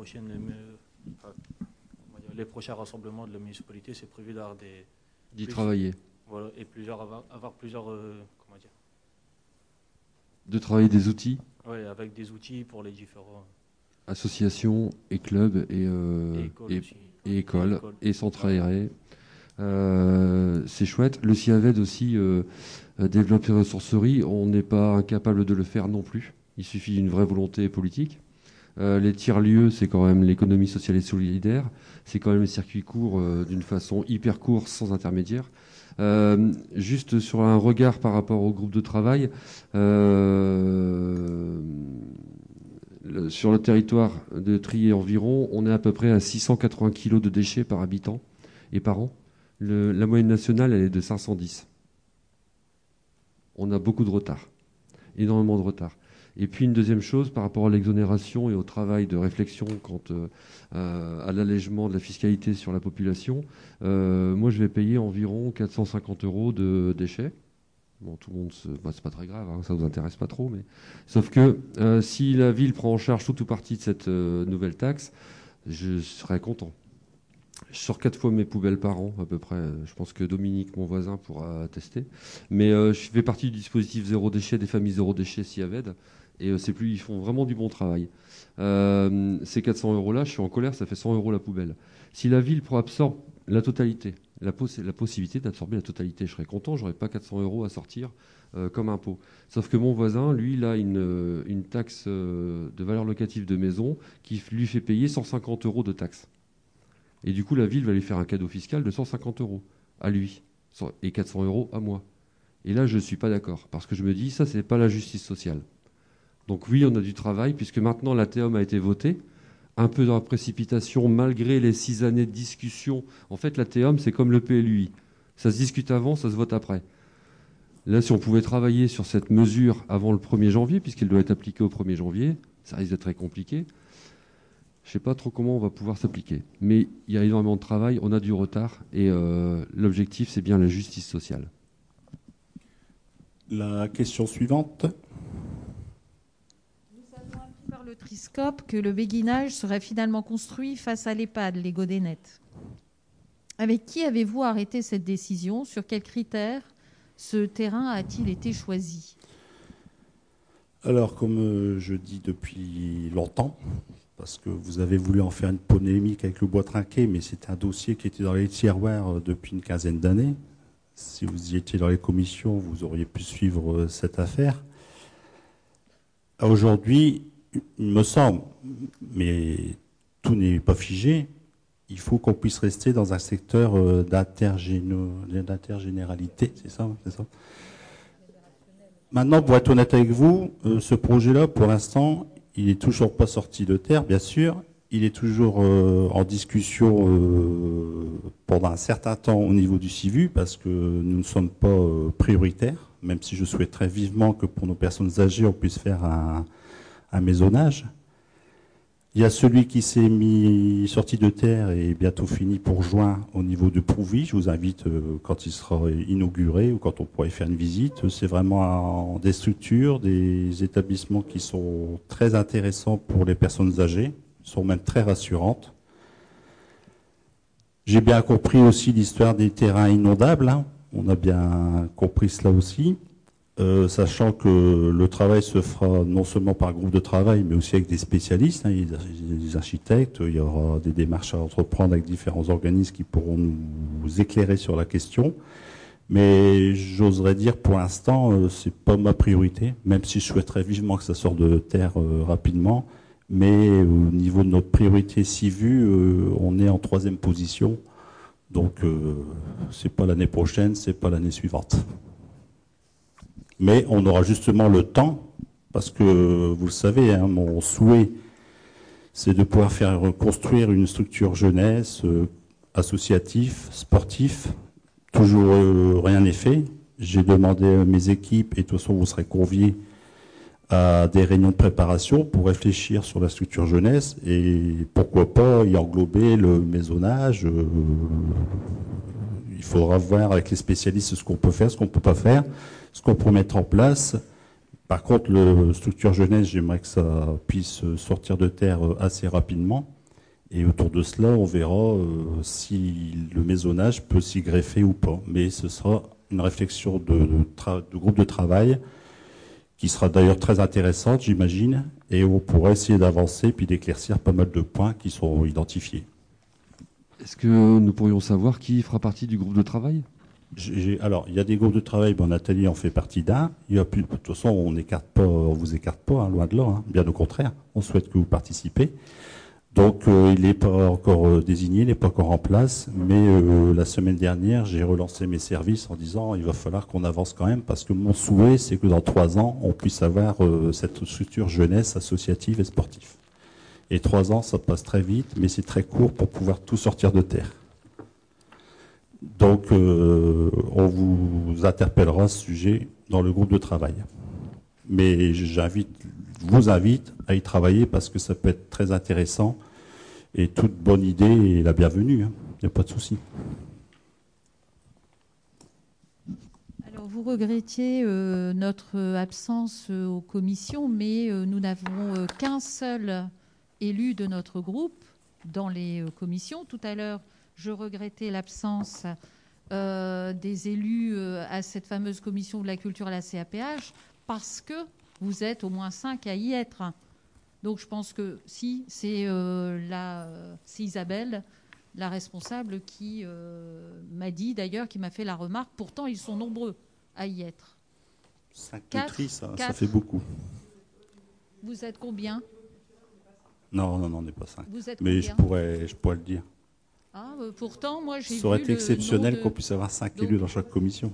prochains rassemblements de la municipalité, c'est prévu d'avoir d'y travailler. Voilà, et avoir plusieurs de travailler des outils. Oui, avec des outils pour les différents associations et clubs et écoles et centres aérés. C'est chouette. Le CIAVED aussi développe les ressourceries. On n'est pas incapable de le faire non plus. Il suffit d'une vraie volonté politique. Les tiers-lieux, c'est quand même l'économie sociale et solidaire. C'est quand même les circuits courts d'une façon hyper courte, sans intermédiaire. Juste sur un regard par rapport au groupe de travail, sur le territoire de Trie et environ, on est à peu près à 680 kg de déchets par habitant et par an. La moyenne nationale, elle est de 510. On a beaucoup de retard, énormément de retard. Et puis une deuxième chose, par rapport à l'exonération et au travail de réflexion quant à l'allègement de la fiscalité sur la population, moi je vais payer environ 450 € de déchets. Bon, tout le monde, c'est pas très grave, hein, ça vous intéresse pas trop, mais sauf que si la ville prend en charge tout ou partie de cette nouvelle taxe, je serais content. Je sors 4 fois mes poubelles par an, à peu près. Je pense que Dominique, mon voisin, pourra attester. Mais je fais partie du dispositif zéro déchet des familles zéro déchet CIAVED. Et ils font vraiment du bon travail. Ces 400 € là, je suis en colère, ça fait 100 € la poubelle. Si la ville absorbe la totalité, la possibilité d'absorber la totalité, je serais content, j'aurais pas 400 € à sortir comme impôt. Sauf que mon voisin, lui, il a une taxe de valeur locative de maison qui lui fait payer 150 € de taxe. Et du coup, la ville va lui faire un cadeau fiscal de 150 € à lui et 400 € à moi. Et là, je ne suis pas d'accord, parce que je me dis, ça, c'est pas la justice sociale. Donc oui, on a du travail, puisque maintenant la TEOM a été votée, un peu dans la précipitation, malgré les 6 années de discussion. En fait, la TEOM, c'est comme le PLUI. Ça se discute avant, ça se vote après. Là, si on pouvait travailler sur cette mesure avant le 1er janvier, puisqu'elle doit être appliquée au 1er janvier, ça risque d'être très compliqué. Je ne sais pas trop comment on va pouvoir s'appliquer. Mais il y a énormément de travail, on a du retard, et l'objectif, c'est bien la justice sociale. La question suivante. Par le Triscope que le béguinage serait finalement construit face à l'EHPAD, les Godénettes. Avec qui avez-vous arrêté cette décision? Sur quels critères ce terrain a-t-il été choisi? Alors, comme je dis depuis longtemps, parce que vous avez voulu en faire une polémique avec le bois trinqué, mais c'était un dossier qui était dans les tiroirs depuis une quinzaine d'années. Si vous y étiez dans les commissions, vous auriez pu suivre cette affaire. Aujourd'hui, il me semble, mais tout n'est pas figé, il faut qu'on puisse rester dans un secteur d'intergénéralité, c'est ça? Maintenant, pour être honnête avec vous, ce projet-là, pour l'instant, il n'est toujours pas sorti de terre, bien sûr. il est toujours en discussion pendant un certain temps au niveau du CIVU parce que nous ne sommes pas prioritaires, même si je souhaiterais vivement que pour nos personnes âgées, on puisse faire un maisonnage. Il y a celui qui s'est sorti de terre et bientôt fini pour juin au niveau de Prouvy. Je vous invite quand il sera inauguré ou quand on pourra y faire une visite. C'est vraiment des structures, des établissements qui sont très intéressants pour les personnes âgées, sont même très rassurantes. J'ai bien compris aussi l'histoire des terrains inondables, hein. On a bien compris cela aussi. Sachant que le travail se fera non seulement par groupe de travail, mais aussi avec des spécialistes, hein, des architectes. Il y aura des démarches à entreprendre avec différents organismes qui pourront nous éclairer sur la question. Mais j'oserais dire, pour l'instant, c'est pas ma priorité, même si je souhaiterais vivement que ça sorte de terre rapidement. Mais au niveau de notre priorité CIVU, on est en 3e position. Donc, c'est pas l'année prochaine, c'est pas l'année suivante. Mais on aura justement le temps, parce que vous le savez, hein, mon souhait, c'est de pouvoir faire construire une structure jeunesse, associatif, sportif. Toujours rien n'est fait. J'ai demandé à mes équipes, et de toute façon vous serez conviés à des réunions de préparation pour réfléchir sur la structure jeunesse et pourquoi pas y englober le maisonnage. Il faudra voir avec les spécialistes ce qu'on peut faire, ce qu'on ne peut pas faire, ce qu'on peut mettre en place. Par contre, la structure jeunesse, j'aimerais que ça puisse sortir de terre assez rapidement. Et autour de cela, on verra si le maisonnage peut s'y greffer ou pas. Mais ce sera une réflexion de groupe de travail qui sera d'ailleurs très intéressante, j'imagine, et on pourra essayer d'avancer puis d'éclaircir pas mal de points qui sont identifiés. Est-ce que nous pourrions savoir qui fera partie du groupe de travail ? Alors, il y a des groupes de travail, Nathalie en fait partie d'un. De toute façon, on vous écarte pas, hein, loin de là, hein, bien au contraire. On souhaite que vous participez. Donc, il n'est pas encore désigné, il n'est pas encore en place. Mais la semaine dernière, j'ai relancé mes services en disant il va falloir qu'on avance quand même, parce que mon souhait, c'est que dans 3 ans, on puisse avoir cette structure jeunesse associative et sportive. Et 3 ans, ça passe très vite, mais c'est très court pour pouvoir tout sortir de terre. Donc, on vous interpellera à ce sujet dans le groupe de travail. Mais vous invite à y travailler parce que ça peut être très intéressant et toute bonne idée est la bienvenue. Il n'y a pas de souci. Alors, vous regrettiez notre absence aux commissions, mais nous n'avons qu'un seul élu de notre groupe dans les commissions. Tout à l'heure, je regrettais l'absence des élus à cette fameuse commission de la culture à la CAPH parce que vous êtes au moins 5 à y être. Donc je pense que si, c'est Isabelle, la responsable, qui m'a dit d'ailleurs, qui m'a fait la remarque, pourtant ils sont nombreux à y être. 5 tri, ça fait beaucoup. Vous êtes combien ? Non, on n'est pas 5. Vous êtes mais combien ? je pourrais le dire. Ah, pourtant, moi j'ai vu. Ça aurait été exceptionnel qu'on puisse avoir 5 élus dans chaque commission.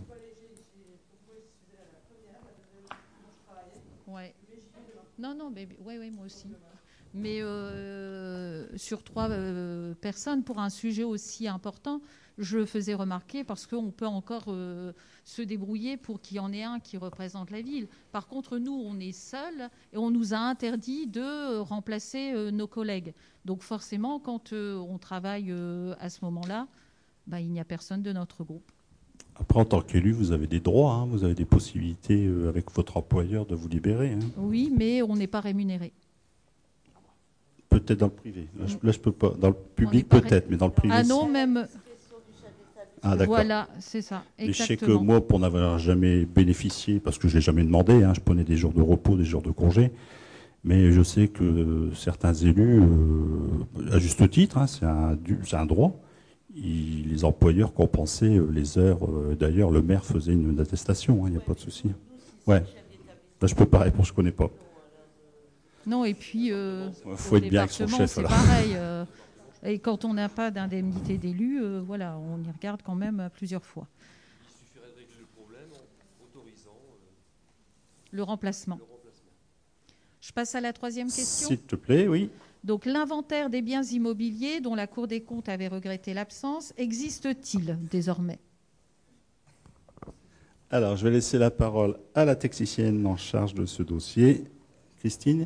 Ouais. Non, mais ouais, moi aussi. Mais sur 3 personnes, pour un sujet aussi important, je le faisais remarquer parce qu'on peut encore se débrouiller pour qu'il y en ait un qui représente la ville. Par contre, nous, on est seuls et on nous a interdit de remplacer nos collègues. Donc forcément, quand on travaille à ce moment-là, il n'y a personne de notre groupe. Après, en tant qu'élu, vous avez des droits, hein, vous avez des possibilités avec votre employeur de vous libérer. Hein. Oui, mais on n'est pas rémunéré. Peut-être dans le privé. Là, je peux pas. Dans le public, peut-être, mais dans le privé. Ah non, même. Ah, d'accord. Voilà, c'est ça. Exactement. Mais je sais que moi, pour n'avoir jamais bénéficié, parce que je ne l'ai jamais demandé, hein, je prenais des jours de repos, des jours de congé, mais je sais que certains élus, à juste titre, hein, c'est un droit, les employeurs compensaient les heures. D'ailleurs, le maire faisait une attestation, il n'y a pas de souci. Ouais. Là, je peux pas répondre, je ne connais pas. Non, et puis, faut être bien avec son chef. C'est pareil. Et quand on n'a pas d'indemnité d'élu, voilà, on y regarde quand même plusieurs fois. Il suffirait de régler le problème en autorisant le remplacement. Je passe à la 3e question. S'il te plaît, oui. Donc l'inventaire des biens immobiliers dont la Cour des comptes avait regretté l'absence existe-t-il désormais? Alors, je vais laisser la parole à la technicienne en charge de ce dossier. Christine?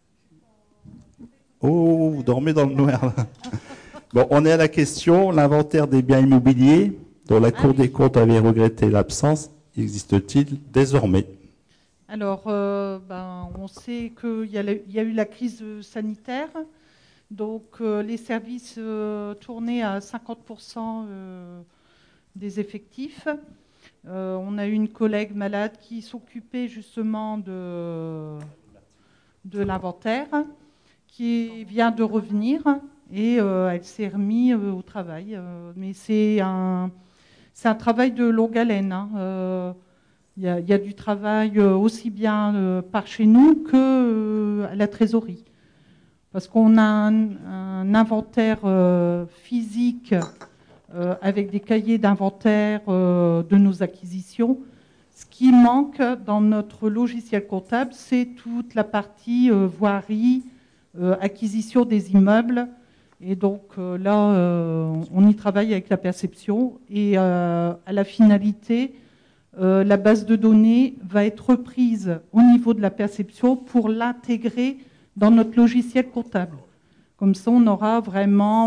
Oh, vous dormez dans le noir, là. Bon, on est à la question, l'inventaire des biens immobiliers dont la Cour des comptes avait regretté l'absence, existe-t-il désormais? Alors, on sait qu'il y a eu la crise sanitaire, donc les services tournaient à 50% des effectifs. On a eu une collègue malade qui s'occupait justement de l'inventaire, qui vient de revenir et elle s'est remise au travail. Mais c'est un travail de longue haleine, hein. Il y a du travail aussi bien par chez nous qu'à la trésorerie. Parce qu'on a un inventaire physique avec des cahiers d'inventaire de nos acquisitions. Ce qui manque dans notre logiciel comptable, c'est toute la partie voirie, acquisition des immeubles. Et donc là, on y travaille avec la perception. Et à la finalité, la base de données va être reprise au niveau de la perception pour l'intégrer dans notre logiciel comptable. Comme ça, on aura vraiment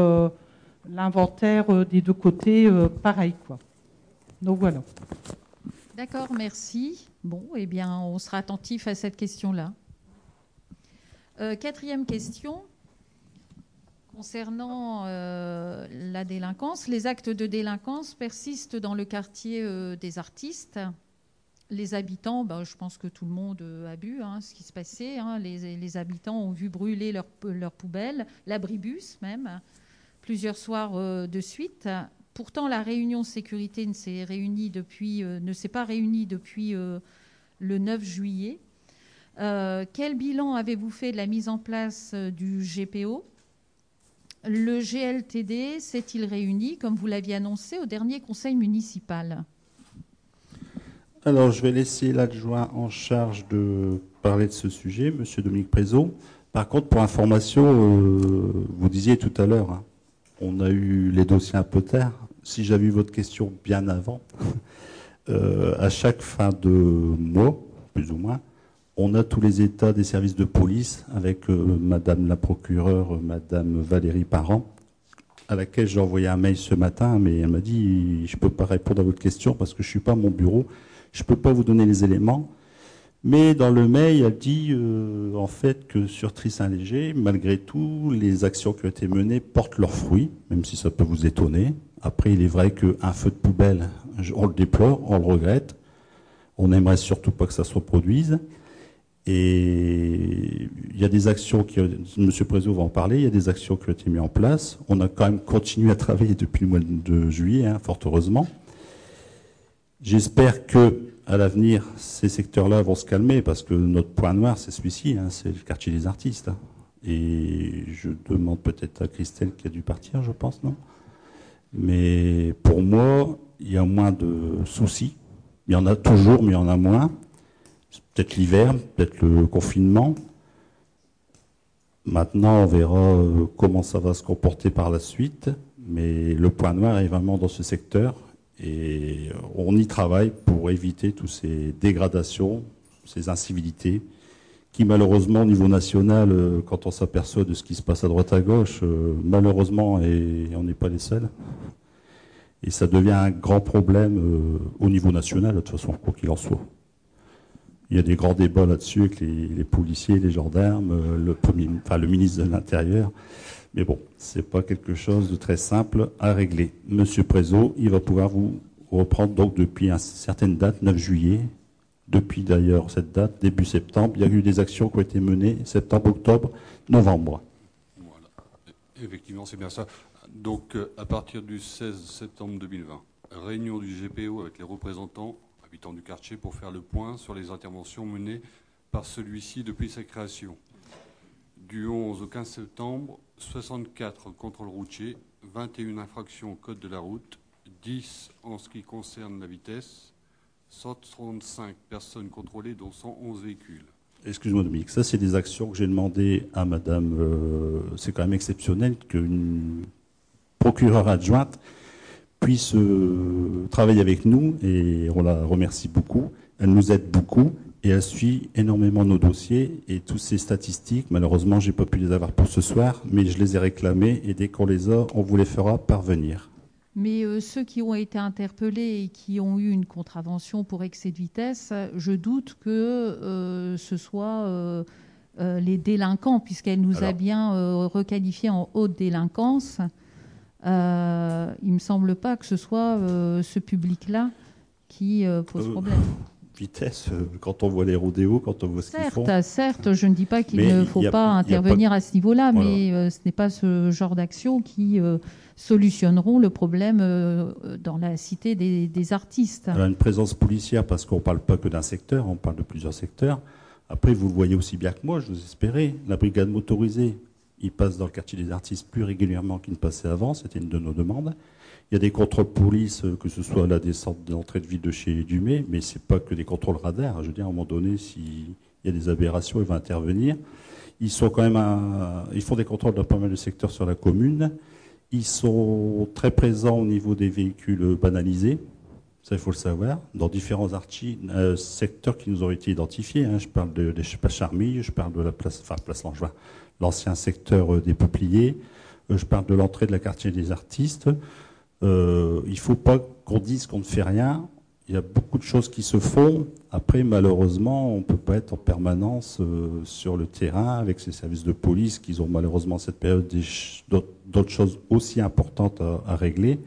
l'inventaire des deux côtés pareil, quoi. Donc voilà. D'accord, merci. Bon, eh bien, on sera attentif à cette question-là. Quatrième question. Concernant la délinquance, les actes de délinquance persistent dans le quartier des artistes. Les habitants, je pense que tout le monde a vu ce qui se passait. Les habitants ont vu brûler leurs poubelles, l'abribus même, plusieurs soirs de suite. Pourtant, la réunion sécurité ne s'est pas réunie depuis le 9 juillet. Quel bilan avez-vous fait de la mise en place du GPO ? Le GLTD s'est-il réuni, comme vous l'aviez annoncé, au dernier conseil municipal? Alors, je vais laisser l'adjoint en charge de parler de ce sujet, M. Dominique Prézot. Par contre, pour information, vous disiez tout à l'heure, on a eu les dossiers un peu tard. Si j'avais eu votre question bien avant, à chaque fin de mois, plus ou moins, on a tous les états des services de police avec Madame la procureure, Madame Valérie Parent, à laquelle j'ai envoyé un mail ce matin, mais elle m'a dit je ne peux pas répondre à votre question parce que je ne suis pas à mon bureau, je ne peux pas vous donner les éléments. Mais dans le mail, elle dit en fait que sur Tris-Saint-Léger, malgré tout, les actions qui ont été menées portent leurs fruits, même si ça peut vous étonner. Après, il est vrai qu'un feu de poubelle, on le déplore, on le regrette. On n'aimerait surtout pas que ça se reproduise. Et il y a des actions M. Prézot va en parler, il y a des actions qui ont été mises en place. On a quand même continué à travailler depuis le mois de juillet, fort heureusement. J'espère que à l'avenir, ces secteurs-là vont se calmer parce que notre point noir, c'est celui-ci, c'est le quartier des artistes. Et je demande peut-être à Christelle qui a dû partir, je pense, non? Mais pour moi, il y a moins de soucis. Il y en a toujours, mais il y en a moins. Peut-être l'hiver, peut-être le confinement. Maintenant, on verra comment ça va se comporter par la suite. Mais le point noir est vraiment dans ce secteur. Et on y travaille pour éviter toutes ces dégradations, ces incivilités, qui malheureusement, au niveau national, quand on s'aperçoit de ce qui se passe à droite à gauche, malheureusement, et on n'est pas les seuls. Et ça devient un grand problème au niveau national, de toute façon, quoi qu'il en soit. Il y a des grands débats là-dessus avec les policiers, les gendarmes, le ministre de l'Intérieur. Mais bon, ce n'est pas quelque chose de très simple à régler. Monsieur Prézot, il va pouvoir vous reprendre donc depuis une certaine date, 9 juillet. Depuis d'ailleurs cette date, début septembre, il y a eu des actions qui ont été menées septembre, octobre, novembre. Voilà. Effectivement, c'est bien ça. Donc, à partir du 16 septembre 2020, réunion du GPO avec les représentants habitants du quartier pour faire le point sur les interventions menées par celui-ci depuis sa création. Du 11 au 15 septembre, 64 contrôles routiers, 21 infractions au code de la route, 10 en ce qui concerne la vitesse, 135 personnes contrôlées, dont 111 véhicules. Excuse-moi Dominique, ça c'est des actions que j'ai demandé à madame, c'est quand même exceptionnel qu'une procureure adjointe puisse travailler avec nous et on la remercie beaucoup. Elle nous aide beaucoup et elle suit énormément nos dossiers et toutes ces statistiques. Malheureusement, j'ai pas pu les avoir pour ce soir, mais je les ai réclamées et dès qu'on les a, on vous les fera parvenir. Mais ceux qui ont été interpellés et qui ont eu une contravention pour excès de vitesse, je doute que ce soit les délinquants, puisqu'elle nous a bien requalifiés en haute délinquance. Il ne me semble pas que ce soit ce public-là qui pose problème. Vitesse, quand on voit les rodéos, quand on voit ce qu'ils font. Certes, je ne dis pas qu'il ne faut pas intervenir à ce niveau-là, voilà. Mais ce n'est pas ce genre d'action qui solutionneront le problème dans la cité des artistes. Alors, une présence policière, parce qu'on ne parle pas que d'un secteur, on parle de plusieurs secteurs. Après, vous le voyez aussi bien que moi, je vous espérais, la brigade motorisée, il passe dans le quartier des artistes plus régulièrement qu'il ne passait avant, c'était une de nos demandes. Il y a des contrôles police, que ce soit à la descente de l'entrée de ville de chez Dumay, mais ce n'est pas que des contrôles radars. Je veux dire, à un moment donné, s'il y a des aberrations, il va intervenir. Ils sont quand même ils font des contrôles dans pas mal de secteurs sur la commune. Ils sont très présents au niveau des véhicules banalisés. Ça, il faut le savoir. Dans différents secteurs qui nous ont été identifiés. Hein. Je parle de Charmilles, je parle de la place Langevin, l'ancien secteur des Peupliers. Je parle de l'entrée de la quartier des artistes. Il ne faut pas qu'on dise qu'on ne fait rien. Il y a beaucoup de choses qui se font. Après, malheureusement, on ne peut pas être en permanence sur le terrain avec ces services de police qui ont malheureusement cette période d'autres choses aussi importantes à régler.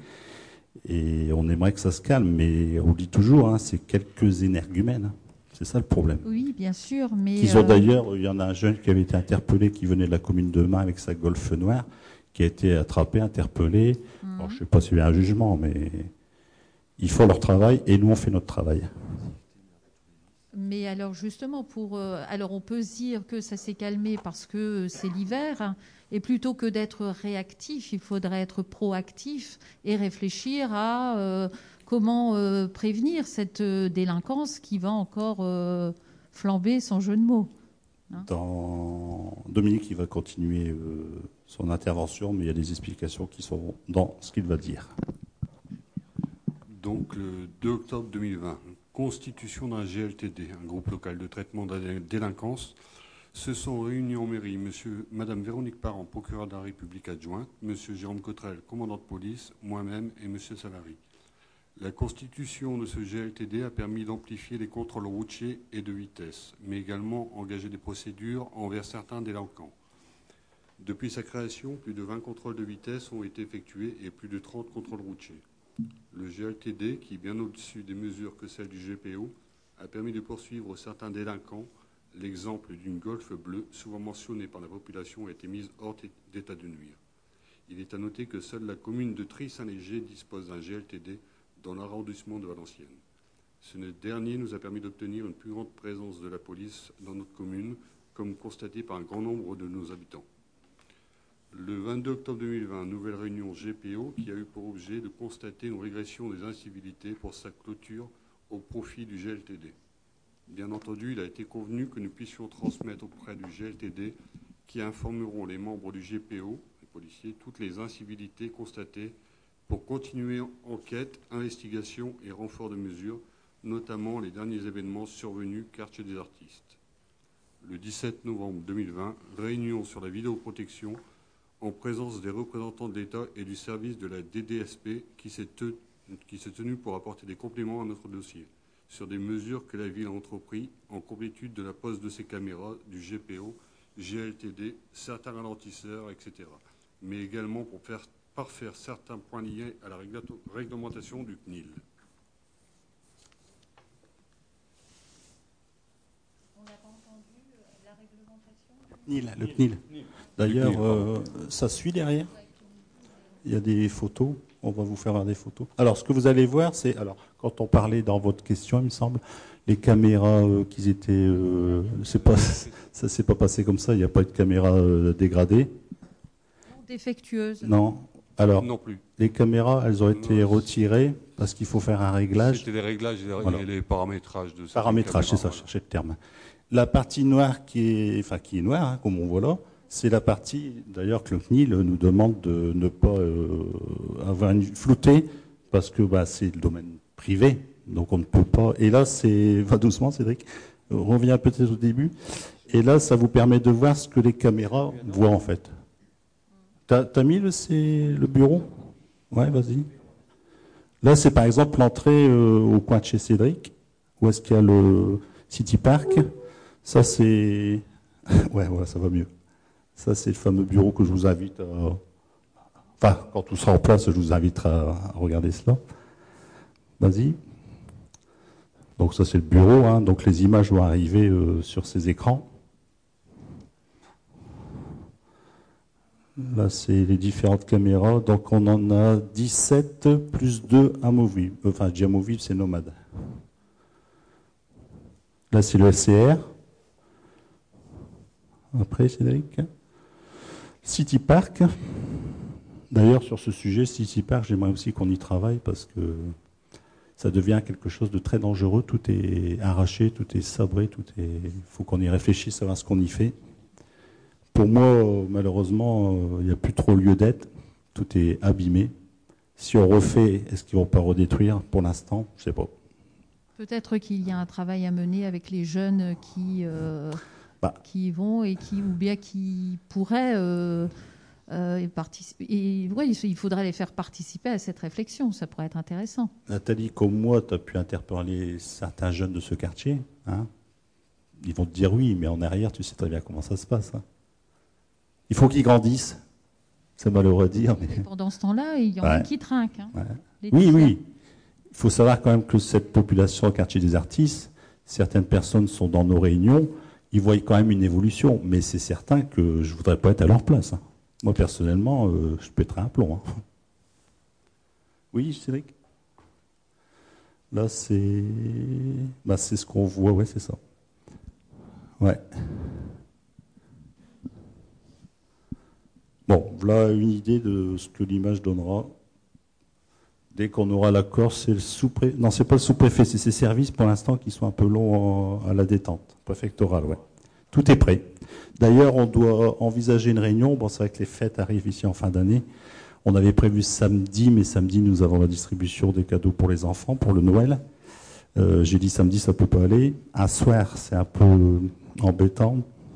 Et on aimerait que ça se calme, mais on le dit toujours, hein, c'est quelques énergumènes. C'est ça le problème. Oui, bien sûr, mais... D'ailleurs, il y en a un jeune qui avait été interpellé, qui venait de la commune de Main avec sa Golf noire, qui a été attrapé, interpellé. Alors, je ne sais pas s'il y a un jugement, mais ils font leur travail et nous, on fait notre travail. Mais alors, justement, alors on peut se dire que ça s'est calmé parce que c'est l'hiver, hein, et plutôt que d'être réactif, il faudrait être proactif et réfléchir à comment prévenir cette délinquance qui va encore flamber, sans jeu de mots. Hein. Dominique, il va continuer son intervention, mais il y a des explications qui sont dans ce qu'il va dire. Donc, le 2 octobre 2020, constitution d'un GLTD, un groupe local de traitement de la délinquance, se sont réunis en mairie Madame Véronique Parent, procureure de la République adjointe, Monsieur Jérôme Cottrel, commandant de police, moi-même et Monsieur Savary. La constitution de ce GLTD a permis d'amplifier les contrôles routiers et de vitesse, mais également engager des procédures envers certains délinquants. Depuis sa création, plus de 20 contrôles de vitesse ont été effectués et plus de 30 contrôles routiers. Le GLTD, qui est bien au-dessus des mesures que celles du GPO, a permis de poursuivre certains délinquants. L'exemple d'une Golf bleue, souvent mentionnée par la population, a été mise hors d'état de nuire. Il est à noter que seule la commune de Try-Saint-Léger dispose d'un GLTD dans l'arrondissement de Valenciennes. Ce dernier nous a permis d'obtenir une plus grande présence de la police dans notre commune, comme constaté par un grand nombre de nos habitants. Le 22 octobre 2020, nouvelle réunion GPO qui a eu pour objet de constater une régression des incivilités pour sa clôture au profit du GLTD. Bien entendu, il a été convenu que nous puissions transmettre auprès du GLTD qui informeront les membres du GPO, les policiers, toutes les incivilités constatées pour continuer enquête, investigation et renfort de mesures, notamment les derniers événements survenus quartier des artistes. Le 17 novembre 2020, réunion sur la vidéoprotection en présence des représentants de l'État et du service de la DDSP qui s'est tenu pour apporter des compléments à notre dossier sur des mesures que la ville a entreprises en complétude de la pose de ses caméras, du GPO, GLTD, certains ralentisseurs, etc. Mais également pour parfaire certains points liés à la réglementation du CNIL. On n'a pas entendu la réglementation Le CNIL. D'ailleurs, ça suit derrière. Il y a des photos. On va vous faire voir des photos. Alors, ce que vous allez voir, c'est... Alors, quand on parlait dans votre question, il me semble, les caméras qu'ils étaient... ça ne s'est pas passé comme ça. Il n'y a pas eu de caméra dégradée. Défectueuse. Non. Alors, non plus. Les caméras, elles ont été retirées parce qu'il faut faire un réglage. C'était les réglages et les paramétrages de ça. Paramétrage, c'est ça, je cherchais le terme. La partie noire qui est noire, hein, comme on voit là, c'est la partie, d'ailleurs, que le CNIL nous demande de ne pas avoir une floutée, parce que c'est le domaine privé, donc on ne peut pas. Et là, va doucement, Cédric, reviens peut-être au début. Et là, ça vous permet de voir ce que les caméras voient, en fait. T'as mis le bureau? Ouais, vas-y. Là, c'est par exemple l'entrée au coin de chez Cédric, où est-ce qu'il y a le City Park. Ça, c'est... Ouais, voilà, ça va mieux. Ça, c'est le fameux bureau que je vous invite à... Enfin, quand tout sera en place, je vous invite à regarder cela. Vas-y. Donc ça, c'est le bureau. Hein. Donc les images vont arriver sur ces écrans. Là, c'est les différentes caméras. Donc on en a 17 plus 2 amovibles. Enfin, je dis amovible, c'est nomade. Là, c'est le SCR. Après, Cédric. City Park. D'ailleurs, sur ce sujet, City Park, j'aimerais aussi qu'on y travaille parce que ça devient quelque chose de très dangereux. Tout est arraché, tout est sabré, il faut qu'on y réfléchisse à ce qu'on y fait. Pour moi, malheureusement, il n'y a plus trop lieu d'être. Tout est abîmé. Si on refait, est-ce qu'ils ne vont pas redétruire? Pour l'instant, je ne sais pas. Peut-être qu'il y a un travail à mener avec les jeunes qui y vont et qui pourraient participer. Il faudrait les faire participer à cette réflexion. Ça pourrait être intéressant. Nathalie, comme moi, tu as pu interpeller certains jeunes de ce quartier. Hein. Ils vont te dire oui, mais en arrière, tu sais très bien comment ça se passe. Hein. Il faut qu'ils grandissent. C'est malheureux à dire. Mais... Et pendant ce temps-là, il y en a qui trinquent. Hein, ouais. Oui. Il faut savoir quand même que cette population au quartier des artistes, certaines personnes sont dans nos réunions, ils voient quand même une évolution. Mais c'est certain que je ne voudrais pas être à leur place. Hein. Moi, personnellement, je pèterais un plomb. Hein. Oui, Cédric? Là, c'est ce qu'on voit. Ouais, c'est ça. Ouais. Bon, voilà une idée de ce que l'image donnera. Dès qu'on aura l'accord, c'est le sous-préfet. Non, c'est pas le sous-préfet, c'est ses services pour l'instant qui sont un peu longs à la détente. Préfectorale, ouais. Tout est prêt. D'ailleurs, on doit envisager une réunion. Bon, c'est vrai que les fêtes arrivent ici en fin d'année. On avait prévu samedi, mais samedi, nous avons la distribution des cadeaux pour les enfants, pour le Noël. J'ai dit samedi, ça ne peut pas aller. Un soir, c'est un peu embêtant.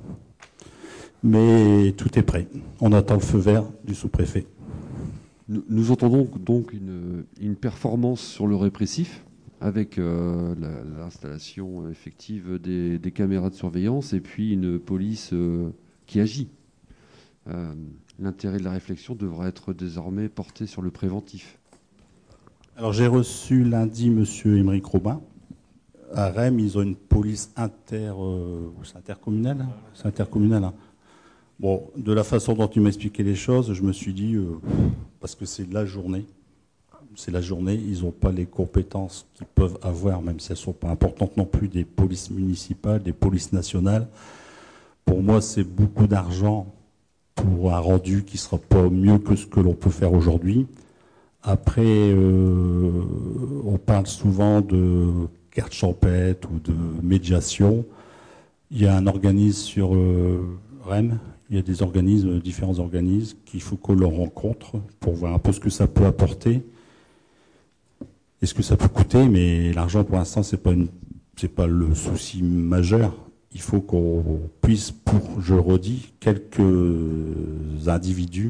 Mais tout est prêt. On attend le feu vert du sous-préfet. Nous entendons donc une performance sur le répressif avec l'installation effective des caméras de surveillance et puis une police qui agit. L'intérêt de la réflexion devra être désormais porté sur le préventif. Alors j'ai reçu lundi M. Émeric Robin. À Rennes, ils ont une police intercommunale. C'est intercommunal. Hein. Bon, de la façon dont tu m'as expliqué les choses, je me suis dit, parce que c'est la journée, ils n'ont pas les compétences qu'ils peuvent avoir, même si elles ne sont pas importantes non plus, des polices municipales, des polices nationales. Pour moi, c'est beaucoup d'argent pour un rendu qui ne sera pas mieux que ce que l'on peut faire aujourd'hui. Après, on parle souvent de carte champêtre ou de médiation. Il y a un organisme sur Rennes. Il y a des organismes, différents organismes, qu'il faut qu'on leur rencontre pour voir un peu ce que ça peut apporter et ce que ça peut coûter. Mais l'argent, pour l'instant, c'est pas le souci majeur. Il faut qu'on puisse, je redis, quelques individus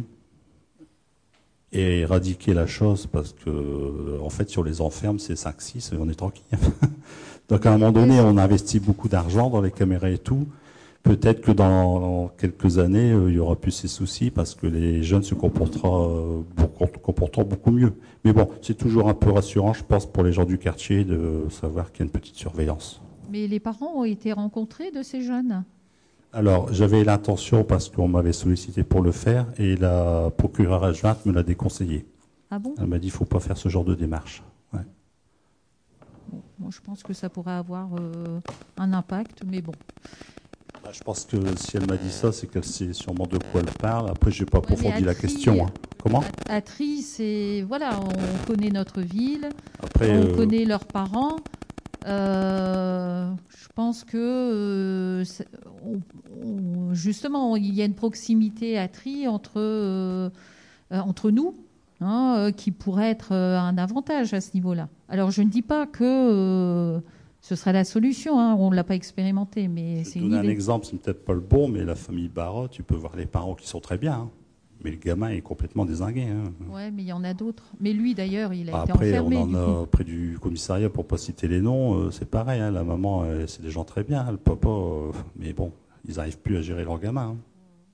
éradiquer la chose parce que, en fait, si on les enferme, c'est 5-6 et on est tranquille. Donc, à un moment donné, on investit beaucoup d'argent dans les caméras et tout. Peut-être que dans quelques années, il y aura plus ces soucis parce que les jeunes se comporteront beaucoup mieux. Mais bon, c'est toujours un peu rassurant, je pense, pour les gens du quartier de savoir qu'il y a une petite surveillance. Mais les parents ont été rencontrés de ces jeunes? Alors, j'avais l'intention parce qu'on m'avait sollicité pour le faire et la procureure adjointe me l'a déconseillé. Ah bon? Elle m'a dit qu'il ne faut pas faire ce genre de démarche. Ouais. Bon, moi, je pense que ça pourrait avoir un impact, mais bon. Je pense que si elle m'a dit ça, c'est qu'elle sait sûrement de quoi elle parle. Après, je n'ai pas approfondi la question. Hein. Comment? À Trie, c'est... Voilà, on connaît notre ville, après, on connaît leurs parents. Je pense que justement, il y a une proximité à Try entre nous, hein, qui pourrait être un avantage à ce niveau-là. Alors, je ne dis pas que ce serait la solution, hein, on ne l'a pas expérimenté, mais c'est une idée. Je vais donner un exemple, c'est peut-être pas le bon, mais la famille Barra, tu peux voir les parents qui sont très bien, hein. Mais le gamin est complètement dézingué. Hein. Oui, mais il y en a d'autres. Mais lui, d'ailleurs, il a été après, enfermé. On en a près du commissariat, pour ne pas citer les noms, c'est pareil. Hein, la maman, c'est des gens très bien. Le papa, mais bon, ils n'arrivent plus à gérer leur gamin. Hein.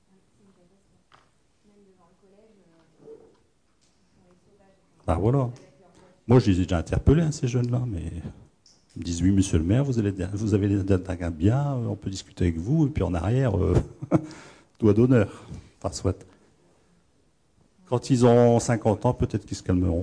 Bah voilà. Moi, je les ai déjà interpellés, hein, ces jeunes-là, mais ils me disent oui, monsieur le maire, vous avez les dates bien, on peut discuter avec vous, et puis en arrière, doigt d'honneur. Enfin, soit. Quand ils ont 50 ans, peut-être qu'ils se calmeront.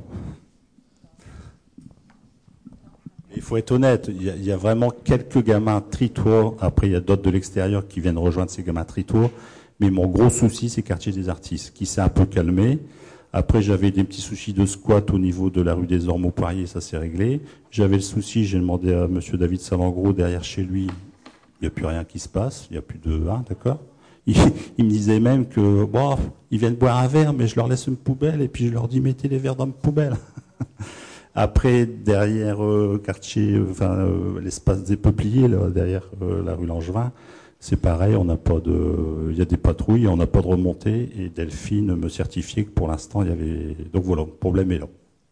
Il faut être honnête, il y a vraiment quelques gamins tritois. Après, il y a d'autres de l'extérieur qui viennent rejoindre ces gamins tritois. Mais mon gros souci, c'est Quartier des Artistes, qui s'est un peu calmé. Après, j'avais des petits soucis de squat au niveau de la rue des Ormeaux-Poirier, ça s'est réglé. J'avais le souci, j'ai demandé à monsieur David Salengro, derrière chez lui, il n'y a plus rien qui se passe, il n'y a plus de... Hein, d'accord ? Il me disait même que bon, ils viennent boire un verre, mais je leur laisse une poubelle et puis je leur dis mettez les verres dans ma poubelle. Après, derrière quartier, l'espace des Peupliers, là, derrière la rue Langevin, c'est pareil, on n'a pas de, il y a des patrouilles, on n'a pas de remontée et Delphine me certifiait que pour l'instant il y avait. Donc voilà, le problème est là.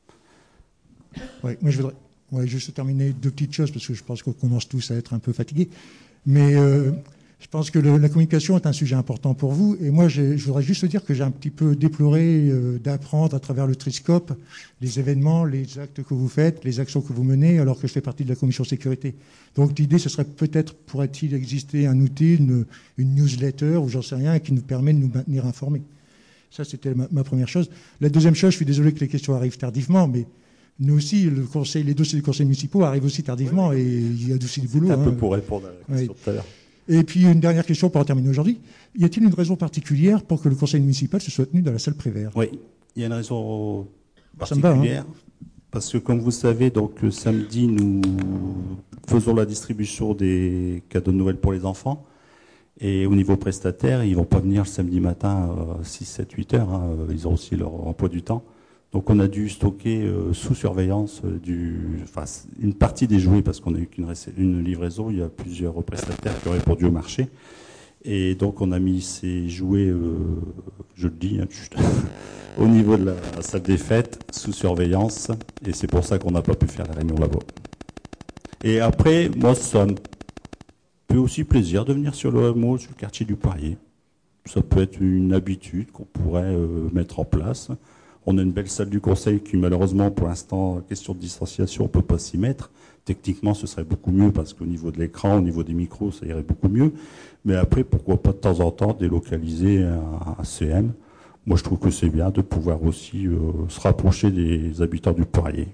Ouais, moi je voudrais juste terminer deux petites choses parce que je pense qu'on commence tous à être un peu fatigués, mais je pense que la communication est un sujet important pour vous. Et moi, je voudrais juste dire que j'ai un petit peu déploré d'apprendre à travers le Triscope les événements, les actes que vous faites, les actions que vous menez, alors que je fais partie de la commission sécurité. Donc l'idée, ce serait peut-être, pourrait-il exister un outil, une newsletter, ou j'en sais rien, qui nous permet de nous maintenir informés. Ça, c'était ma première chose. La deuxième chose, je suis désolé que les questions arrivent tardivement, mais nous aussi, les dossiers des conseils municipaux arrivent aussi tardivement, et il y a aussi du boulot. Un peu pour répondre à la question tout à l'heure. Et puis une dernière question pour en terminer aujourd'hui. Y a-t-il une raison particulière pour que le conseil municipal se soit tenu dans la salle Prévert ? Oui, il y a une raison particulière. Parce que comme vous savez, donc samedi, nous faisons la distribution des cadeaux de Noël pour les enfants. Et au niveau prestataire, ils ne vont pas venir le samedi matin à 6, 7, 8 heures. Hein. Ils ont aussi leur emploi du temps. Donc on a dû stocker sous surveillance une partie des jouets parce qu'on n'a eu qu'une livraison. Il y a plusieurs prestataires qui ont répondu au marché. Et donc on a mis ces jouets, je le dis, hein, au niveau de la salle des fêtes, sous surveillance. Et c'est pour ça qu'on n'a pas pu faire la réunion là-bas. Et après, moi, ça me fait aussi plaisir de venir sur le hameau, sur le quartier du Poirier. Ça peut être une habitude qu'on pourrait mettre en place. On a une belle salle du conseil qui, malheureusement, pour l'instant, question de distanciation, on ne peut pas s'y mettre. Techniquement, ce serait beaucoup mieux parce qu'au niveau de l'écran, au niveau des micros, ça irait beaucoup mieux. Mais après, pourquoi pas de temps en temps délocaliser un CM ? Moi, je trouve que c'est bien de pouvoir aussi se rapprocher des habitants du Poirier.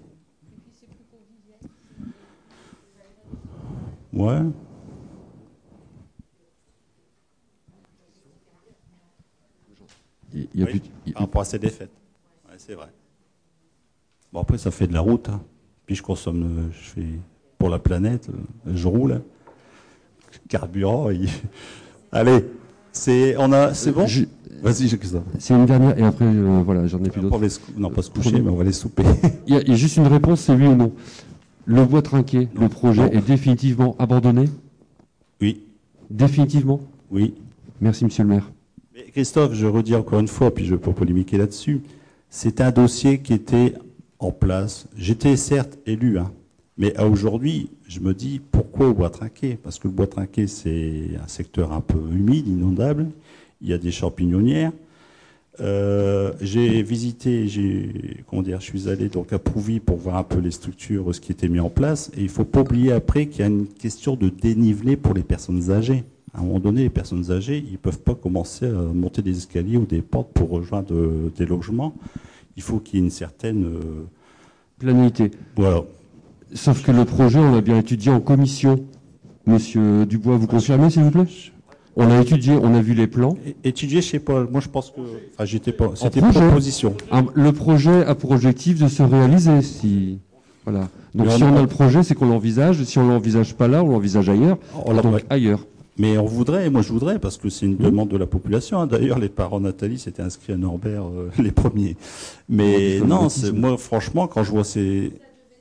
Ouais. Par rapport à ces défaites. Ouais, c'est vrai. Bon, après, ça fait de la route. Hein. Puis je consomme, je fais pour la planète, je roule. Carburant. Allez, c'est bon. Vas-y, Christophe. C'est une dernière, et après, voilà, j'en ai plus d'autres. Non, pas se coucher, mais on va les souper. Il y a juste une réponse, c'est oui ou non. Le bois trinqué, le projet est définitivement abandonné ? Oui. Définitivement ? Oui. Merci, monsieur le maire. Mais Christophe, je redis encore une fois, puis je peux polémiquer là-dessus, c'est un dossier qui était en place. J'étais certes élu, hein, mais à aujourd'hui, je me dis, pourquoi au bois trinqué ? Parce que le bois trinqué, c'est un secteur un peu humide, inondable. Il y a des champignonnières. J'ai visité, je suis allé donc à Prouvy pour voir un peu les structures, ce qui était mis en place. Et il ne faut pas oublier après qu'il y a une question de dénivelé pour les personnes âgées. À un moment donné, les personnes âgées, ils ne peuvent pas commencer à monter des escaliers ou des portes pour rejoindre des logements. Il faut qu'il y ait une certaine planéité. Voilà. Sauf que le projet, on l'a bien étudié en commission. Monsieur Dubois, vous confirmez, s'il vous plaît ? On a étudié, on a vu les plans. Étudié, je sais pas. Moi, je pense que, j'étais pas. C'était proposition. Le projet a pour objectif de se réaliser. Si, voilà. Donc si on a le projet, c'est qu'on l'envisage. Si on l'envisage pas là, on l'envisage ailleurs. Donc ailleurs. Mais moi je voudrais, parce que c'est une demande de la population. Hein. D'ailleurs, les parents Nathalie s'étaient inscrits à Norbert les premiers. Mais non, moi franchement, quand je vois ces...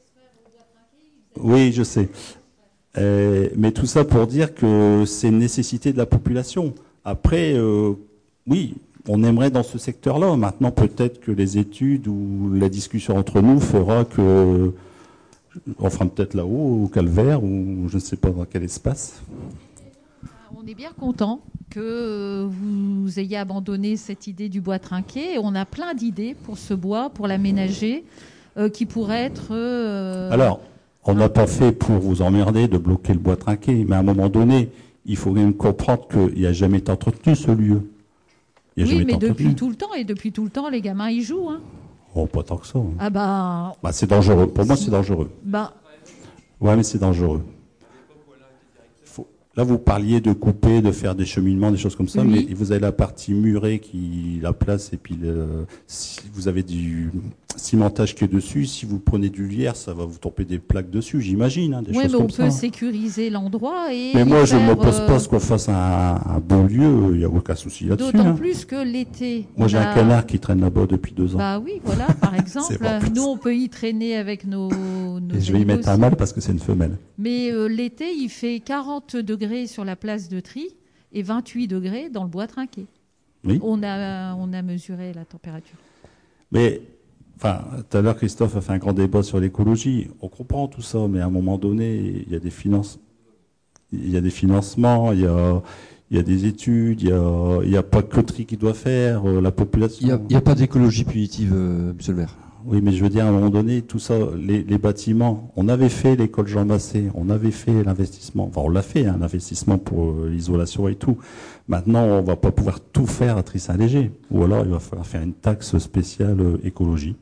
Oui, je sais. Mais tout ça pour dire que c'est une nécessité de la population. Après, oui, on aimerait dans ce secteur-là. Maintenant, peut-être que les études ou la discussion entre nous fera que... On fera peut-être là-haut, au Calvaire, ou je ne sais pas dans quel espace. On est bien content que vous ayez abandonné cette idée du bois trinqué. On a plein d'idées pour ce bois, pour l'aménager, qui pourrait être... Alors, on n'a pas fait pour vous emmerder de bloquer le bois trinqué, mais à un moment donné, il faut même comprendre qu'il n'y a jamais été entretenu ce lieu. Oui, mais depuis tout le temps, et depuis tout le temps, les gamins y jouent. Hein. Oh, pas tant que ça. Hein. Ah bah c'est dangereux. Pour moi, c'est dangereux. Ouais, mais c'est dangereux. Là, vous parliez de couper, de faire des cheminements, des choses comme ça, mais vous avez la partie murée la place, et puis si vous avez du cimentage qui est dessus. Si vous prenez du lierre, ça va vous tomber des plaques dessus, j'imagine. Hein, oui, mais on peut sécuriser l'endroit. Mais moi, je ne m'oppose pas à ce qu'on fasse un beau lieu, il n'y a aucun souci là-dessus. D'autant plus que l'été... Moi, j'ai un canard qui traîne là-bas depuis 2 ans. Bah oui, voilà, par exemple. Nous, on peut y traîner avec nos et je vais y mettre un mâle parce que c'est une femelle. Mais l'été, il fait 40 degrés sur la place de tri et 28 degrés dans le bois trinqué. Oui. On a mesuré la température. Mais, tout à l'heure, Christophe a fait un grand débat sur l'écologie. On comprend tout ça, mais à un moment donné, il y a des financements, il y a des études, il n'y a pas que le tri qui doit faire, la population. Il n'y a pas d'écologie punitive, monsieur le maire. Oui, mais je veux dire, à un moment donné, tout ça, les bâtiments, on avait fait l'école Jean Massé, on avait fait l'investissement, enfin on l'a fait, un investissement pour l'isolation et tout. Maintenant, on va pas pouvoir tout faire à Tris-Saint-Léger, ou alors il va falloir faire une taxe spéciale écologie.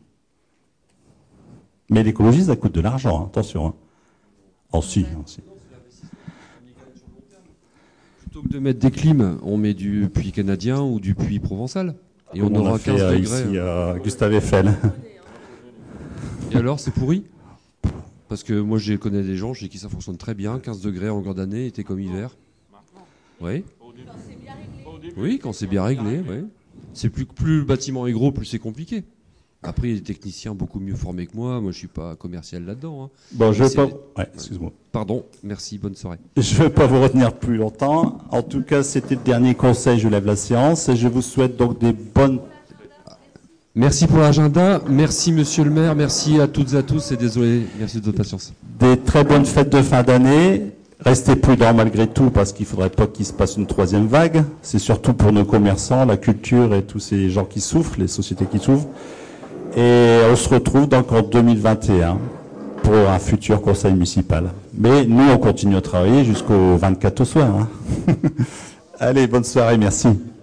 Mais l'écologie, ça coûte de l'argent, hein, attention. Hein. Oh si. Plutôt que de mettre des clims, on met du puits canadien ou du puits provençal. Et on aura 15 degrés. Ici à Gustave Eiffel. Et alors, c'est pourri? Parce que moi, je connais des gens chez qui ça fonctionne très bien. 15 degrés en longueur d'année, été comme hiver. Oui. Oui, quand c'est bien réglé. Oui. C'est plus le bâtiment est gros, plus c'est compliqué. Après, il y a des techniciens beaucoup mieux formés que moi. Moi, je suis pas commercial là-dedans. Hein. Bon, je vais pas. Ouais, excuse-moi. Pardon. Merci. Bonne soirée. Je ne vais pas vous retenir plus longtemps. En tout cas, c'était le dernier conseil. Je lève la séance et je vous souhaite donc des bonnes. Merci pour l'agenda. Merci, monsieur le maire. Merci à toutes et à tous. Et désolé. Merci de votre patience. Des très bonnes fêtes de fin d'année. Restez prudents malgré tout parce qu'il ne faudrait pas qu'il se passe une 3e vague. C'est surtout pour nos commerçants, la culture et tous ces gens qui souffrent, les sociétés qui souffrent. Et on se retrouve donc en 2021 pour un futur conseil municipal. Mais nous, on continue à travailler jusqu'au 24 au soir. Hein. Allez, bonne soirée, merci.